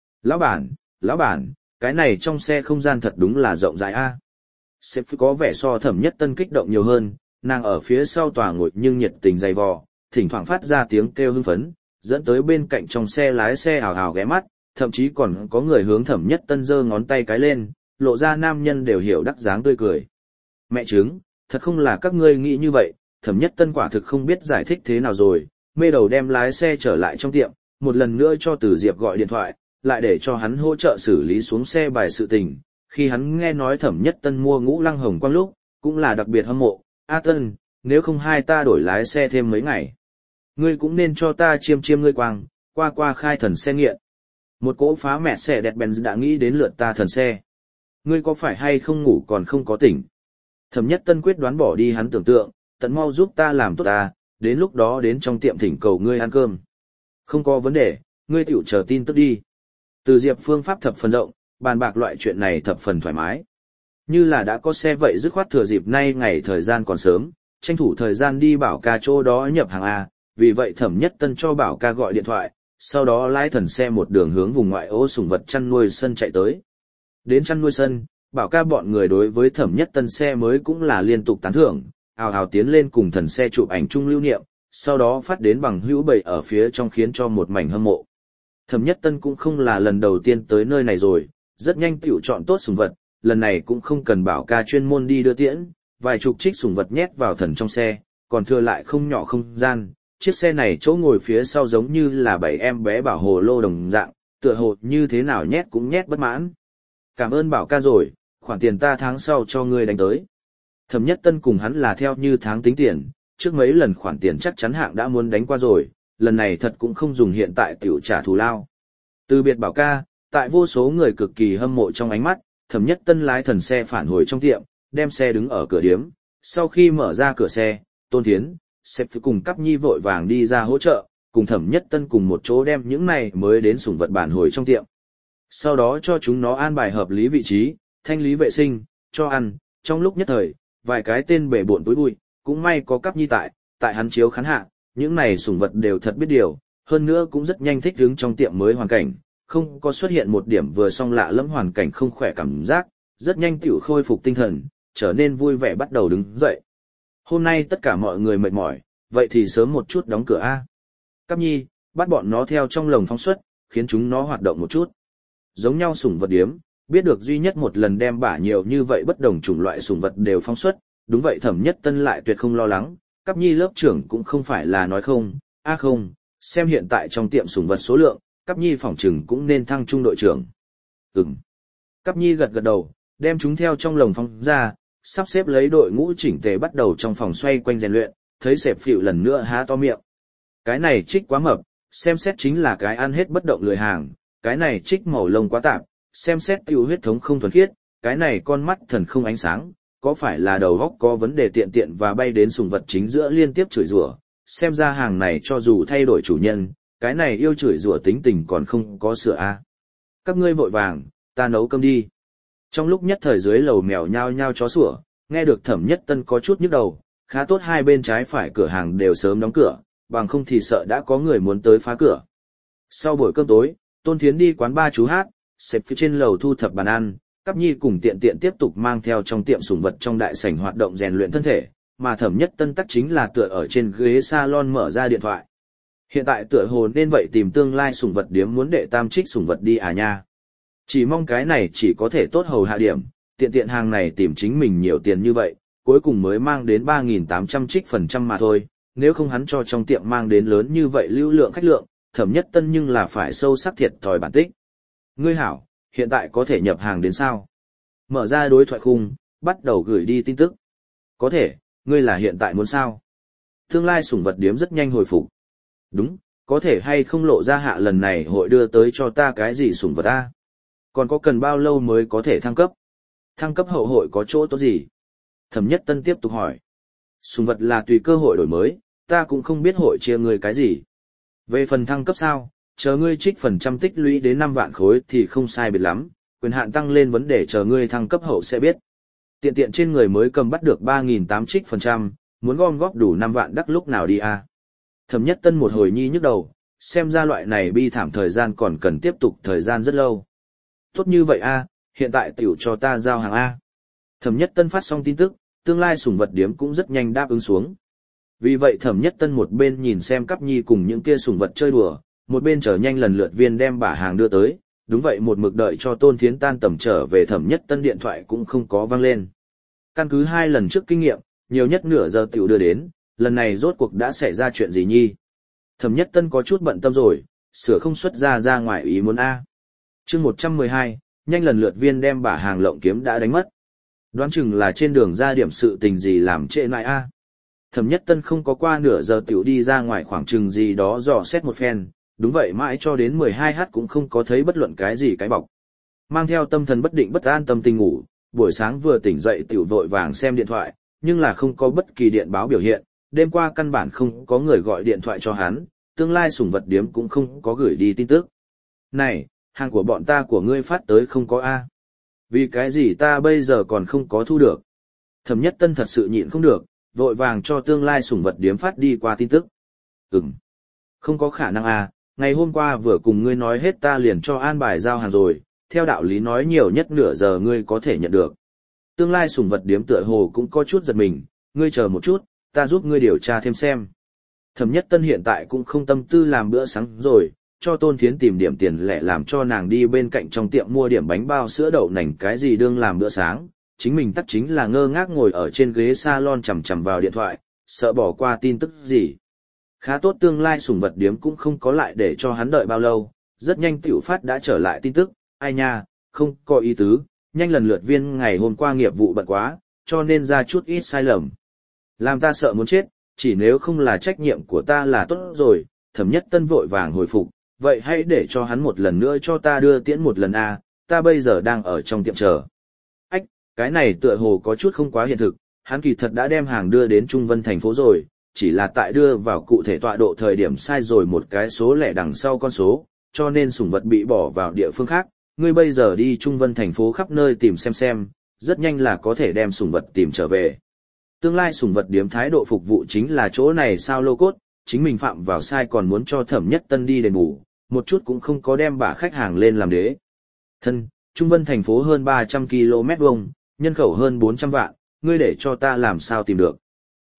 Lão bản, cái này trong xe không gian thật đúng là rộng rãi a. Sếp có vẻ so Thẩm Nhất Tân kích động nhiều hơn, nàng ở phía sau tòa ngồi nhưng nhiệt tình dày vò, thỉnh thoảng phát ra tiếng kêu hưng phấn, dẫn tới bên cạnh trong xe lái xe hào hào ghé mắt, thậm chí còn có người hướng Thẩm Nhất Tân giơ ngón tay cái lên, lộ ra nam nhân đều hiểu đắc dáng tươi cười. Mẹ chứng, thật không là các ngươi nghĩ như vậy, Thẩm Nhất Tân quả thực không biết giải thích thế nào rồi, mê đầu đem lái xe trở lại trong tiệm, một lần nữa cho Từ Diệp gọi điện thoại, lại để cho hắn hỗ trợ xử lý xuống xe bài sự tình. Khi hắn nghe nói Thẩm Nhất Tân mua Ngũ Lăng Hồng Quang lúc, cũng là đặc biệt hâm mộ. A Tân, nếu không hai ta đổi lái xe thêm mấy ngày, ngươi cũng nên cho ta chiêm chiêm ngươi quang, qua khai thần xe nghiện. Một cỗ phá mẹ xe đẹp Benz đã nghĩ đến lượt ta thần xe. Ngươi có phải hay không ngủ còn không có tỉnh? Thẩm Nhất Tân quyết đoán bỏ đi hắn tưởng tượng, tận mau giúp ta làm tốt ta, đến lúc đó đến trong tiệm thỉnh cầu ngươi ăn cơm. Không có vấn đề, ngươi tiểu chờ tin tức đi. Từ Diệp phương pháp thập phần rộng, bàn bạc loại chuyện này thập phần thoải mái. Như là đã có xe vậy dứt khoát thừa dịp nay ngày thời gian còn sớm, tranh thủ thời gian đi Bảo Ca chỗ đó nhập hàng A, vì vậy Thẩm Nhất Tân cho Bảo Ca gọi điện thoại, sau đó lái thần xe một đường hướng vùng ngoại ô sủng vật chăn nuôi sân chạy tới. Đến chăn nuôi sân, Bảo Ca bọn người đối với Thẩm Nhất Tân xe mới cũng là liên tục tán thưởng, ào ào tiến lên cùng thần xe chụp ảnh chung lưu niệm, sau đó phát đến bằng hữu bầy ở phía trong khiến cho một mảnh hâm mộ. Thẩm Nhất Tân cũng không là lần đầu tiên tới nơi này rồi, rất nhanh tiểu chọn tốt sủng vật, lần này cũng không cần Bảo Ca chuyên môn đi đưa tiễn, vài chục trích sủng vật nhét vào thần trong xe, còn thừa lại không nhỏ không gian, chiếc xe này chỗ ngồi phía sau giống như là 7 em bé bảo hồ lô đồng dạng, tựa hồ như thế nào nhét cũng nhét bất mãn. Cảm ơn Bảo Ca rồi, khoản tiền ta tháng sau cho ngươi đánh tới. Thẩm Nhất Tân cùng hắn là theo như tháng tính tiền, trước mấy lần khoản tiền chắc chắn hạng đã muốn đánh qua rồi, lần này thật cũng không dùng hiện tại tiểu trả thù lao. Từ biệt Bảo Ca, tại vô số người cực kỳ hâm mộ trong ánh mắt, Thẩm Nhất Tân lái thần xe phản hồi trong tiệm, đem xe đứng ở cửa điếm, sau khi mở ra cửa xe, Tôn Thiến, sếp cùng Cắp Nhi vội vàng đi ra hỗ trợ, cùng Thẩm Nhất Tân cùng một chỗ đem những này mới đến sủng vật bản hồi trong tiệm. Sau đó cho chúng nó an bài hợp lý vị trí, thanh lý vệ sinh, cho ăn, trong lúc nhất thời, vài cái tên bể bộn túi bụi, cũng may có Cắp Nhi tại hắn chiếu khán hạ, những này sủng vật đều thật biết điều, hơn nữa cũng rất nhanh thích ứng trong tiệm mới hoàn cảnh, không có xuất hiện một điểm vừa xong lạ lẫm hoàn cảnh không khỏe cảm giác, rất nhanh tiểu khôi phục tinh thần, trở nên vui vẻ bắt đầu đứng dậy. Hôm nay tất cả mọi người mệt mỏi, vậy thì sớm một chút đóng cửa a. Cáp nhi, bắt bọn nó theo trong lồng phóng xuất, khiến chúng nó hoạt động một chút. Giống nhau sủng vật điếm, biết được duy nhất một lần đem bả nhiều như vậy bất đồng chủng loại sủng vật đều phóng xuất, đúng vậy Thẩm Nhất Tân lại tuyệt không lo lắng, Cáp nhi lớp trưởng cũng không phải là nói không, không, xem hiện tại trong tiệm sủng vật số lượng, Cáp nhi phỏng chừng cũng nên thăng trung đội trưởng. Cáp nhi gật gật đầu, đem chúng theo trong lồng phóng ra, sắp xếp lấy đội ngũ chỉnh tề bắt đầu trong phòng xoay quanh rèn luyện, thấy Sẹp Phịu lần nữa há to miệng. Cái này trích quá mập, xem xét chính là cái ăn hết bất động lười hàng, cái này trích màu lông quá tạp, xem xét tiêu huyết thống không thuần khiết, cái này con mắt thần không ánh sáng, có phải là đầu óc có vấn đề tiện tiện và bay đến sùng vật chính giữa liên tiếp chửi rủa, xem ra hàng này cho dù thay đổi chủ nhân, cái này yêu chửi rủa tính tình còn không có sửa a. Các ngươi vội vàng, ta nấu cơm đi. Trong lúc nhất thời dưới lầu mèo nhao nhao chó sủa, nghe được Thẩm Nhất Tân có chút nhức đầu, khá tốt hai bên trái phải cửa hàng đều sớm đóng cửa, bằng không thì sợ đã có người muốn tới phá cửa. Sau buổi cơm tối, Tôn Thiến đi quán ba chú hát, xếp phía trên lầu thu thập bàn ăn, Cáp nhi cùng tiện tiện tiếp tục mang theo trong tiệm sủng vật trong đại sảnh hoạt động rèn luyện thân thể, mà Thẩm Nhất Tân tắc chính là tựa ở trên ghế salon mở ra điện thoại. Hiện tại tựa hồ nên vậy tìm tương lai sủng vật điếm muốn đệ tam trích sủng vật đi à nha. Chỉ mong cái này chỉ có thể tốt hầu hạ điểm, tiện tiện hàng này tìm chính mình nhiều tiền như vậy, cuối cùng mới mang đến 3.800 trích phần trăm mà thôi, nếu không hắn cho trong tiệm mang đến lớn như vậy lưu lượng khách lượng, Thẩm Nhất Tân nhưng là phải sâu sắc thiệt thòi bản tích. Ngươi hảo, hiện tại có thể nhập hàng đến sao? Mở ra đối thoại khung, bắt đầu gửi đi tin tức. Có thể, ngươi là hiện tại muốn sao? Tương lai sủng vật điếm rất nhanh hồi phục. Đúng, có thể hay không lộ ra hạ lần này hội đưa tới cho ta cái gì sủng vật ta? Còn có cần bao lâu mới có thể thăng cấp? Thăng cấp hậu hội có chỗ tốt gì? Thẩm Nhất Tân tiếp tục hỏi. Sủng vật là tùy cơ hội đổi mới, ta cũng không biết hội chia ngươi cái gì. Về phần thăng cấp sao, chờ ngươi trích phần trăm tích lũy đến 5 vạn khối thì không sai biệt lắm, quyền hạn tăng lên vấn đề chờ ngươi thăng cấp hậu sẽ biết. Tiện tiện trên người mới cầm bắt được 3.800 trích phần trăm, muốn gom góp đủ 5 vạn đắc lúc nào đi à. Thẩm Nhất Tân một hồi nhi nhức đầu, xem ra loại này bi thảm thời gian còn cần tiếp tục thời gian rất lâu. Tốt như vậy a, hiện tại tiểu cho ta giao hàng a. Thẩm Nhất Tân phát xong tin tức, tương lai sủng vật điếm cũng rất nhanh đáp ứng xuống. Vì vậy Thẩm Nhất Tân một bên nhìn xem Cáp nhi cùng những kia sủng vật chơi đùa, một bên chờ nhanh lần lượt viên đem bả hàng đưa tới, đúng vậy một mực đợi cho Tôn Thiến tan tầm trở về Thẩm Nhất Tân điện thoại cũng không có vang lên. Căn cứ 2 lần trước kinh nghiệm, nhiều nhất nửa giờ tiểu đưa đến, lần này rốt cuộc đã xảy ra chuyện gì nhi? Thẩm Nhất Tân có chút bận tâm rồi, sửa không xuất ra ngoài ý muốn a. Chương 112, nhanh lần lượt viên đem bả hàng lộng kiếm đã đánh mất. Đoán chừng là trên đường ra điểm sự tình gì làm trễ nại a. Thẩm Nhất Tân không có qua nửa giờ tiểu đi ra ngoài khoảng chừng gì đó dò xét một phen, đúng vậy mãi cho đến 12h cũng không có thấy bất luận cái gì cái bọc. Mang theo tâm thần bất định bất an tâm tình ngủ, buổi sáng vừa tỉnh dậy tiểu vội vàng xem điện thoại, nhưng là không có bất kỳ điện báo biểu hiện, đêm qua căn bản không có người gọi điện thoại cho hắn, tương lai sủng vật điếm cũng không có gửi đi tin tức. Này, hàng của bọn ta của ngươi phát tới không có a? Vì cái gì ta bây giờ còn không có thu được? Thẩm Nhất Tân thật sự nhịn không được, vội vàng cho tương lai sủng vật điếm phát đi qua tin tức. Không có khả năng a, ngày hôm qua vừa cùng ngươi nói hết ta liền cho an bài giao hàng rồi, theo đạo lý nói nhiều nhất nửa giờ ngươi có thể nhận được. Tương lai sủng vật điếm tựa hồ cũng có chút giật mình, ngươi chờ một chút, ta giúp ngươi điều tra thêm xem. Thẩm Nhất Tân hiện tại cũng không tâm tư làm bữa sáng rồi, cho Tôn Thiến tìm điểm tiền lẻ làm cho nàng đi bên cạnh trong tiệm mua điểm bánh bao sữa đậu nành cái gì đương làm bữa sáng, chính mình tắc chính là ngơ ngác ngồi ở trên ghế salon chằm chằm vào điện thoại, sợ bỏ qua tin tức gì. Khá tốt tương lai sủng vật điếm cũng không có lại để cho hắn đợi bao lâu, rất nhanh tiểu phát đã trở lại tin tức, ai nha, không có ý tứ, nhanh lần lượt viên ngày hôm qua nghiệp vụ bận quá, cho nên ra chút ít sai lầm. Làm ta sợ muốn chết, chỉ nếu không là trách nhiệm của ta là tốt rồi, Thẩm Nhất Tân vội vàng hồi phục, vậy hãy để cho hắn một lần nữa cho ta đưa tiễn một lần a, ta bây giờ đang ở trong tiệm chờ. Ách, cái này tựa hồ có chút không quá hiện thực, hắn kỳ thật đã đem hàng đưa đến Trung Vân thành phố rồi, chỉ là tại đưa vào cụ thể tọa độ thời điểm sai rồi một cái số lẻ đằng sau con số, cho nên sủng vật bị bỏ vào địa phương khác. Ngươi bây giờ đi Trung Vân thành phố khắp nơi tìm xem, rất nhanh là có thể đem sủng vật tìm trở về. Tương lai sủng vật điếm thái độ phục vụ chính là chỗ này sao lô cốt, chính mình phạm vào sai còn muốn cho Thẩm Nhất Tân đi đền bù, một chút cũng không có đem bả khách hàng lên làm đế. Thân, Trung Vân thành phố hơn 300 km vuông, nhân khẩu hơn 400 vạn, ngươi để cho ta làm sao tìm được.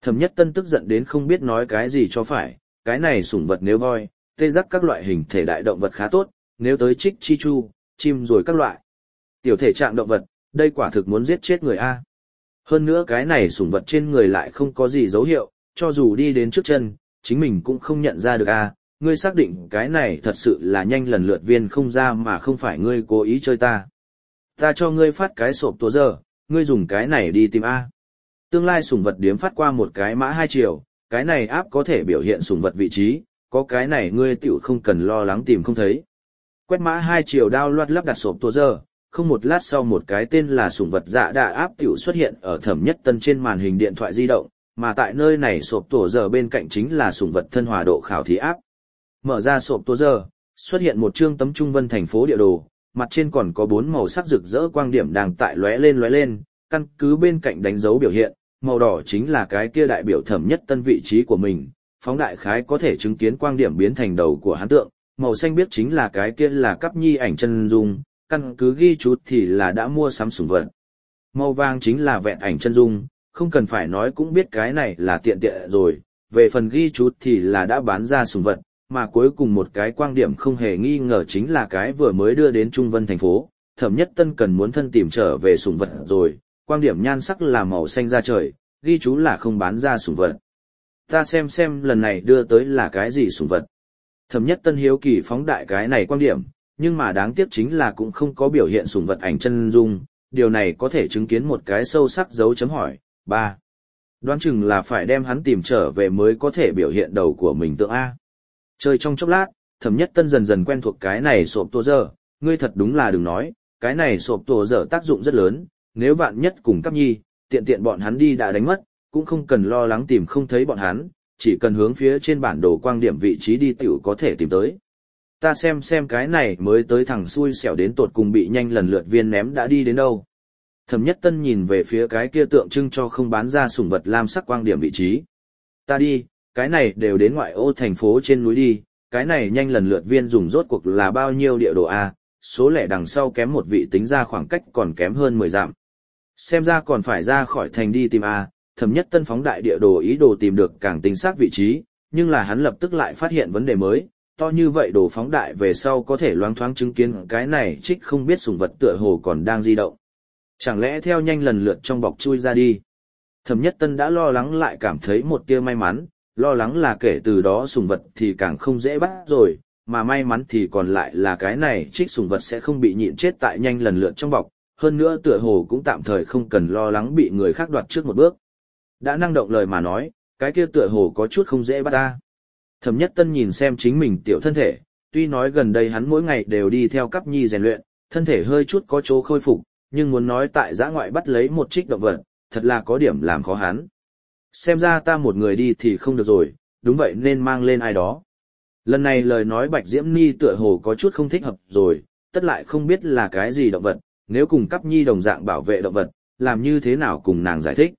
Thẩm Nhất Tân tức giận đến không biết nói cái gì cho phải, cái này sủng vật nếu voi, tê giác các loại hình thể đại động vật khá tốt, nếu tới trích chi chu, chim rồi các loại. Tiểu thể trạng động vật, đây quả thực muốn giết chết người A. Hơn nữa cái này sủng vật trên người lại không có gì dấu hiệu, cho dù đi đến trước chân, chính mình cũng không nhận ra được A. Ngươi xác định cái này thật sự là nhanh lần lượt viên không ra mà không phải ngươi cố ý chơi ta. Ta cho ngươi phát cái sộp tố giờ, ngươi dùng cái này đi tìm A. Tương lai sủng vật điếm phát qua một cái mã 2 triệu, cái này áp có thể biểu hiện sủng vật vị trí, có cái này ngươi tiểu không cần lo lắng tìm không thấy. Quét mã 2 triệu đao loạt lắp đặt sộp tố giờ, không một lát sau một cái tên là sủng vật dạ đà áp tiểu xuất hiện ở Thẩm Nhất Tân trên màn hình điện thoại di động, mà tại nơi này sộp tố giờ bên cạnh chính là sủng vật thân hòa độ khảo thí áp. Mở ra sộp tố giờ, xuất hiện một chương tấm trung vân thành phố địa đồ, mặt trên còn có 4 màu sắc rực rỡ quang điểm đang tại lóe lên, căn cứ bên cạnh đánh dấu biểu hiện, màu đỏ chính là cái kia đại biểu Thẩm Nhất Tân vị trí của mình, phóng đại khái có thể chứng kiến quang điểm biến thành đầu của hắn tượng, màu xanh biếc chính là cái kia là cấp nhi ảnh chân dung, căn cứ ghi chú thì là đã mua sắm sủng vật. Màu vàng chính là vẹn ảnh chân dung, không cần phải nói cũng biết cái này là tiện rồi, về phần ghi chú thì là đã bán ra sủng vật, mà cuối cùng một cái quang điểm không hề nghi ngờ chính là cái vừa mới đưa đến Trung Vân thành phố, Thẩm Nhất Tân cần muốn thân tìm trở về sủng vật rồi, quang điểm nhan sắc là màu xanh da trời, ghi chú là không bán ra sủng vật. Ta xem lần này đưa tới là cái gì sủng vật. Thẩm Nhất Tân hiếu kỳ phóng đại cái này quang điểm, nhưng mà đáng tiếc chính là cũng không có biểu hiện sủng vật ảnh chân dung, điều này có thể chứng kiến một cái sâu sắc dấu chấm hỏi. 3. Đoán chừng là phải đem hắn tìm trở về mới có thể biểu hiện đầu của mình tượng A. Chơi trong chốc lát, Thẩm Nhất Tân dần dần quen thuộc cái này sộp tổ giờ, ngươi thật đúng là đừng nói, cái này sộp tổ giờ tác dụng rất lớn, nếu vạn nhất cùng cấp nhi, tiện bọn hắn đi đã đánh mất, cũng không cần lo lắng tìm không thấy bọn hắn, chỉ cần hướng phía trên bản đồ quang điểm vị trí đi tiểu có thể tìm tới. Ta xem cái này mới tới thằng xui xẻo đến tột cùng bị nhanh lần lượt viên ném đã đi đến đâu. Thẩm Nhất Tân nhìn về phía cái kia tượng trưng cho không bán ra sủng vật lam sắc quang điểm vị trí. Ta đi, cái này đều đến ngoại ô thành phố trên núi đi, cái này nhanh lần lượt viên dùng rốt cuộc là bao nhiêu địa đồ A, số lẻ đằng sau kém một vị tính ra khoảng cách còn kém hơn 10 dặm. Xem ra còn phải ra khỏi thành đi tìm A, Thẩm Nhất Tân phóng đại địa đồ ý đồ tìm được càng chính xác vị trí, nhưng là hắn lập tức lại phát hiện vấn đề mới, to như vậy đồ phóng đại về sau có thể loáng thoáng chứng kiến cái này trích không biết sủng vật tựa hồ còn đang di động. Chẳng lẽ theo nhanh lần lượt trong bọc chui ra đi? Thẩm Nhất Tân đã lo lắng lại cảm thấy một tia may mắn, lo lắng là kể từ đó sủng vật thì càng không dễ bắt rồi, mà may mắn thì còn lại là cái này trích sủng vật sẽ không bị nhịn chết tại nhanh lần lượt trong bọc, hơn nữa tựa hồ cũng tạm thời không cần lo lắng bị người khác đoạt trước một bước. Đã năng động lời mà nói, cái kia tựa hồ có chút không dễ bắt ta. Thẩm Nhất Tân nhìn xem chính mình tiểu thân thể, tuy nói gần đây hắn mỗi ngày đều đi theo cấp nhi rèn luyện, thân thể hơi chút có chỗ khôi phục, nhưng muốn nói tại giã ngoại bắt lấy một trích động vật, thật là có điểm làm khó hắn. Xem ra ta một người đi thì không được rồi, đúng vậy nên mang lên ai đó. Lần này lời nói Bạch Diễm Ni tựa hồ có chút không thích hợp rồi, tất lại không biết là cái gì động vật, nếu cùng cấp nhi đồng dạng bảo vệ động vật, làm như thế nào cùng nàng giải thích.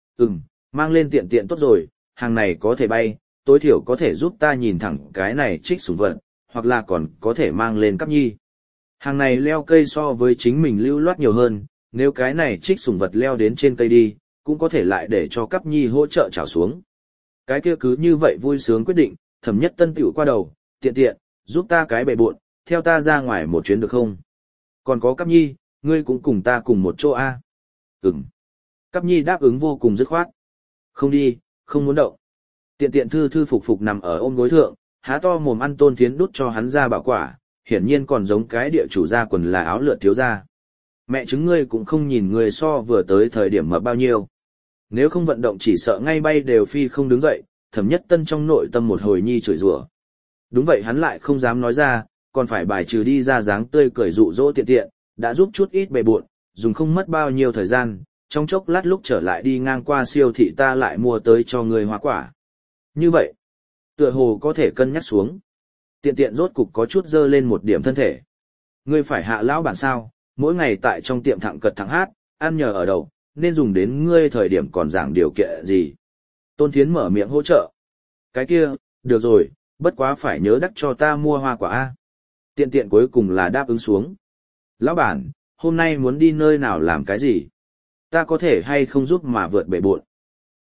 Mang lên tiện tốt rồi, hàng này có thể bay, tối thiểu có thể giúp ta nhìn thẳng cái này trích sủng vật, hoặc là còn có thể mang lên cấp nhi. Hàng này leo cây so với chính mình lưu loát nhiều hơn, nếu cái này trích sủng vật leo đến trên cây đi, cũng có thể lại để cho cấp nhi hỗ trợ trào xuống. Cái kia cứ như vậy vui sướng quyết định, Thẩm Nhất Tân tiểu qua đầu, tiện, giúp ta cái bề bộn, theo ta ra ngoài một chuyến được không? Còn có cấp nhi, ngươi cũng cùng ta cùng một chỗ a. Cấp nhi đáp ứng vô cùng dứt khoát. Không đi, không muốn động. Tiện thư phục nằm ở ôm gối thượng, há to mồm ăn Tôn Thiến đút cho hắn ra bảo quả, hiển nhiên còn giống cái địa chủ gia quần là áo lượt thiếu gia. Mẹ chứng ngươi cũng không nhìn người so vừa tới thời điểm mà bao nhiêu. Nếu không vận động chỉ sợ ngay bay đều phi không đứng dậy, Thẩm Nhất Tân trong nội tâm một hồi nhi chửi rủa. Đúng vậy hắn lại không dám nói ra, còn phải bài trừ đi ra dáng tươi cười dụ dỗ tiện, đã giúp chút ít bề bộn, dùng không mất bao nhiêu thời gian, trong chốc lát lúc trở lại đi ngang qua siêu thị ta lại mua tới cho người hoa quả. Như vậy, tựa hồ có thể cân nhắc xuống. Tiện rốt cục có chút dơ lên một điểm thân thể. Ngươi phải hạ lão bản sao, mỗi ngày tại trong tiệm thẳng cật thẳng hát, ăn nhờ ở đậu, nên dùng đến ngươi thời điểm còn giảng điều kiện gì. Tôn Thiến mở miệng hỗ trợ. Cái kia, được rồi, bất quá phải nhớ đắc cho ta mua hoa quả A. Tiện cuối cùng là đáp ứng xuống. Lão bản, hôm nay muốn đi nơi nào làm cái gì? Ta có thể hay không giúp mà vượt bể bộn?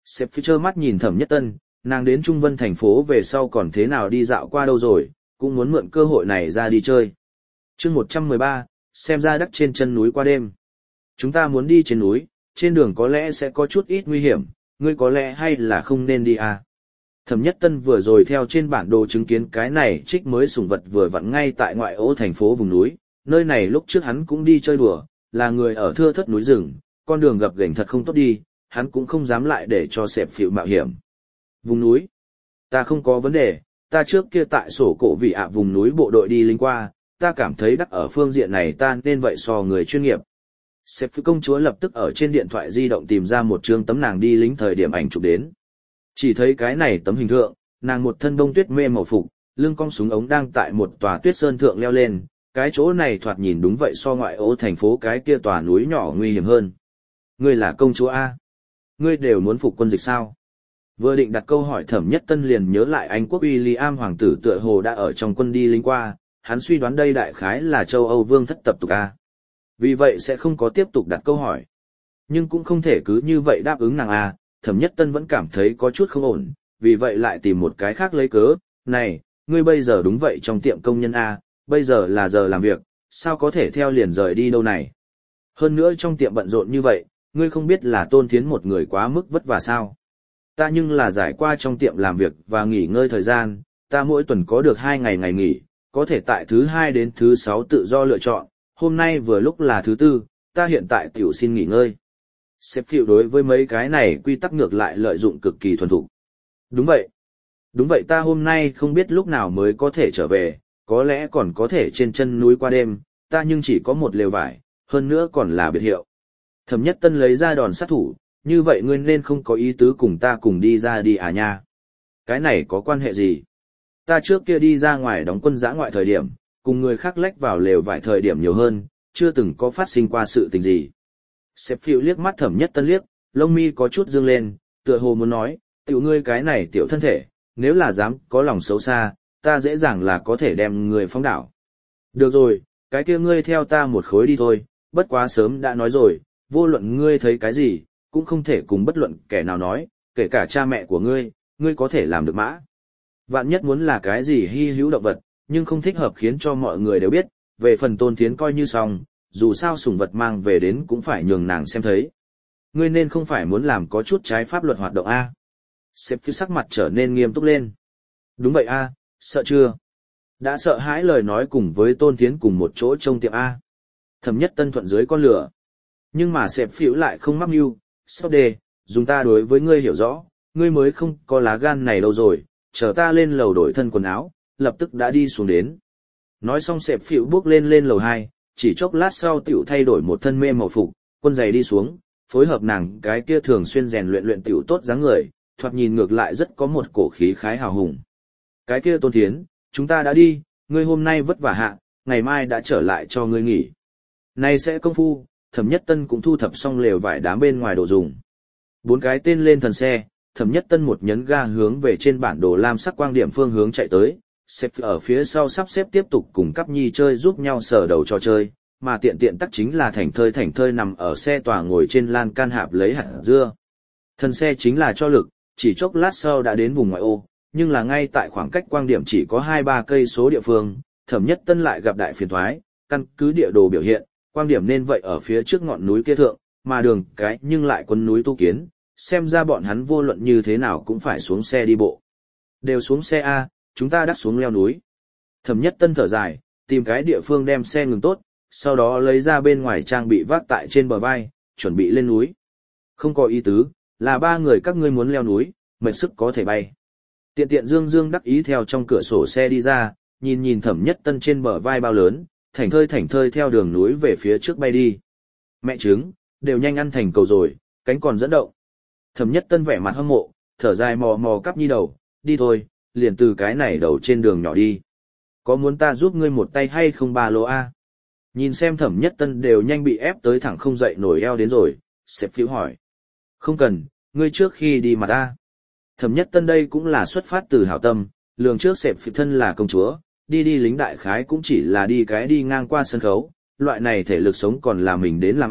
Sếp phi trơ mắt nhìn Thẩm Nhất Tân, nàng đến Trung Vân thành phố về sau còn thế nào đi dạo qua đâu rồi, cũng muốn mượn cơ hội này ra đi chơi. chương 113, xem ra đắc trên chân núi qua đêm. Chúng ta muốn đi trên núi, trên đường có lẽ sẽ có chút ít nguy hiểm, ngươi có lẽ hay là không nên đi à. Thẩm Nhất Tân vừa rồi theo trên bản đồ chứng kiến cái này trích mới sủng vật vừa vặn ngay tại ngoại ô thành phố vùng núi, nơi này lúc trước hắn cũng đi chơi đùa, là người ở thưa thất núi rừng, con đường gập ghềnh thật không tốt đi, hắn cũng không dám lại để cho sẹp phịu mạo hiểm. Vùng núi, ta không có vấn đề, ta trước kia tại sổ cổ vị ạ vùng núi bộ đội đi lính qua, ta cảm thấy đắc ở phương diện này ta nên vậy so người chuyên nghiệp. Sếp phi công chúa lập tức ở trên điện thoại di động tìm ra một chương tấm nàng đi lính thời điểm ảnh chụp đến. Chỉ thấy cái này tấm hình thượng, nàng một thân bông tuyết mê màu phục, lưng cong súng ống đang tại một tòa tuyết sơn thượng leo lên, cái chỗ này thoạt nhìn đúng vậy so ngoại ô thành phố cái kia tòa núi nhỏ nguy hiểm hơn. Ngươi là công chúa A. Ngươi đều muốn phục quân dịch sao? Vừa định đặt câu hỏi Thẩm Nhất Tân liền nhớ lại Anh quốc William hoàng tử tựa hồ đã ở trong quân đi lính qua, hắn suy đoán đây đại khái là châu Âu vương thất tập tục A. Vì vậy sẽ không có tiếp tục đặt câu hỏi. Nhưng cũng không thể cứ như vậy đáp ứng nàng A, Thẩm Nhất Tân vẫn cảm thấy có chút không ổn, vì vậy lại tìm một cái khác lấy cớ. Này, ngươi bây giờ đúng vậy trong tiệm công nhân A, bây giờ là giờ làm việc, sao có thể theo liền rời đi đâu này? Hơn nữa trong tiệm bận rộn như vậy, ngươi không biết là Tôn Thiến một người quá mức vất vả sao? Ta nhưng là giải qua trong tiệm làm việc và nghỉ ngơi thời gian, ta mỗi tuần có được 2 ngày ngày nghỉ, có thể tại thứ 2 đến thứ 6 tự do lựa chọn, hôm nay vừa lúc là thứ 4, ta hiện tại tiểu xin nghỉ ngơi. Sếp phiệu đối với mấy cái này quy tắc ngược lại lợi dụng cực kỳ thuần thục. Đúng vậy. Đúng vậy, ta hôm nay không biết lúc nào mới có thể trở về, có lẽ còn có thể trên chân núi qua đêm, ta nhưng chỉ có một lều vải, hơn nữa còn là biệt hiệu. Thẩm Nhất Tân lấy ra đòn sát thủ, như vậy ngươi nên không có ý tứ cùng ta cùng đi ra đi à nha. Cái này có quan hệ gì? Ta trước kia đi ra ngoài đóng quân dã ngoại thời điểm, cùng người khác lách vào lều vải thời điểm nhiều hơn, chưa từng có phát sinh qua sự tình gì. Sếp phiệu liếc mắt Thẩm Nhất Tân liếc, lông mi có chút dương lên, tựa hồ muốn nói, tiểu ngươi cái này tiểu thân thể, nếu là dám có lòng xấu xa, ta dễ dàng là có thể đem người phóng đảo. Được rồi, cái kia ngươi theo ta một khối đi thôi, bất quá sớm đã nói rồi, vô luận ngươi thấy cái gì, cũng không thể cùng bất luận kẻ nào nói, kể cả cha mẹ của ngươi, ngươi có thể làm được mã. Vạn nhất muốn là cái gì hy hữu động vật, nhưng không thích hợp khiến cho mọi người đều biết, về phần Tôn Thiến coi như xong, dù sao sủng vật mang về đến cũng phải nhường nàng xem thấy. Ngươi nên không phải muốn làm có chút trái pháp luật hoạt động A. Sếp phía sắc mặt trở nên nghiêm túc lên. Đúng vậy A, sợ chưa? Đã sợ hãi lời nói cùng với Tôn Thiến cùng một chỗ trong tiệm A. Thẩm Nhất Tân thuận dưới con lửa. Nhưng mà sếp phiểu lại không mắc mưu, sao đề, dùng ta đối với ngươi hiểu rõ, ngươi mới không có lá gan này đâu rồi, chờ ta lên lầu đổi thân quần áo, lập tức đã đi xuống đến. Nói xong sếp phiểu bước lên lầu 2, chỉ chốc lát sau tiểu thay đổi một thân mê màu phục, quân giày đi xuống, phối hợp nàng cái kia thường xuyên rèn luyện tiểu tốt dáng người, thoạt nhìn ngược lại rất có một cổ khí khái hào hùng. Cái kia Tôn Thiến, chúng ta đã đi, ngươi hôm nay vất vả hạ, ngày mai đã trở lại cho ngươi nghỉ. Này sẽ công phu, Thẩm Nhất Tân cũng thu thập xong lều vải đám bên ngoài đồ dùng. 4 cái tên lên thần xe, Thẩm Nhất Tân một nhấn ga hướng về trên bản đồ lam sắc quang điểm phương hướng chạy tới, xếp ở phía sau sắp xếp tiếp tục cùng Cắp Nhi chơi giúp nhau sở đầu trò chơi, mà tiện tắc chính là thảnh thơi nằm ở xe tòa ngồi trên lan can hạp lấy hạt dưa. Thần xe chính là cho lực, chỉ chốc lát sau đã đến vùng ngoại ô, nhưng là ngay tại khoảng cách quang điểm chỉ có 2-3 cây số địa phương, Thẩm Nhất Tân lại gặp đại phiền toái, căn cứ địa đồ biểu hiện, quang điểm nên vậy ở phía trước ngọn núi kia thượng, mà đường cái nhưng lại quấn núi tu kiến, xem ra bọn hắn vô luận như thế nào cũng phải xuống xe đi bộ. Đều xuống xe A, chúng ta đắt xuống leo núi. Thẩm Nhất Tân thở dài, tìm cái địa phương đem xe ngừng tốt, sau đó lấy ra bên ngoài trang bị vác tại trên bờ vai, chuẩn bị lên núi. Không có ý tứ, là 3 người các ngươi muốn leo núi, mệt sức có thể bay. Tiện Dương đắc ý theo trong cửa sổ xe đi ra, nhìn Thẩm Nhất Tân trên bờ vai bao lớn, thảnh thơi theo đường núi về phía trước bay đi. Mẹ trứng, đều nhanh ăn thành cầu rồi, cánh còn dẫn động. Thẩm Nhất Tân vẻ mặt hâm mộ, thở dài mò Cắp Nhi đầu, đi thôi, liền từ cái này đầu trên đường nhỏ đi. Có muốn ta giúp ngươi một tay hay không ba lô A? Nhìn xem Thẩm Nhất Tân đều nhanh bị ép tới thẳng không dậy nổi eo đến rồi, sếp phiếu hỏi. Không cần, ngươi trước khi đi mà ta. Thẩm Nhất Tân đây cũng là xuất phát từ hảo tâm, lường trước sếp phiếu thân là công chúa, đi lính đại khái cũng chỉ là đi ngang qua sân khấu, loại này thể lực sống còn là mình đến làm A,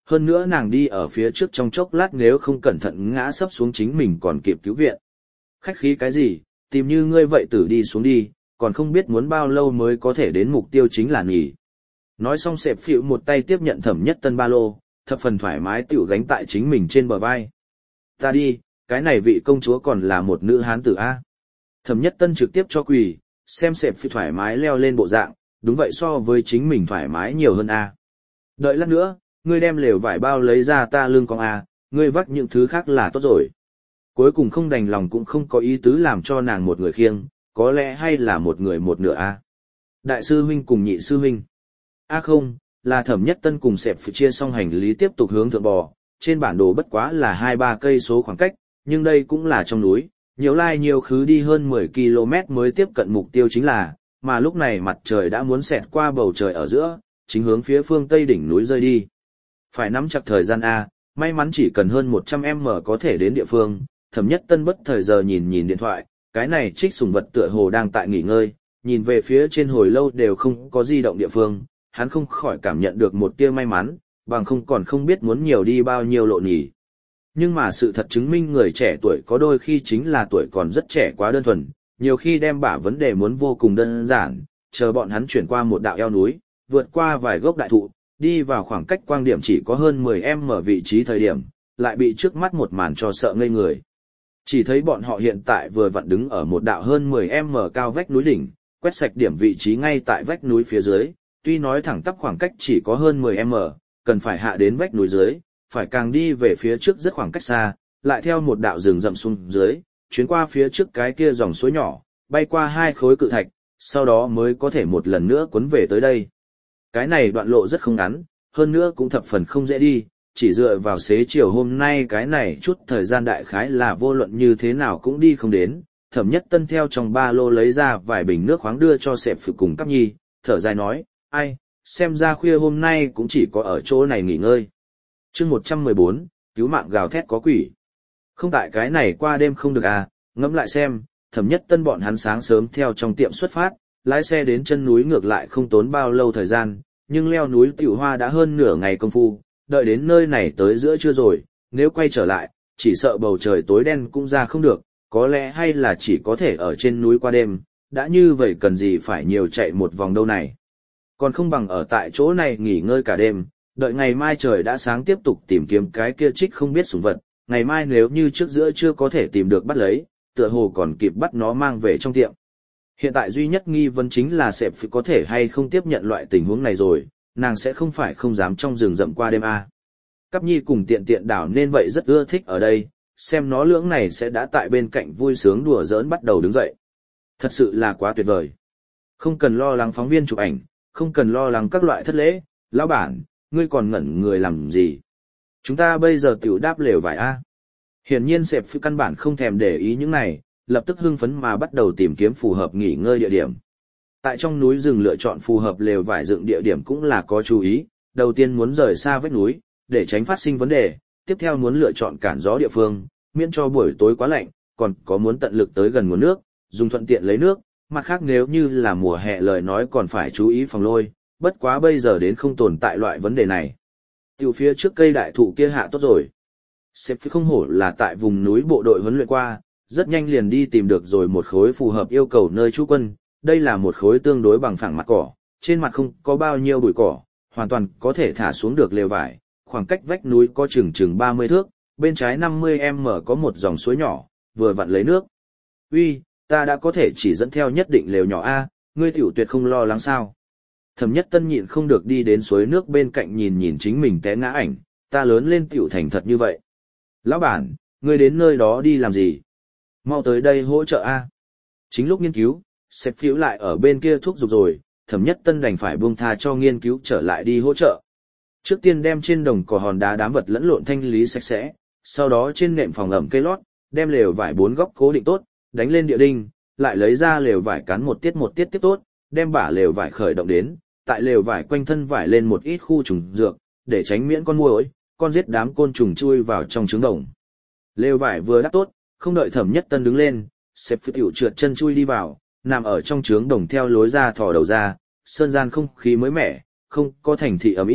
hơn nữa nàng đi ở phía trước trong chốc lát nếu không cẩn thận ngã sấp xuống chính mình còn kịp cứu viện. Khách khí cái gì, tìm như ngươi vậy tử đi xuống đi, còn không biết muốn bao lâu mới có thể đến mục tiêu chính là nghỉ. Nói xong Sẹp Phịu một tay tiếp nhận Thẩm Nhất Tân ba lô, thập phần thoải mái tiểu gánh tại chính mình trên bờ vai. Ta đi, cái này vị công chúa còn là một nữ hán tử A. Thẩm Nhất Tân trực tiếp cho quỳ, xem Sẹp Phịu thoải mái leo lên bộ dạng, đúng vậy so với chính mình thoải mái nhiều hơn A. Đợi lát nữa, ngươi đem lều vải bao lấy ra ta lưng con A, ngươi vắt những thứ khác là tốt rồi. Cuối cùng không đành lòng cũng không có ý tứ làm cho nàng một người khiêng, có lẽ hay là một người một nửa A. Đại sư huynh cùng nhị sư huynh. A không, là Thẩm Nhất Tân cùng Sẹp Phịu chia xong hành lý tiếp tục hướng thượng bò, trên bản đồ bất quá là 2-3 cây số khoảng cách, nhưng đây cũng là trong núi, nhiều lai nhiều khứ đi hơn 10 km mới tiếp cận mục tiêu chính là, mà lúc này mặt trời đã muốn xẹt qua bầu trời ở giữa, chính hướng phía phương tây đỉnh núi rơi đi. Phải nắm chặt thời gian A, may mắn chỉ cần hơn 100m có thể đến địa phương, Thẩm Nhất Tân bất thời giờ nhìn nhìn điện thoại, cái này trích sủng vật tựa hồ đang tại nghỉ ngơi, nhìn về phía trên hồi lâu đều không có di động địa phương, hắn không khỏi cảm nhận được một tia may mắn, bằng không còn không biết muốn nhiều đi bao nhiêu lộ nhỉ. Nhưng mà sự thật chứng minh người trẻ tuổi có đôi khi chính là tuổi còn rất trẻ quá đơn thuần, nhiều khi đem bả vấn đề muốn vô cùng đơn giản, chờ bọn hắn chuyển qua một đạo eo núi, vượt qua vài gốc đại thụ, đi vào khoảng cách quang điểm chỉ có hơn 10m vị trí thời điểm, lại bị trước mắt một màn cho sợ ngây người. Chỉ thấy bọn họ hiện tại vừa vặn đứng ở một đạo hơn 10m cao vách núi đỉnh, quét sạch điểm vị trí ngay tại vách núi phía dưới, tuy nói thẳng tắp khoảng cách chỉ có hơn 10m, cần phải hạ đến vách núi dưới, phải càng đi về phía trước rất khoảng cách xa, lại theo một đạo rừng rậm xuống dưới, chuyến qua phía trước cái kia dòng suối nhỏ, bay qua 2 khối cự thạch, sau đó mới có thể một lần nữa cuốn về tới đây. Cái này đoạn lộ rất không ngắn, hơn nữa cũng thập phần không dễ đi, chỉ dựa vào xế chiều hôm nay cái này chút thời gian đại khái là vô luận như thế nào cũng đi không đến. Thẩm Nhất Tân theo trong ba lô lấy ra vài bình nước khoáng đưa cho Sẹp Phịu cùng Cáp Nhi, thở dài nói, ai, xem ra khuya hôm nay cũng chỉ có ở chỗ này nghỉ ngơi. Chương 114, cứu mạng gào thét có quỷ. Không tại cái này qua đêm không được à, ngẫm lại xem, Thẩm Nhất Tân bọn hắn sáng sớm theo trong tiệm xuất phát, lái xe đến chân núi ngược lại không tốn bao lâu thời gian, nhưng leo núi Tiểu Hoa đã hơn nửa ngày công phu, đợi đến nơi này tới giữa trưa rồi, nếu quay trở lại, chỉ sợ bầu trời tối đen cũng ra không được, có lẽ hay là chỉ có thể ở trên núi qua đêm, đã như vậy cần gì phải nhiều chạy một vòng đâu này. Còn không bằng ở tại chỗ này nghỉ ngơi cả đêm, đợi ngày mai trời đã sáng tiếp tục tìm kiếm cái kia trích không biết sủng vật, ngày mai nếu như trước giữa chưa có thể tìm được bắt lấy, tựa hồ còn kịp bắt nó mang về trong tiệm. Hiện tại duy nhất nghi vấn chính là Sẹp Phịu có thể hay không tiếp nhận loại tình huống này rồi, nàng sẽ không phải không dám trong rừng rậm qua đêm à. Cáp Nhi cùng Tiện Tiện đảo nên vậy rất ưa thích ở đây, xem nó lưỡng này sẽ đã tại bên cạnh vui sướng đùa giỡn bắt đầu đứng dậy. Thật sự là quá tuyệt vời. Không cần lo lắng phóng viên chụp ảnh, không cần lo lắng các loại thất lễ, lão bản, ngươi còn ngẩn người làm gì? Chúng ta bây giờ tiểu đáp lều vải a. Hiển nhiên Sẹp Phịu căn bản không thèm để ý những này, lập tức hưng phấn mà bắt đầu tìm kiếm phù hợp nghỉ ngơi địa điểm. Tại trong núi rừng lựa chọn phù hợp lều vải dựng địa điểm cũng là có chú ý, đầu tiên muốn rời xa vách núi, để tránh phát sinh vấn đề, tiếp theo muốn lựa chọn cản gió địa phương, miễn cho buổi tối quá lạnh, còn có muốn tận lực tới gần nguồn nước, dùng thuận tiện lấy nước, mặt khác nếu như là mùa hè lời nói còn phải chú ý phòng lôi, bất quá bây giờ đến không tồn tại loại vấn đề này. Tiểu phía trước cây đại thụ kia hạ tốt rồi. Sẹp Phịu không hổ là tại vùng núi bộ đội huấn luyện qua, rất nhanh liền đi tìm được rồi một khối phù hợp yêu cầu nơi trú quân, đây là một khối tương đối bằng phẳng mặt cỏ, trên mặt không có bao nhiêu bụi cỏ, hoàn toàn có thể thả xuống được lều vải, khoảng cách vách núi có chừng 30 thước, bên trái 50m có một dòng suối nhỏ, vừa vặn lấy nước. Uy, ta đã có thể chỉ dẫn theo nhất định lều nhỏ A, ngươi tiểu tuyệt không lo lắng sao? Thẩm Nhất Tân nhịn không được đi đến suối nước bên cạnh nhìn nhìn chính mình té ngã ảnh, ta lớn lên tiểu thành thật như vậy. Lão bản, ngươi đến nơi đó đi làm gì? Mau tới đây hỗ trợ A. Chính lúc nghiên cứu, Sẹp Phịu lại ở bên kia thúc giục rồi, Thẩm Nhất Tân đành phải buông tha cho nghiên cứu trở lại đi hỗ trợ. Trước tiên đem trên đồng cỏ hòn đá đám vật lẫn lộn thanh lý sạch sẽ, sau đó trên nệm phòng ẩm cây lót, đem lều vải 4 góc cố định tốt, đánh lên địa đinh, lại lấy ra lều vải cán một tiết tiếp tốt, đem bả lều vải khởi động đến, tại lều vải quanh thân vải lên một ít khu trùng dược, để tránh miễn con muỗi, con giết đám côn trùng chui vào trong trứng đồng. Lều vải vừa đắp tốt, không đợi Thẩm Nhất Tân đứng lên, Sẹp Phịu trượt chân chui đi vào, nằm ở trong trứng đồng theo lối ra thò đầu ra, sơn gian không khí mới mẻ, không có thành thị ẩm ý,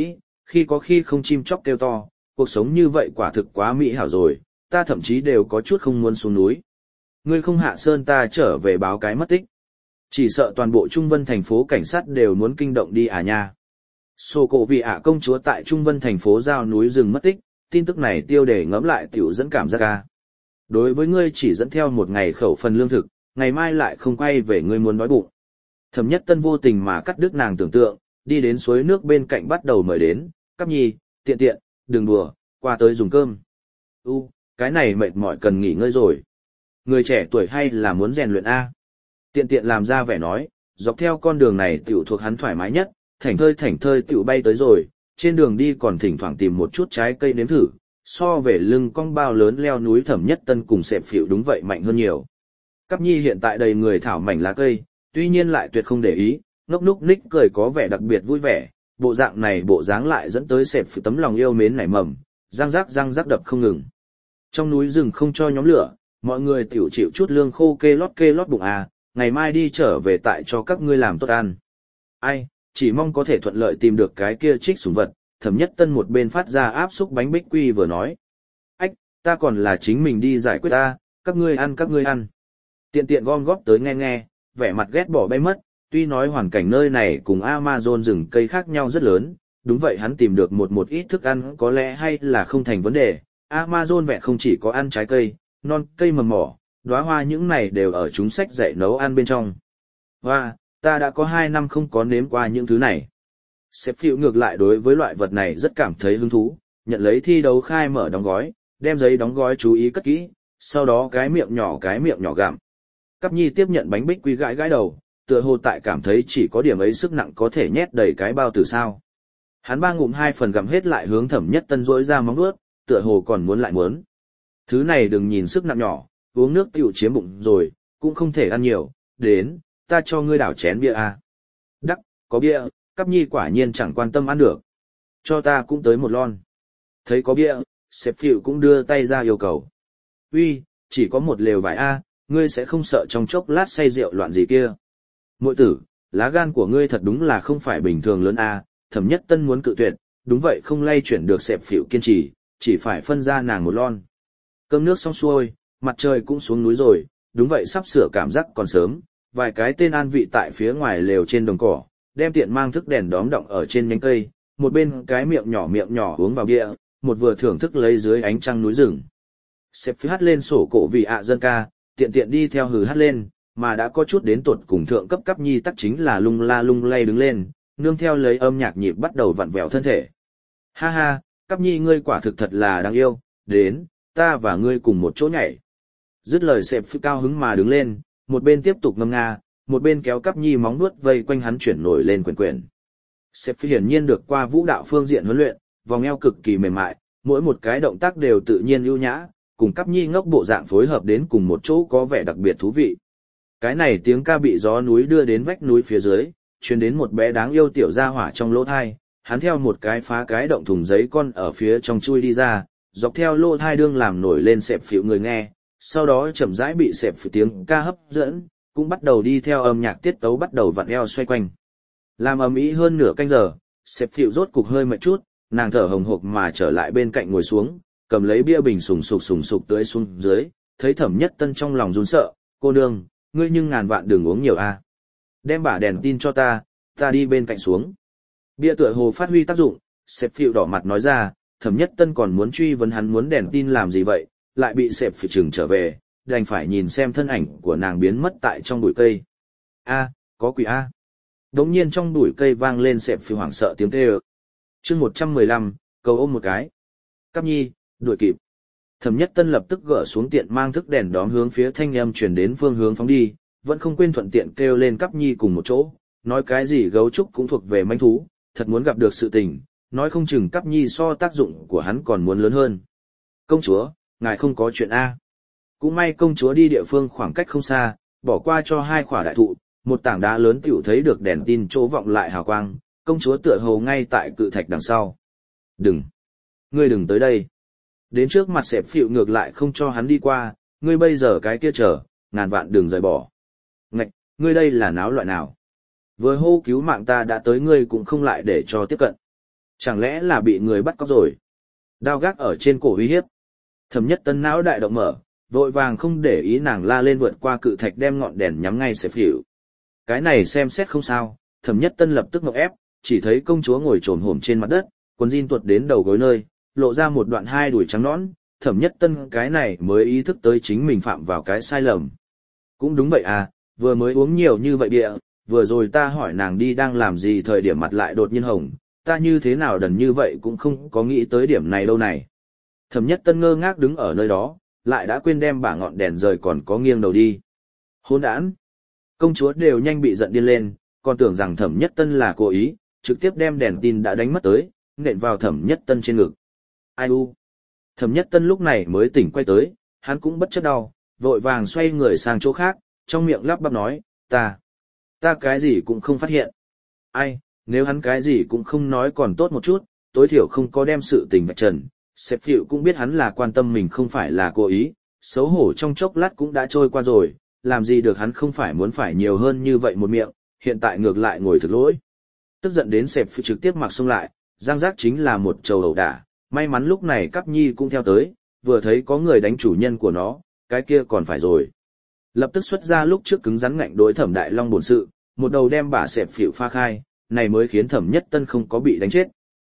khi có khi không chim chóc kêu to, cuộc sống như vậy quả thực quá mỹ hảo rồi, ta thậm chí đều có chút không muốn xuống núi. Ngươi không hạ sơn ta trở về báo cái mất tích. Chỉ sợ toàn bộ Trung Vân thành phố cảnh sát đều muốn kinh động đi à nha. Sô cổ vị ạ công chúa tại Trung Vân thành phố giao núi rừng mất tích, tin tức này tiêu đề ngẫm lại tiểu dẫn cảm giác ca. Đối với ngươi chỉ dẫn theo một ngày khẩu phần lương thực, ngày mai lại không quay về ngươi muốn đói bụng. Thẩm Nhất Tân vô tình mà cắt đứt nàng tưởng tượng, đi đến suối nước bên cạnh bắt đầu mời đến, Cáp Nhi, tiện tiện, đừng đùa, qua tới dùng cơm. Cái này mệt mỏi cần nghỉ ngơi rồi. Người trẻ tuổi hay là muốn rèn luyện A. Tiện tiện làm ra vẻ nói, dọc theo con đường này tiểu thuộc hắn thoải mái nhất, thảnh thơi tiểu bay tới rồi, trên đường đi còn thỉnh thoảng tìm một chút trái cây nếm thử, so về lưng cong bao lớn leo núi Thẩm Nhất Tân cùng xẹp phịu đúng vậy mạnh hơn nhiều. Cáp Nhi hiện tại đầy người thảo mảnh lá cây, tuy nhiên lại tuyệt không để ý, ngốc núc ních cười có vẻ đặc biệt vui vẻ, bộ dạng này bộ dáng lại dẫn tới xẹp phịu tấm lòng yêu mến nảy mầm, răng rắc đập không ngừng. Trong núi rừng không cho nhóm lửa, mọi người tiểu chịu chút lương khô kê lót bụng à, ngày mai đi trở về tại cho các ngươi làm tốt ăn. Ai, chỉ mong có thể thuận lợi tìm được cái kia trích sủng vật. Thẩm Nhất Tân một bên phát ra áp xúc bánh bích quy vừa nói. Ách, ta còn là chính mình đi giải quyết ta, các ngươi ăn. Tiện tiện gom góp tới nghe, vẻ mặt ghét bỏ bay mất, tuy nói hoàn cảnh nơi này cùng Amazon rừng cây khác nhau rất lớn, đúng vậy hắn tìm được một ít thức ăn có lẽ hay là không thành vấn đề. Amazon vẹn không chỉ có ăn trái cây, non cây mầm mỏ, đóa hoa những này đều ở chúng sách dạy nấu ăn bên trong. Hoa, ta đã có 2 năm không có nếm qua những thứ này. Sếp phiêu ngược lại đối với loại vật này rất cảm thấy hứng thú, nhận lấy thi đấu khai mở đóng gói, đem giấy đóng gói chú ý cất kỹ, sau đó cái miệng nhỏ gặm. Cáp Nhi tiếp nhận bánh bích quy gãi đầu, tựa hồ tại cảm thấy chỉ có điểm ấy sức nặng có thể nhét đầy cái bao tử sao. Hắn 3 ngụm 2 phần gặm hết lại hướng Thẩm Nhất Tân rỗi ra móng vuốt, tựa hồ còn muốn lại muốn. Thứ này đừng nhìn sức nặng nhỏ, uống nước tiểu chiếm bụng rồi, cũng không thể ăn nhiều, đến, ta cho ngươi đảo chén bia à. Đắc, có bia, Cáp Nhi quả nhiên chẳng quan tâm ăn được. Cho ta cũng tới một lon. Thấy có bia, sếp phiệu cũng đưa tay ra yêu cầu. Uy, chỉ có một lều vải a, ngươi sẽ không sợ trong chốc lát say rượu loạn gì kia. Muội tử, lá gan của ngươi thật đúng là không phải bình thường lớn a. Thẩm Nhất Tân muốn cự tuyệt, đúng vậy không lay chuyển được sếp phiệu kiên trì, chỉ phải phân ra nàng một lon. Cơm nước xong xuôi, mặt trời cũng xuống núi rồi, đúng vậy sắp sửa cảm giác còn sớm, vài cái tên an vị tại phía ngoài lều trên đồng cỏ, đem tiện mang thức đèn đóm động ở trên nhánh cây, một bên cái miệng nhỏ uống vào bia, một vừa thưởng thức lấy dưới ánh trăng núi rừng. Sếp phía hát lên sổ cổ vì ạ dân ca, tiện đi theo hừ hát lên, mà đã có chút đến tuột cùng thượng cấp Cáp Nhi tắc chính là lung la lung lay đứng lên, nương theo lấy âm nhạc nhịp bắt đầu vặn vẹo thân thể. Ha ha, Cáp Nhi ngươi quả thực thật là đáng yêu, đến, ta và ngươi cùng một chỗ nhảy. Dứt lời sếp phía cao hứng mà đứng lên, một bên tiếp tục ngâm nga, một bên kéo Cáp Nhi móng nuốt vây quanh hắn chuyển nổi lên quyển. Sếp phía hiển nhiên được qua vũ đạo phương diện huấn luyện, vòng eo cực kỳ mềm mại, mỗi một cái động tác đều tự nhiên ưu nhã, cùng Cáp Nhi ngốc bộ dạng phối hợp đến cùng một chỗ có vẻ đặc biệt thú vị. Cái này tiếng ca bị gió núi đưa đến vách núi phía dưới, truyền đến một bé đáng yêu tiểu gia hỏa trong lỗ thai, hắn theo một cái phá cái động thùng giấy con ở phía trong chui đi ra, dọc theo lỗ thai đương làm nổi lên sẹp phịu người nghe, sau đó chậm rãi bị sẹp phịu tiếng ca hấp dẫn, cũng bắt đầu đi theo âm nhạc tiết tấu bắt đầu vặn eo xoay quanh. Làm ầm ĩ hơn nửa canh giờ, sẹp phịu rốt cục hơi mệt chút, nàng thở hồng hộc mà trở lại bên cạnh ngồi xuống, cầm lấy bia bình sùng sục tưới xuống dưới, thấy Thẩm Nhất Tân trong lòng run sợ, cô nương, ngươi nhưng ngàn vạn đừng uống nhiều a. Đem bả đèn tin cho ta đi bên cạnh xuống. Bia tựa hồ phát huy tác dụng, sẹp phịu đỏ mặt nói ra, Thẩm Nhất Tân còn muốn truy vấn hắn muốn đèn tin làm gì vậy, lại bị sẹp phịu trừng trở về, đành phải nhìn xem thân ảnh của nàng biến mất tại trong bụi cây. A, có quỷ a. Đống nhiên trong bụi cây vang lên sẹp phịu hoảng sợ tiếng kêu. Chương 115, cầu ôm một cái. Cáp Nhi, đuổi kịp. Thẩm Nhất Tân lập tức gỡ xuống tiện mang thức đèn đóm hướng phía thanh âm truyền đến phương hướng phóng đi, vẫn không quên thuận tiện kêu lên Cáp Nhi cùng một chỗ, nói cái gì gấu trúc cũng thuộc về manh thú, thật muốn gặp được sự tình, nói không chừng Cáp Nhi so tác dụng của hắn còn muốn lớn hơn. Công chúa, ngài không có chuyện a. Cũng may công chúa đi địa phương khoảng cách không xa, bỏ qua cho 2 khỏa đại thụ, một tảng đá lớn tiểu thấy được đèn tin chỗ vọng lại hào quang, công chúa tựa hồ ngay tại cự thạch đằng sau. Đừng! Ngươi đừng tới đây! Đến trước mặt sẹp phịu ngược lại không cho hắn đi qua, ngươi bây giờ cái kia chờ, ngàn vạn đừng rời bỏ. Ngạch, ngươi đây là náo loại nào? Vừa hô cứu mạng ta đã tới ngươi cũng không lại để cho tiếp cận. Chẳng lẽ là bị người bắt cóc rồi? Đao gác ở trên cổ uy hiếp. Thẩm Nhất Tân não đại động mở, vội vàng không để ý nàng la lên vượt qua cự thạch đem ngọn đèn nhắm ngay Sẹp Phỉu. Cái này xem xét không sao, Thẩm Nhất Tân lập tức ngộp ép, chỉ thấy công chúa ngồi trồm hổm trên mặt đất, quần jean tuột đến đầu gối nơi, lộ ra một đoạn hai đùi trắng nõn, Thẩm Nhất Tân cái này mới ý thức tới chính mình phạm vào cái sai lầm. Cũng đúng vậy à, vừa mới uống nhiều như vậy bịa, vừa rồi ta hỏi nàng đi đang làm gì thời điểm mặt lại đột nhiên hồng, ta như thế nào đần như vậy cũng không có nghĩ tới điểm này đâu này. Thẩm Nhất Tân ngơ ngác đứng ở nơi đó, lại đã quên đem bả ngọn đèn rời còn có nghiêng đầu đi. Hỗn đản! Công chúa đều nhanh bị giận điên lên, còn tưởng rằng Thẩm Nhất Tân là cố ý, trực tiếp đem đèn tin đã đánh mất tới, nện vào Thẩm Nhất Tân trên ngực. Ai u! Thẩm Nhất Tân lúc này mới tỉnh quay tới, hắn cũng bất chấp đau, vội vàng xoay người sang chỗ khác, trong miệng lắp bắp nói, ta cái gì cũng không phát hiện. Ai, nếu hắn cái gì cũng không nói còn tốt một chút, tối thiểu không có đem sự tình vạch trần. Sếp Phịu cũng biết hắn là quan tâm mình không phải là cố ý, xấu hổ trong chốc lát cũng đã trôi qua rồi, làm gì được hắn không phải muốn phải nhiều hơn như vậy một miệng, hiện tại ngược lại ngồi thực lỗi. Tức giận đến Sếp Phịu trực tiếp mặc xông lại, giang giác chính là một trầu ẩu đả, may mắn lúc này Cáp Nhi cũng theo tới, vừa thấy có người đánh chủ nhân của nó, cái kia còn phải rồi. Lập tức xuất ra lúc trước cứng rắn ngạnh đối Thẩm Đại Long bổn sự, một đầu đem bả Sếp Phịu pha khai, này mới khiến Thẩm Nhất Tân không có bị đánh chết.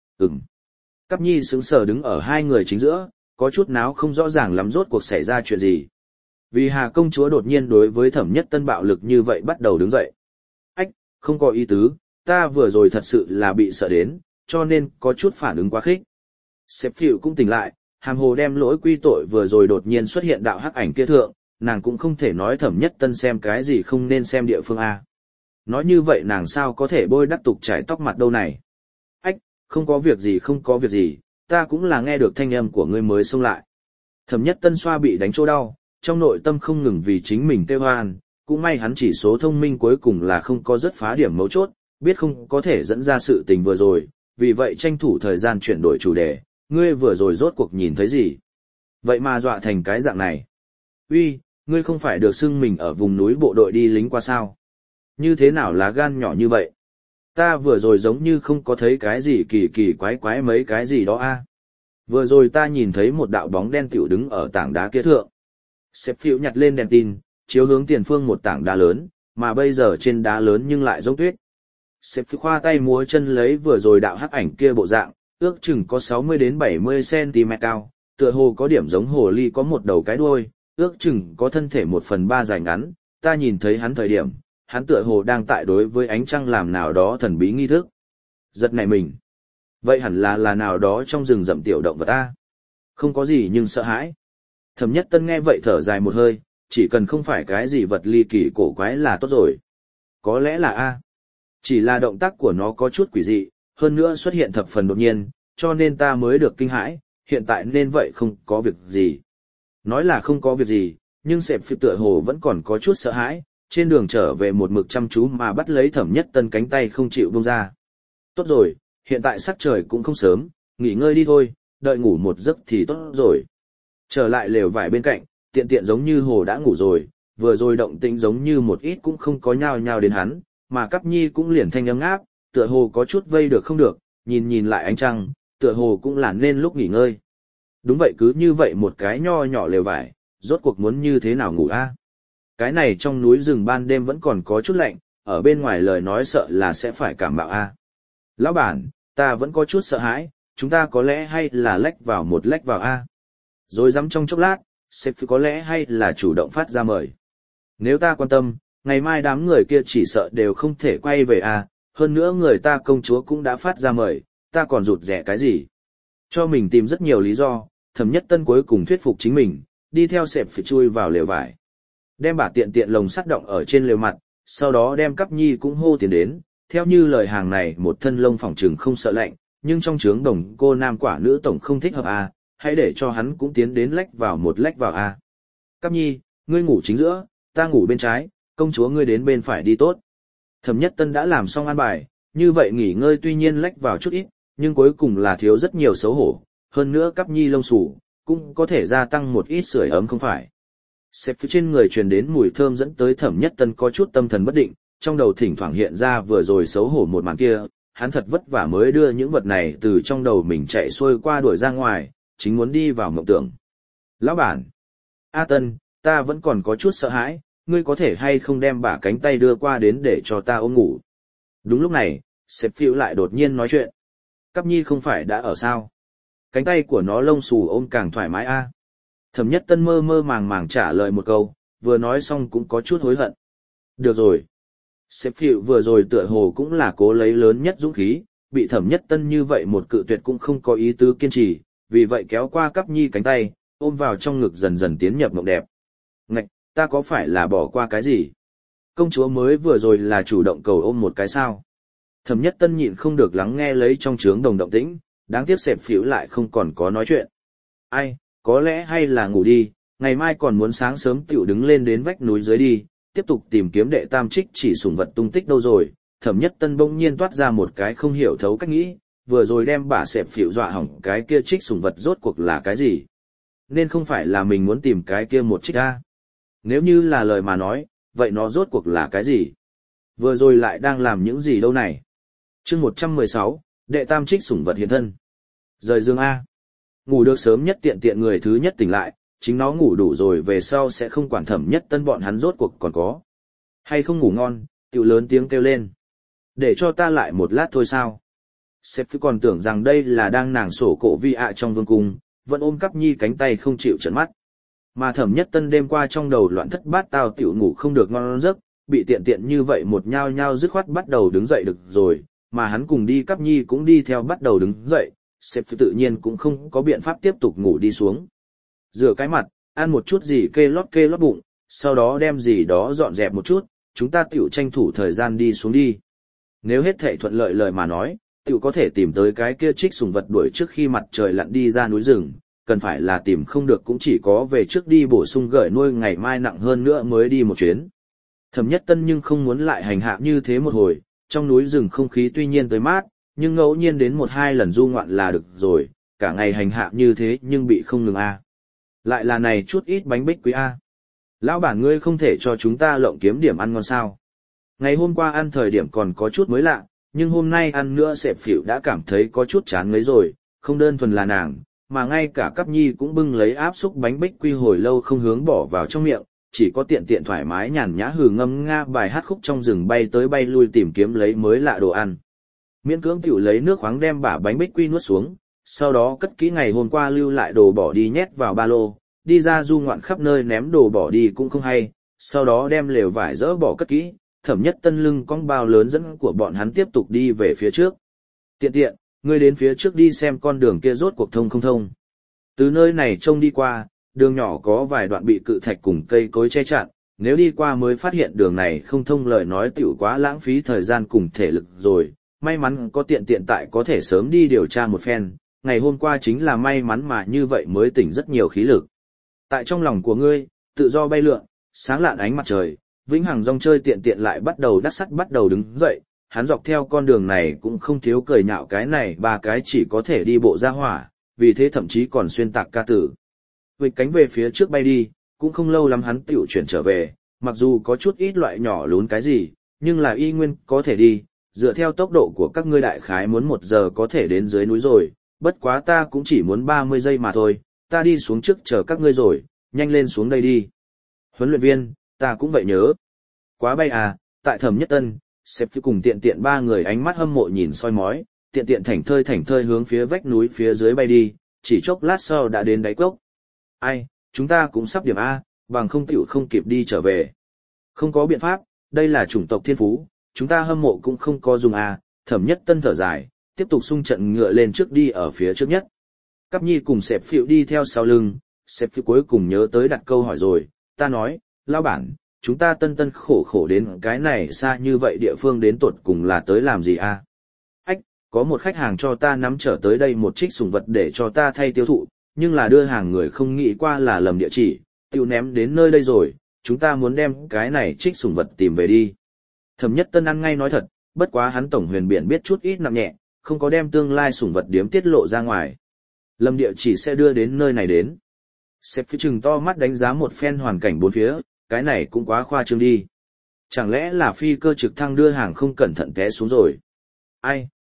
Cáp Nhi sững sờ đứng ở hai người chính giữa, có chút náo không rõ ràng lắm rốt cuộc xảy ra chuyện gì. Vì Hà công chúa đột nhiên đối với Thẩm Nhất Tân bạo lực như vậy bắt đầu đứng dậy. Ách, không có ý tứ, ta vừa rồi thật sự là bị sợ đến, cho nên có chút phản ứng quá khích. Sếp Phịu cũng tỉnh lại, hàm hồ đem lỗi quy tội vừa rồi đột nhiên xuất hiện đạo hắc ảnh kia thượng, nàng cũng không thể nói Thẩm Nhất Tân xem cái gì không nên xem địa phương A. Nói như vậy nàng sao có thể bôi đắc tục trải tóc mặt đâu này. Ách, không có việc gì không có việc gì, ta cũng là nghe được thanh âm của ngươi mới xông lại. Thẩm Nhất Tân xoa bị đánh chỗ đau, trong nội tâm không ngừng vì chính mình kêu hoan, cũng may hắn chỉ số thông minh cuối cùng là không có rất phá điểm mấu chốt, biết không có thể dẫn ra sự tình vừa rồi, vì vậy tranh thủ thời gian chuyển đổi chủ đề, ngươi vừa rồi rốt cuộc nhìn thấy gì? Vậy mà dọa thành cái dạng này. Uy, ngươi không phải được xưng mình ở vùng núi bộ đội đi lính qua sao? Như thế nào lá gan nhỏ như vậy? Ta vừa rồi giống như không có thấy cái gì kỳ kỳ quái quái mấy cái gì đó a. Vừa rồi ta nhìn thấy một đạo bóng đen tiểu đứng ở tảng đá kia thượng. Sếp Phịu nhặt lên đèn tin, chiếu hướng tiền phương một tảng đá lớn, mà bây giờ trên đá lớn nhưng lại giống tuyết. Sếp Phịu khoa tay múa chân lấy vừa rồi đạo hắc ảnh kia bộ dạng, ước chừng có 60 đến 70 cm cao, tựa hồ có điểm giống hồ ly có một đầu cái đuôi, ước chừng có thân thể 1/3 dài ngắn, ta nhìn thấy hắn thời điểm, hắn tựa hồ đang tại đối với ánh trăng làm nào đó thần bí nghi thức. Giật nảy mình. Vậy hẳn là nào đó trong rừng rậm tiểu động vật ta. Không có gì nhưng sợ hãi. Thẩm Nhất Tân nghe vậy thở dài một hơi, chỉ cần không phải cái gì vật ly kỳ cổ quái là tốt rồi. Có lẽ là A. Chỉ là động tác của nó có chút quỷ dị, hơn nữa xuất hiện thập phần đột nhiên, cho nên ta mới được kinh hãi, hiện tại nên vậy không có việc gì. Nói là không có việc gì, nhưng Sẹp Phịu tựa hồ vẫn còn có chút sợ hãi, trên đường trở về một mực chăm chú mà bắt lấy Thẩm Nhất Tân cánh tay không chịu buông ra. Tốt rồi, hiện tại sắc trời cũng không sớm, nghỉ ngơi đi thôi, đợi ngủ một giấc thì tốt rồi. Trở lại lều vải bên cạnh, tiện tiện giống như hồ đã ngủ rồi, vừa rồi động tĩnh giống như một ít cũng không có nhao nhao đến hắn, mà Cáp Nhi cũng liền thanh âm ngáp, tựa hồ có chút vây được không được, nhìn lại ánh trăng, tựa hồ cũng là nên lúc nghỉ ngơi. Đúng vậy, cứ như vậy một cái nho nhỏ lều vải, rốt cuộc muốn như thế nào ngủ a? Cái này trong núi rừng ban đêm vẫn còn có chút lạnh, ở bên ngoài lời nói sợ là sẽ phải cảm bạo a. Lão bản, ta vẫn có chút sợ hãi, chúng ta có lẽ hay là lách vào a. Rồi dám trong chốc lát, sếp có lẽ hay là chủ động phát ra mời. Nếu ta quan tâm, ngày mai đám người kia chỉ sợ đều không thể quay về a, hơn nữa người ta công chúa cũng đã phát ra mời, ta còn rụt rẻ cái gì. Cho mình tìm rất nhiều lý do, Thẩm Nhất Tân cuối cùng thuyết phục chính mình, đi theo sếp phải chui vào lều vải. Đem bả tiện lồng sắt động ở trên lều mặt, sau đó đem Cáp Nhi cũng hô tiền đến, theo như lời hàng này một thân lông phỏng trừng không sợ lạnh, nhưng trong trướng đồng cô nam quả nữ tổng không thích hợp a, hãy để cho hắn cũng tiến đến lách vào a. Cáp Nhi, ngươi ngủ chính giữa, ta ngủ bên trái, công chúa ngươi đến bên phải đi tốt. Thẩm Nhất Tân đã làm xong an bài, như vậy nghỉ ngơi tuy nhiên lách vào chút ít, nhưng cuối cùng là thiếu rất nhiều xấu hổ, hơn nữa Cáp Nhi lông xù, cũng có thể gia tăng một ít sưởi ấm không phải. Xếp phía trên người truyền đến mùi thơm dẫn tới Thẩm Nhất Tân có chút tâm thần bất định, trong đầu thỉnh thoảng hiện ra vừa rồi xấu hổ một màn kia, hắn thật vất vả mới đưa những vật này từ trong đầu mình chạy xuôi qua đuổi ra ngoài, chính muốn đi vào mộng tưởng. Lão bản! A Tân, ta vẫn còn có chút sợ hãi, ngươi có thể hay không đem bả cánh tay đưa qua đến để cho ta ôm ngủ. Đúng lúc này, sếp phiêu lại đột nhiên nói chuyện. Cắp nhi không phải đã ở sao? Cánh tay của nó lông xù ôm càng thoải mái a. Thẩm Nhất Tân mơ mơ màng màng trả lời một câu, vừa nói xong cũng có chút hối hận. Được rồi. Sếp phiêu vừa rồi tựa hồ cũng là cố lấy lớn nhất dũng khí, bị Thẩm Nhất Tân như vậy một cự tuyệt cũng không có ý tứ kiên trì, vì vậy kéo qua Cắp nhi cánh tay, ôm vào trong ngực dần dần tiến nhập mộng đẹp. Ngạch, ta có phải là bỏ qua cái gì? Công chúa mới vừa rồi là chủ động cầu ôm một cái sao? Thẩm Nhất Tân nhịn không được lắng nghe lấy trong trướng đồng động tĩnh, đáng tiếc sẹp phiểu lại không còn có nói chuyện. Ai, có lẽ hay là ngủ đi, ngày mai còn muốn sáng sớm tiểu đứng lên đến vách núi dưới đi, tiếp tục tìm kiếm đệ tam trích chỉ sủng vật tung tích đâu rồi. Thẩm Nhất Tân bỗng nhiên toát ra một cái không hiểu thấu cách nghĩ, vừa rồi đem bả sẹp phiểu dọa hỏng cái kia trích sủng vật rốt cuộc là cái gì? Nên không phải là mình muốn tìm cái kia một trích a. Nếu như là lời mà nói, vậy nó rốt cuộc là cái gì? Vừa rồi lại đang làm những gì đâu này? Chương 116, đệ tam trích sủng vật hiện thân. Rời giường A. Ngủ được sớm nhất tiện tiện người thứ nhất tỉnh lại, chính nó ngủ đủ rồi về sau sẽ không quản Thẩm Nhất Tân bọn hắn rốt cuộc còn có. Hay không ngủ ngon, tiểu lớn tiếng kêu lên. Để cho ta lại một lát thôi sao? Sếp còn tưởng rằng đây là đang nàng sổ cổ vi ạ trong vương cung, vẫn ôm Cắp nhi cánh tay không chịu trợn mắt. Mà Thẩm Nhất Tân đêm qua trong đầu loạn thất bát tao tiểu ngủ không được ngon giấc, bị tiện tiện như vậy một nhao nhao dứt khoát bắt đầu đứng dậy được rồi, mà hắn cùng đi Cắp nhi cũng đi theo bắt đầu đứng dậy, sếp tự nhiên cũng không có biện pháp tiếp tục ngủ đi xuống. Rửa cái mặt, ăn một chút gì kê lót bụng, sau đó đem gì đó dọn dẹp một chút, chúng ta tiểu tranh thủ thời gian đi xuống đi. Nếu hết thảy thuận lợi lời mà nói, tiểu có thể tìm tới cái kia trích sủng vật đuổi trước khi mặt trời lặn đi ra núi rừng, cần phải là tìm không được cũng chỉ có về trước đi bổ sung gửi nuôi ngày mai nặng hơn nữa mới đi một chuyến. Thẩm Nhất Tân nhưng không muốn lại hành hạ như thế một hồi, trong núi rừng không khí tuy nhiên tới mát, nhưng ngẫu nhiên đến một hai lần du ngoạn là được rồi, cả ngày hành hạ như thế nhưng bị không ngừng a. Lại là này chút ít bánh bích quý a. Lão bản ngươi không thể cho chúng ta lộng kiếm điểm ăn ngon sao? Ngày hôm qua ăn thời điểm còn có chút mới lạ, nhưng hôm nay ăn nữa sẹp phỉu đã cảm thấy có chút chán ngấy rồi, không đơn thuần là nàng, mà ngay cả Cắp nhi cũng bưng lấy áp xúc bánh bích quy hồi lâu không hướng bỏ vào trong miệng, chỉ có tiện tiện thoải mái nhàn nhã hừ ngâm nga bài hát khúc trong rừng bay tới bay lui tìm kiếm lấy mới lạ đồ ăn. Miễn cưỡng tiểu lấy nước khoáng đem bả bánh bích quy nuốt xuống, sau đó cất kỹ ngày hôm qua lưu lại đồ bỏ đi nhét vào ba lô, đi ra du ngoạn khắp nơi ném đồ bỏ đi cũng không hay, sau đó đem lều vải dỡ bỏ cất kỹ, Thẩm Nhất Tân lưng cong bao lớn dẫn của bọn hắn tiếp tục đi về phía trước. Tiện tiện, ngươi đến phía trước đi xem con đường kia rốt cuộc thông không thông. Từ nơi này trông đi qua, đường nhỏ có vài đoạn bị cự thạch cùng cây cối che chặn, nếu đi qua mới phát hiện đường này không thông lời nói tiểu quá lãng phí thời gian cùng thể lực rồi, may mắn có tiện tiện tại có thể sớm đi điều tra một phen, ngày hôm qua chính là may mắn mà như vậy mới tỉnh rất nhiều khí lực. Tại trong lòng của ngươi, tự do bay lượn, sáng lạn ánh mặt trời, vĩnh hằng rong chơi tiện tiện lại bắt đầu đắc sắt bắt đầu đứng dậy, hắn dọc theo con đường này cũng không thiếu cười nhạo cái này ba cái chỉ có thể đi bộ ra hỏa, vì thế thậm chí còn xuyên tạc ca tử. Vịt cánh về phía trước bay đi, cũng không lâu lắm hắn tiểu chuyển trở về, mặc dù có chút ít loại nhỏ lún cái gì, nhưng là y nguyên có thể đi, dựa theo tốc độ của các ngươi đại khái muốn 1 giờ có thể đến dưới núi rồi, bất quá ta cũng chỉ muốn 30 giây mà thôi, ta đi xuống trước chờ các ngươi rồi, nhanh lên xuống đây đi. Huấn luyện viên, ta cũng vậy nhớ. Quá bay à, tại Thẩm Nhất Tân, sếp phi cùng tiện tiện ba người ánh mắt hâm mộ nhìn soi mói, tiện tiện thảnh thơi hướng phía vách núi phía dưới bay đi, chỉ chốc lát sau đã đến đáy cốc. Ai, chúng ta cũng sắp điểm A, bằng không tiểu không kịp đi trở về. Không có biện pháp, đây là chủng tộc thiên phú, chúng ta hâm mộ cũng không có dùng A, Thẩm Nhất Tân thở dài, tiếp tục xung trận ngựa lên trước đi ở phía trước nhất. Cắp nhi cùng sếp phiệu đi theo sau lưng, sếp phiệu cuối cùng nhớ tới đặt câu hỏi rồi, ta nói, lão bản, chúng ta tân khổ đến cái này xa như vậy địa phương đến tột cùng là tới làm gì a? Ách, có một khách hàng cho ta nắm trở tới đây một trích sủng vật để cho ta thay tiêu thụ, nhưng là đưa hàng người không nghĩ qua là lầm địa chỉ, tiêu ném đến nơi đây rồi, chúng ta muốn đem cái này trích sủng vật tìm về đi. Thẩm Nhất Tân ăn ngay nói thật, bất quá hắn tổng huyền biển biết chút ít nặng nhẹ, không có đem tương lai sủng vật điếm tiết lộ ra ngoài. Lầm địa chỉ sẽ đưa đến nơi này đến. Sếp phía chừng to mắt đánh giá một phen hoàn cảnh bốn phía, cái này cũng quá khoa trương đi. Chẳng lẽ là phi cơ trực thăng đưa hàng không cẩn thận té xuống rồi? Ai,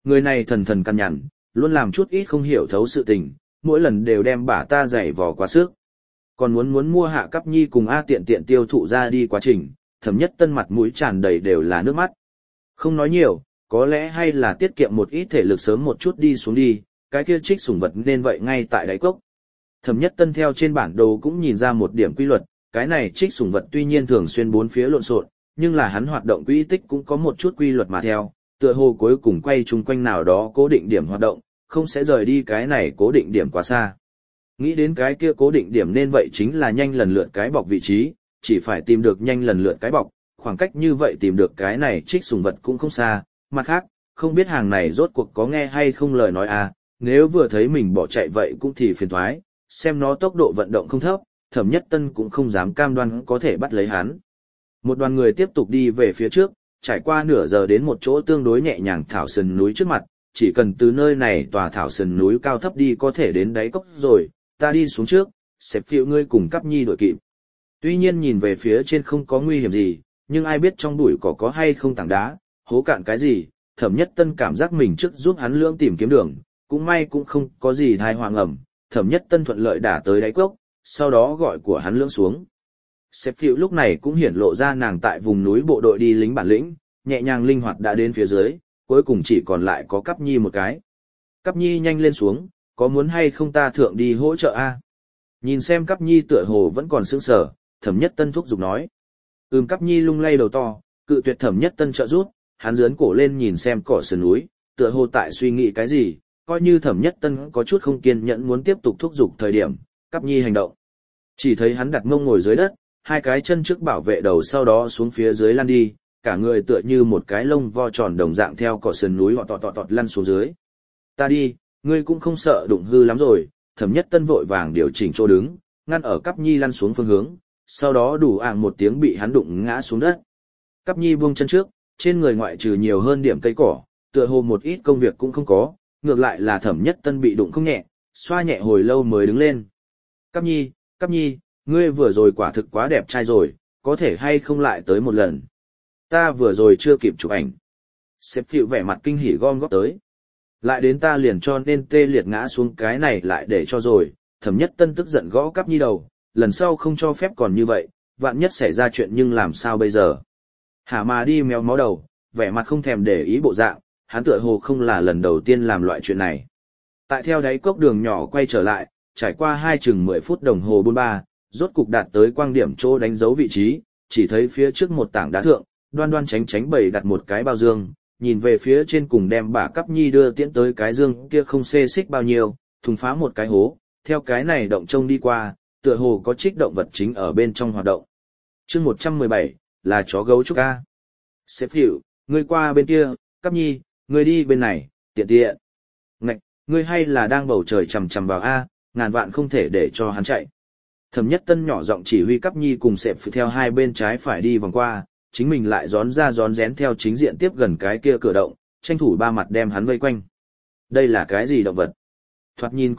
người này thần thần căn nhằn, luôn làm chút ít không hiểu thấu sự tình, mỗi lần đều đem bả ta giày vò quá sức. Còn muốn mua Hạ Cắp Nhi cùng A Tiện Tiện tiêu thụ ra đi quá trình, Thẩm Nhất Tân mặt mũi tràn đầy đều là nước mắt. Không nói nhiều, có lẽ hay là tiết kiệm một ít thể lực sớm một chút đi xuống đi, cái kia trích sủng vật nên vậy ngay tại đáy cốc. Thẩm Nhất Tân theo trên bản đồ cũng nhìn ra một điểm quy luật, cái này trích sủng vật tuy nhiên thường xuyên bốn phía lộn xộn, nhưng là hắn hoạt động quỹ tích cũng có một chút quy luật mà theo, tựa hồ cuối cùng quay chung quanh nào đó cố định điểm hoạt động, không sẽ rời đi cái này cố định điểm quá xa. Nghĩ đến cái kia cố định điểm nên vậy chính là nhanh lần lượt cái bọc vị trí, chỉ phải tìm được nhanh lần lượt cái bọc, khoảng cách như vậy tìm được cái này trích sủng vật cũng không xa. Mặt khác, không biết hàng này rốt cuộc có nghe hay không lời nói à, nếu vừa thấy mình bỏ chạy vậy cũng thì phiền toái, xem nó tốc độ vận động không thấp, Thẩm Nhất Tân cũng không dám cam đoan có thể bắt lấy hắn. Một đoàn người tiếp tục đi về phía trước, trải qua nửa giờ đến một chỗ tương đối nhẹ nhàng thảo sườn núi trước mặt, chỉ cần từ nơi này tòa thảo sườn núi cao thấp đi có thể đến đáy cốc rồi, ta đi xuống trước, xếp phiêu ngươi cùng Cắp Nhi đuổi kịp. Tuy nhiên nhìn về phía trên không có nguy hiểm gì, nhưng ai biết trong bụi cỏ có hay không tảng đá, hố cạn cái gì, Thẩm Nhất Tân cảm giác mình trước giúp hắn lưỡng tìm kiếm đường, cũng may cũng không có gì thai hoàng ẩm, Thẩm Nhất Tân thuận lợi đả tới đáy cốc, sau đó gọi của hắn lưỡng xuống. Xếp phiêu lúc này cũng hiển lộ ra nàng tại vùng núi bộ đội đi lính bản lĩnh, nhẹ nhàng linh hoạt đã đến phía dưới, cuối cùng chỉ còn lại có Cắp Nhi một cái. Cắp Nhi nhanh lên xuống, có muốn hay không ta thượng đi hỗ trợ a? Nhìn xem Cắp Nhi tựa hồ vẫn còn sững sờ, Thẩm Nhất Tân thúc giục nói. Cắp Nhi lung lay đầu to, cự tuyệt Thẩm Nhất Tân trợ giúp, hắn giớn cổ lên nhìn xem cỏ sườn núi, tựa hồ tại suy nghĩ cái gì, coi như Thẩm Nhất Tân có chút không kiên nhẫn muốn tiếp tục thúc giục thời điểm, Cắp Nhi hành động. Chỉ thấy hắn đặt mông ngồi dưới đất, hai cái chân trước bảo vệ đầu sau đó xuống phía dưới lăn đi, cả người tựa như một cái lông vo tròn đồng dạng theo cỏ sườn núi họ tọt lăn xuống dưới. Ta đi, ngươi cũng không sợ đụng hư lắm rồi, Thẩm Nhất Tân vội vàng điều chỉnh chỗ đứng, ngăn ở Cắp Nhi lăn xuống phương hướng, sau đó đủ ạng một tiếng bị hắn đụng ngã xuống đất. Cắp Nhi buông chân trước, trên người ngoại trừ nhiều hơn điểm cây cỏ, tựa hồ một ít công việc cũng không có, ngược lại là Thẩm Nhất Tân bị đụng không nhẹ, xoa nhẹ hồi lâu mới đứng lên. Cắp Nhi, ngươi vừa rồi quả thực quá đẹp trai rồi, có thể hay không lại tới một lần. Ta vừa rồi chưa kịp chụp ảnh. Sếp Phiệu vẻ mặt kinh hỉ gom góp tới. Lại đến ta liền cho nên tê liệt ngã xuống cái này lại để cho rồi, Thẩm Nhất Tân tức giận gõ Cắp Nhi đầu, lần sau không cho phép còn như vậy, vạn nhất xảy ra chuyện nhưng làm sao bây giờ. Hả mà đi méo mó đầu, vẻ mặt không thèm để ý bộ dạng, hắn tựa hồ không là lần đầu tiên làm loại chuyện này. Tại theo đáy cốc đường nhỏ quay trở lại, trải qua chừng 10 phút đồng hồ bôn ba, rốt cục đạt tới quang điểm chỗ đánh dấu vị trí, chỉ thấy phía trước một tảng đá thượng, đoan đoan tránh bày đặt một cái bao dương, nhìn về phía trên cùng đem bả Cắp Nhi đưa tiễn tới cái dương kia không xê xích bao nhiêu, thùng phá một cái hố, theo cái này động trông đi qua, tựa hồ có trích động vật chính ở bên trong hoạt động. Chương 117, là chó gấu trúc a. Sếp Hiệu, ngươi qua bên kia, Cắp Nhi, ngươi đi bên này, tiện tiện. Ngạch, ngươi hay là đang bầu trời chằm chằm vào a, ngàn vạn không thể để cho hắn chạy. Thẩm Nhất Tân nhỏ giọng chỉ huy Cắp Nhi cùng Sếp theo hai bên trái phải đi vòng qua, chính mình lại rón ra rón rén theo chính diện tiếp gần cái kia cửa động, tranh thủ ba mặt đem hắn vây quanh. Đây là cái gì động vật? Thoạt nhìn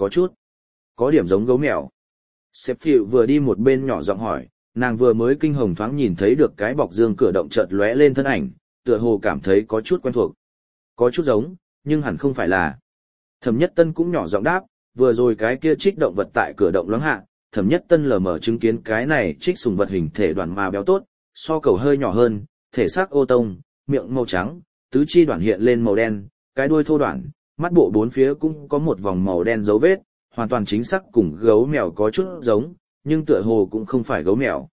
có điểm giống gấu mèo. Sếp Phiệu vừa đi một bên nhỏ giọng hỏi, nàng vừa mới kinh hồng thoáng nhìn thấy được cái bọc dương cửa động chợt lóe lên thân ảnh, tựa hồ cảm thấy có chút quen thuộc. Có chút giống, nhưng hẳn không phải là. Thẩm Nhất Tân cũng nhỏ giọng đáp, vừa rồi cái kia trích động vật tại cửa động loáng hạ, Thẩm Nhất Tân lờ mờ chứng kiến cái này trích sùng vật hình thể đoàn mà béo tốt, so cầu hơi nhỏ hơn, thể xác ô tông, miệng màu trắng, tứ chi đoạn hiện lên màu đen, cái đuôi thô đoạn, mắt bộ bốn phía cũng có một vòng màu đen dấu vết, hoàn toàn chính xác cùng gấu mèo có chút giống, nhưng tựa hồ cũng không phải gấu mèo.